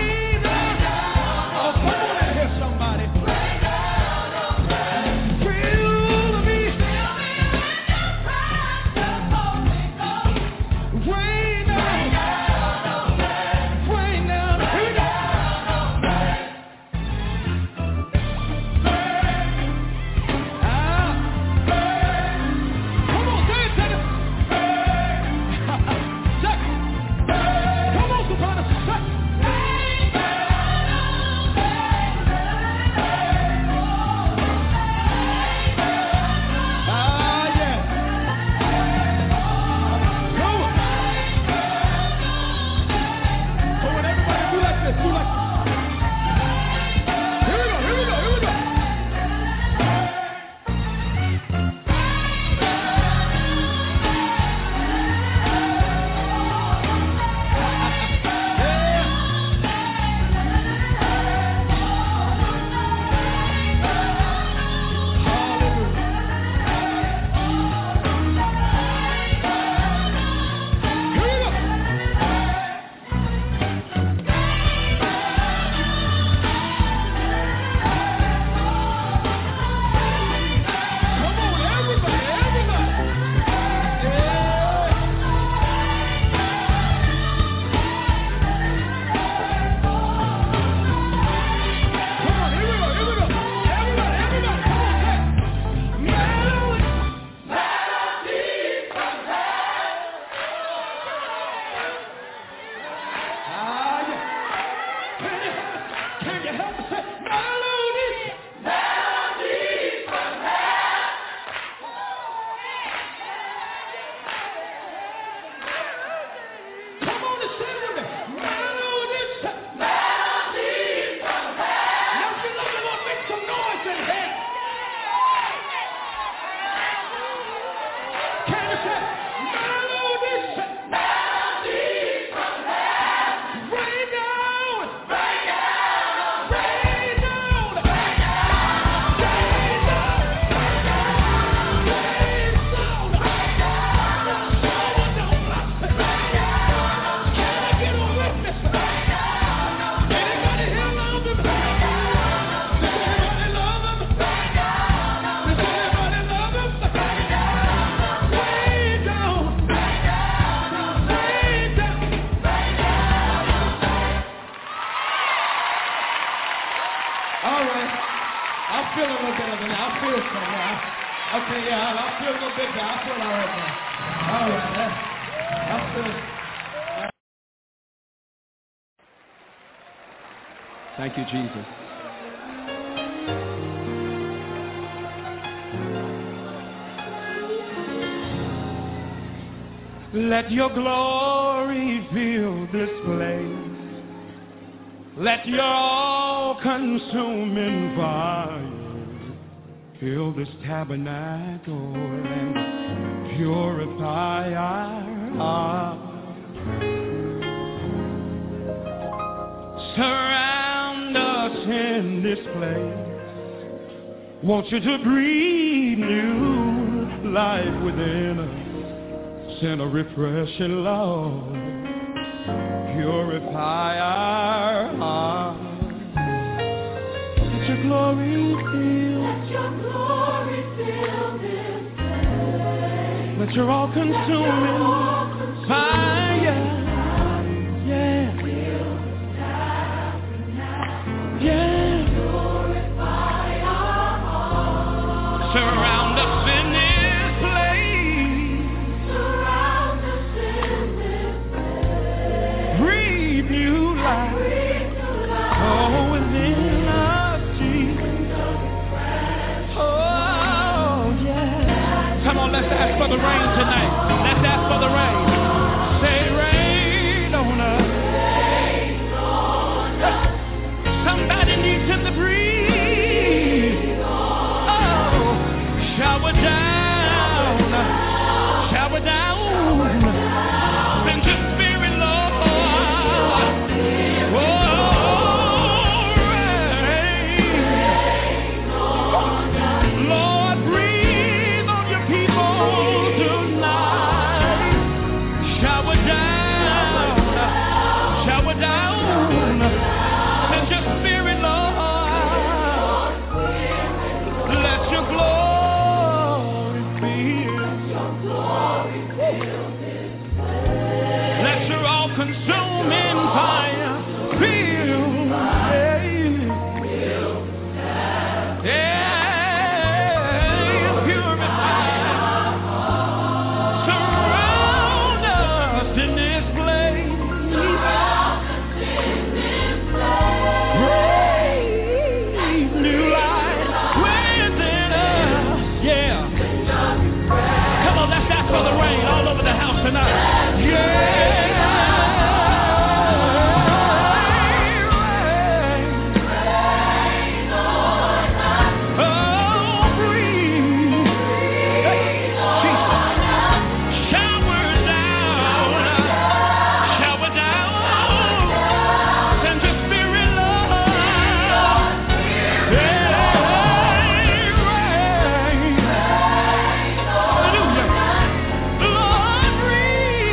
feel a little better than that. I feel something now. Okay, yeah, I feel a little bit better. I feel all right now. All right, I feel. Thank you, Jesus. Let your glory fill this place. Let your all-consuming fire fill this tabernacle and purify our hearts. Surround us in this place. Want you to breathe new life within us. Send a refreshing love. Purify our hearts. Let your glory fill. Let your glory fill this place. Let your all-consuming fire. Yeah. Yeah. Purify our hearts. Surround us in this place. Surround us in this place. Breathe new life. Oh, within us, Jesus. Oh, yeah. Come on, let's ask for the rain tonight. Let's ask for the rain. Say rain on us. Somebody needs him to breathe. Oh, shower down. Shower down. Send your spirit, Lord. Oh, rain. Lord, breathe on your people tonight. Shower down. Shower down. Send your spirit, Lord. Let your glory fill. Let your all-consuming fire fill. Yeah, purify. Surround us in this place. Breathe new life within us. Yeah. Come on, let's ask for the rain all over the house tonight. Yeah. Breathe.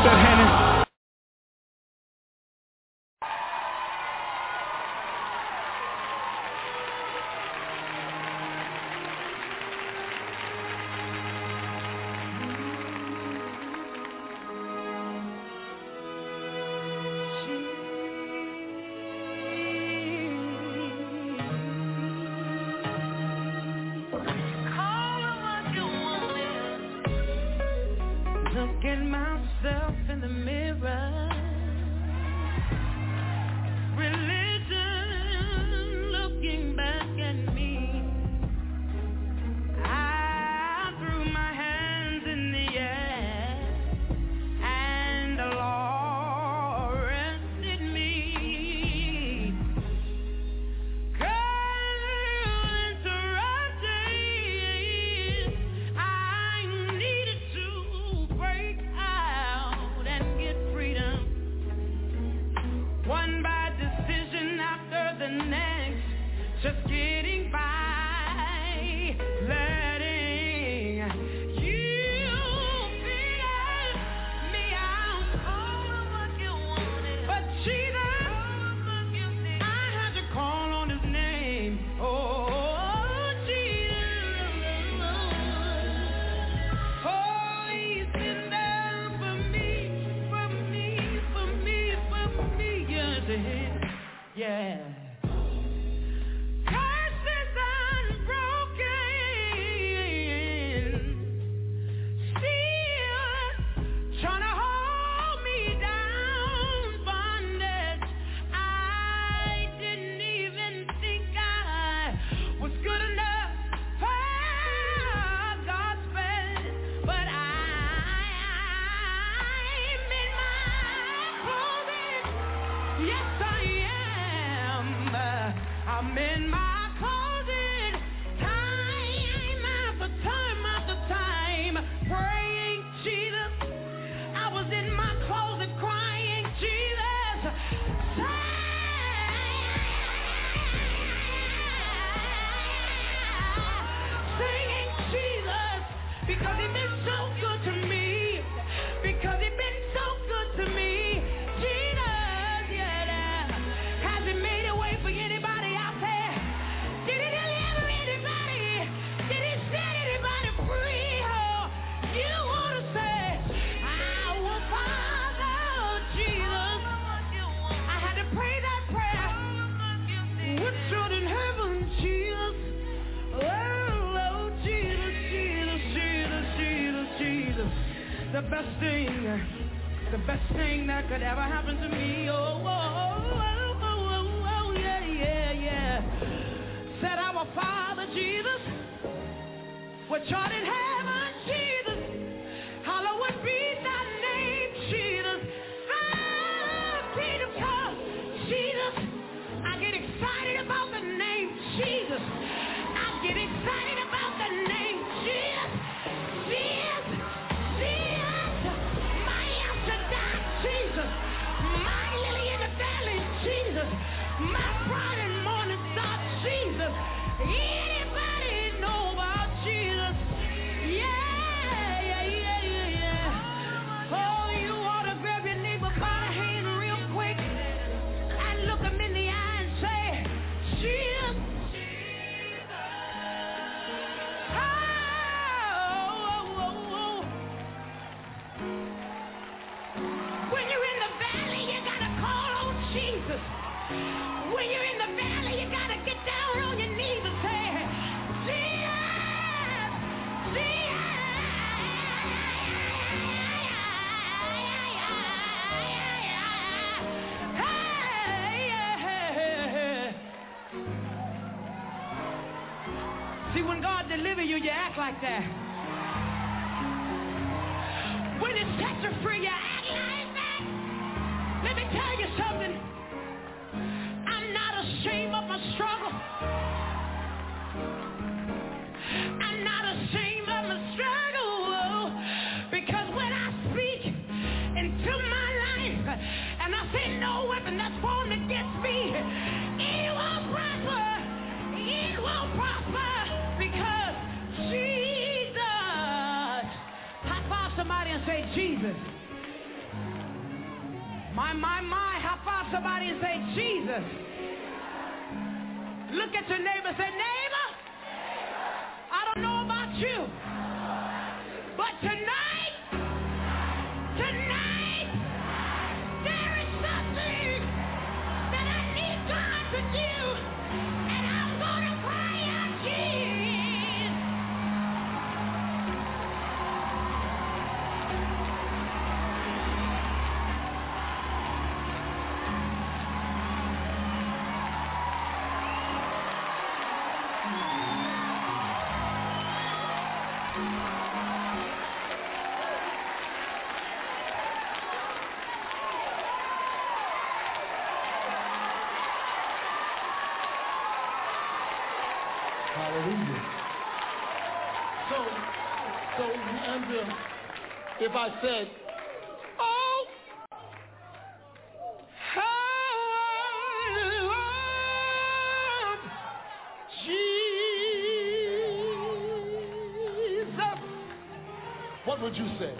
that hand.
Look at myself in the mirror. Religion looking back at me. I threw my hands in the air and the Lord rested me. I needed to break out and get freedom. One bad decision after the next, just getting by, letting you figure me out. But Jesus, I had to call on his name. Oh, Jesus. Oh, he's been there for me, yeah. Curses unbroken, still trying to hold me down, bondage. I didn't even think I was good enough for God's best, but I'm in my closet. Yes, I am. I'm in my closet, time after time, praying, Jesus. I was in my closet crying, Jesus. Singing, Jesus, because he's been so good to me. Because he's been so good to me. Jesus, yeah. Has he made a way for anybody out there? Did he deliver anybody? Did he set anybody free? Oh, you want to say, I will follow Jesus. I had to pray that prayer. What should in heaven, Jesus? Oh, Jesus, Jesus, Jesus, Jesus, Jesus. The best thing that could ever happen to me. Oh, yeah. Said our Father Jesus, which art in heaven, Jesus, hallowed be thy name, Jesus. Kingdom come, Jesus. I get excited about the name Jesus. I get excited about the name Jesus. My answer died, Jesus. My lily in the valley, Jesus. My bright and morning star, Jesus. Anybody know about Jesus? Yeah. Oh, you ought to grab your neighbor by the hand real quick and look him in the eye and say, Jesus. Oh. When you're in the valley, you gotta call on Jesus. When you're in the valley, you gotta get down on your knees and say, Jesus, See, when God delivers you, you act like that. When He sets you free, you act like that. Let me tell you something. I'm not ashamed of my struggle. I'm not ashamed of my struggle. Because when I speak into my life and I say no weapon that's formed against me, it won't prosper. It won't prosper. Because Jesus. High five somebody and say, Jesus.
My. How far somebody say Jesus? Look at your neighbor. Say, neighbor, I don't know about you, but tonight, there is something that I need God to do, and I'm going to cry out, Jesus.
Hallelujah. So, Andrea, if I said, oh, how I love Jesus, what would you say?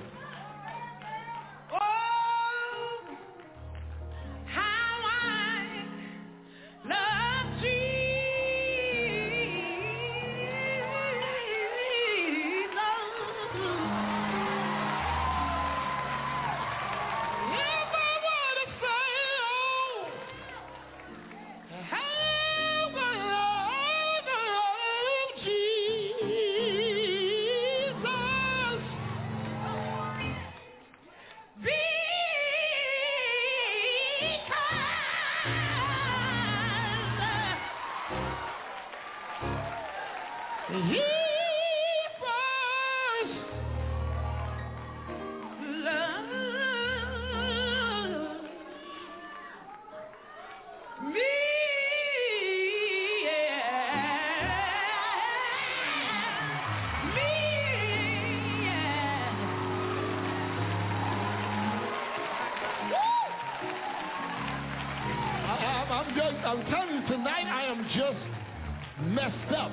I'm telling you, tonight I am just messed up.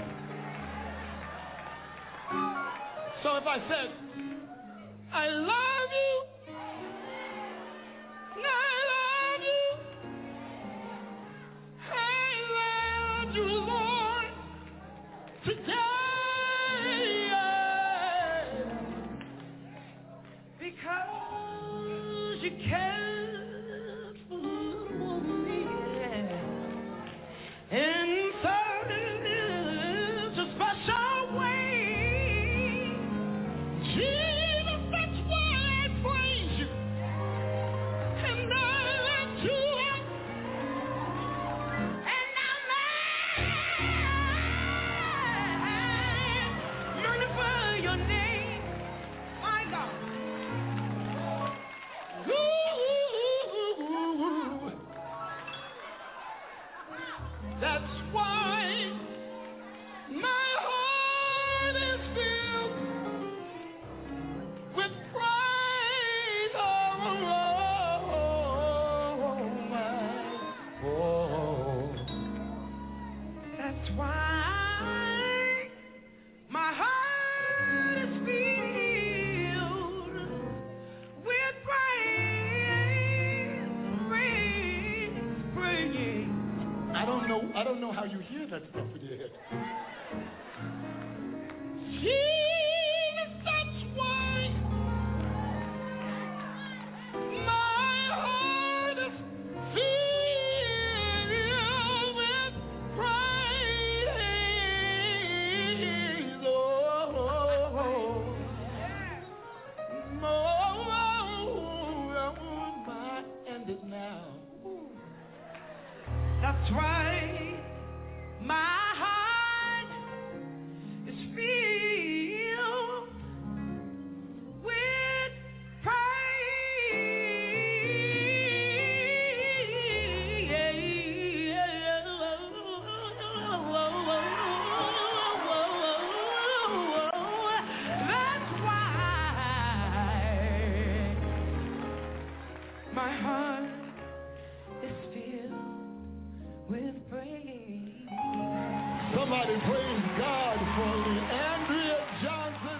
So if I said, I love you, I love you, Lord, today, because you cared for me. In such a special way, Jesus, that's why I praise you, and I lift you up, and I magnify your name, my God. Ooh, that's why my heart is filled with praise. That's why my heart is filled with praise. I don't know how you hear that stuff in your head. Jesus, that's why my heart is filled with praise. My end is now. That's right. My heart is filled with That's why my heart is filled with praise. Somebody praise God for Andrea Johnson.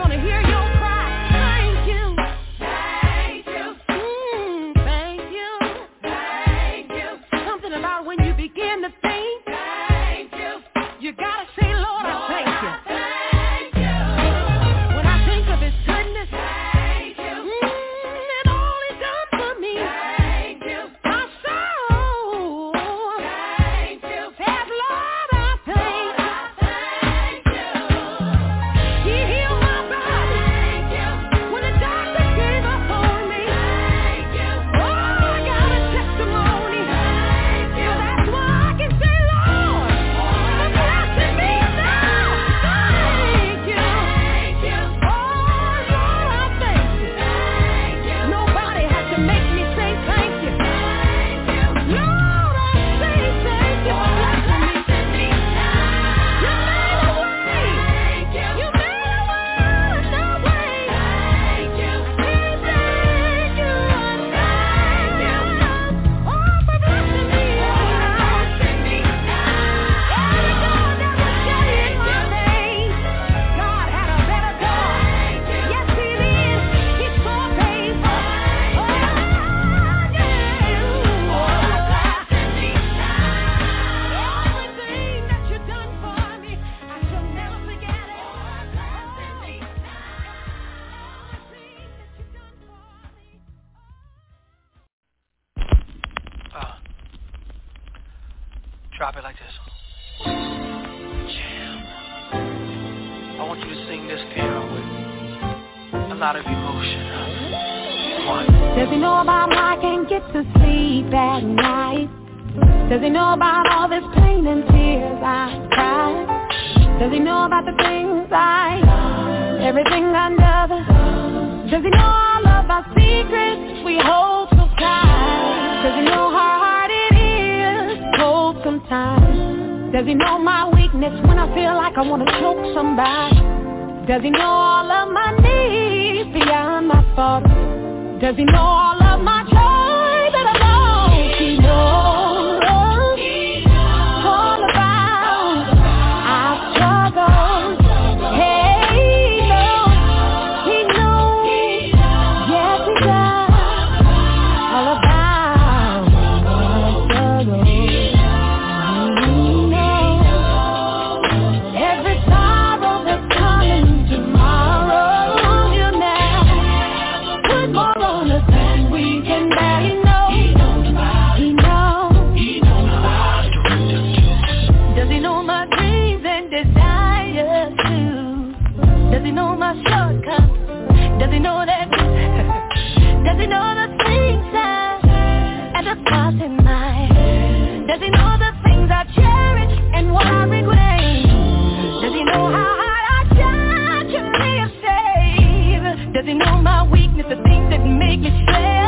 wanna hear your cry. Thank you. Thank you. Thank you. Thank you. Something about when you begin to think. Thank you. You gotta say, Lord, I thank you. Thank you. When I think of His goodness. Thank you. And all He's done for me. Thank you. My soul. Thank you. Says, Lord, I thank you. Thank you. He healed my body. Thank you. When the doctor gave up on me. Thank you. Oh, I got a testimony. Thank you. So that's why I can say, Lord, for blessing me now. Thank you. Thank you. Oh, Lord, I thank you. Thank you. Nobody has to make me say thank you. Thank you. Lord, I say thank you for blessing me. You made a way. Thank you. You made a way. No way. Thank you. Thank you. Thank you. Oh, for blessing me. Every door that was shut in my name, God had a better door. Yes, He did. He's so faithful. Oh, yeah. Everything that you've done for me, I shall never forget it.
Drop it like this. Jam. I want you to sing this carol with a lot of emotion. One.
Does He know about how I can't get to sleep at night? Does He know about all this pain and tears I cried? Does He know about the things I love, everything under the sun? Does He know all of our secrets we hold so tight? Does He know how hard it is cold sometimes? Does He know my weakness when I feel like I want to choke somebody? Does He know all of my needs beyond my thoughts? Does He know all of my joy that I know? He knows all about our struggles. Hey, He knows, yes He does, all about our struggles. He knows every sorrow that's coming tomorrow. You never put more on us than we can bear. He knows. He knows. Does He know my dreams and desires too? Does He know my shortcomings? Does He know that? Does He know the things and the thoughts in my head? Does He know the things I cherish and what I regret? Does He know how hard I try to live safe? Does He know my weakness, the things that make me stress?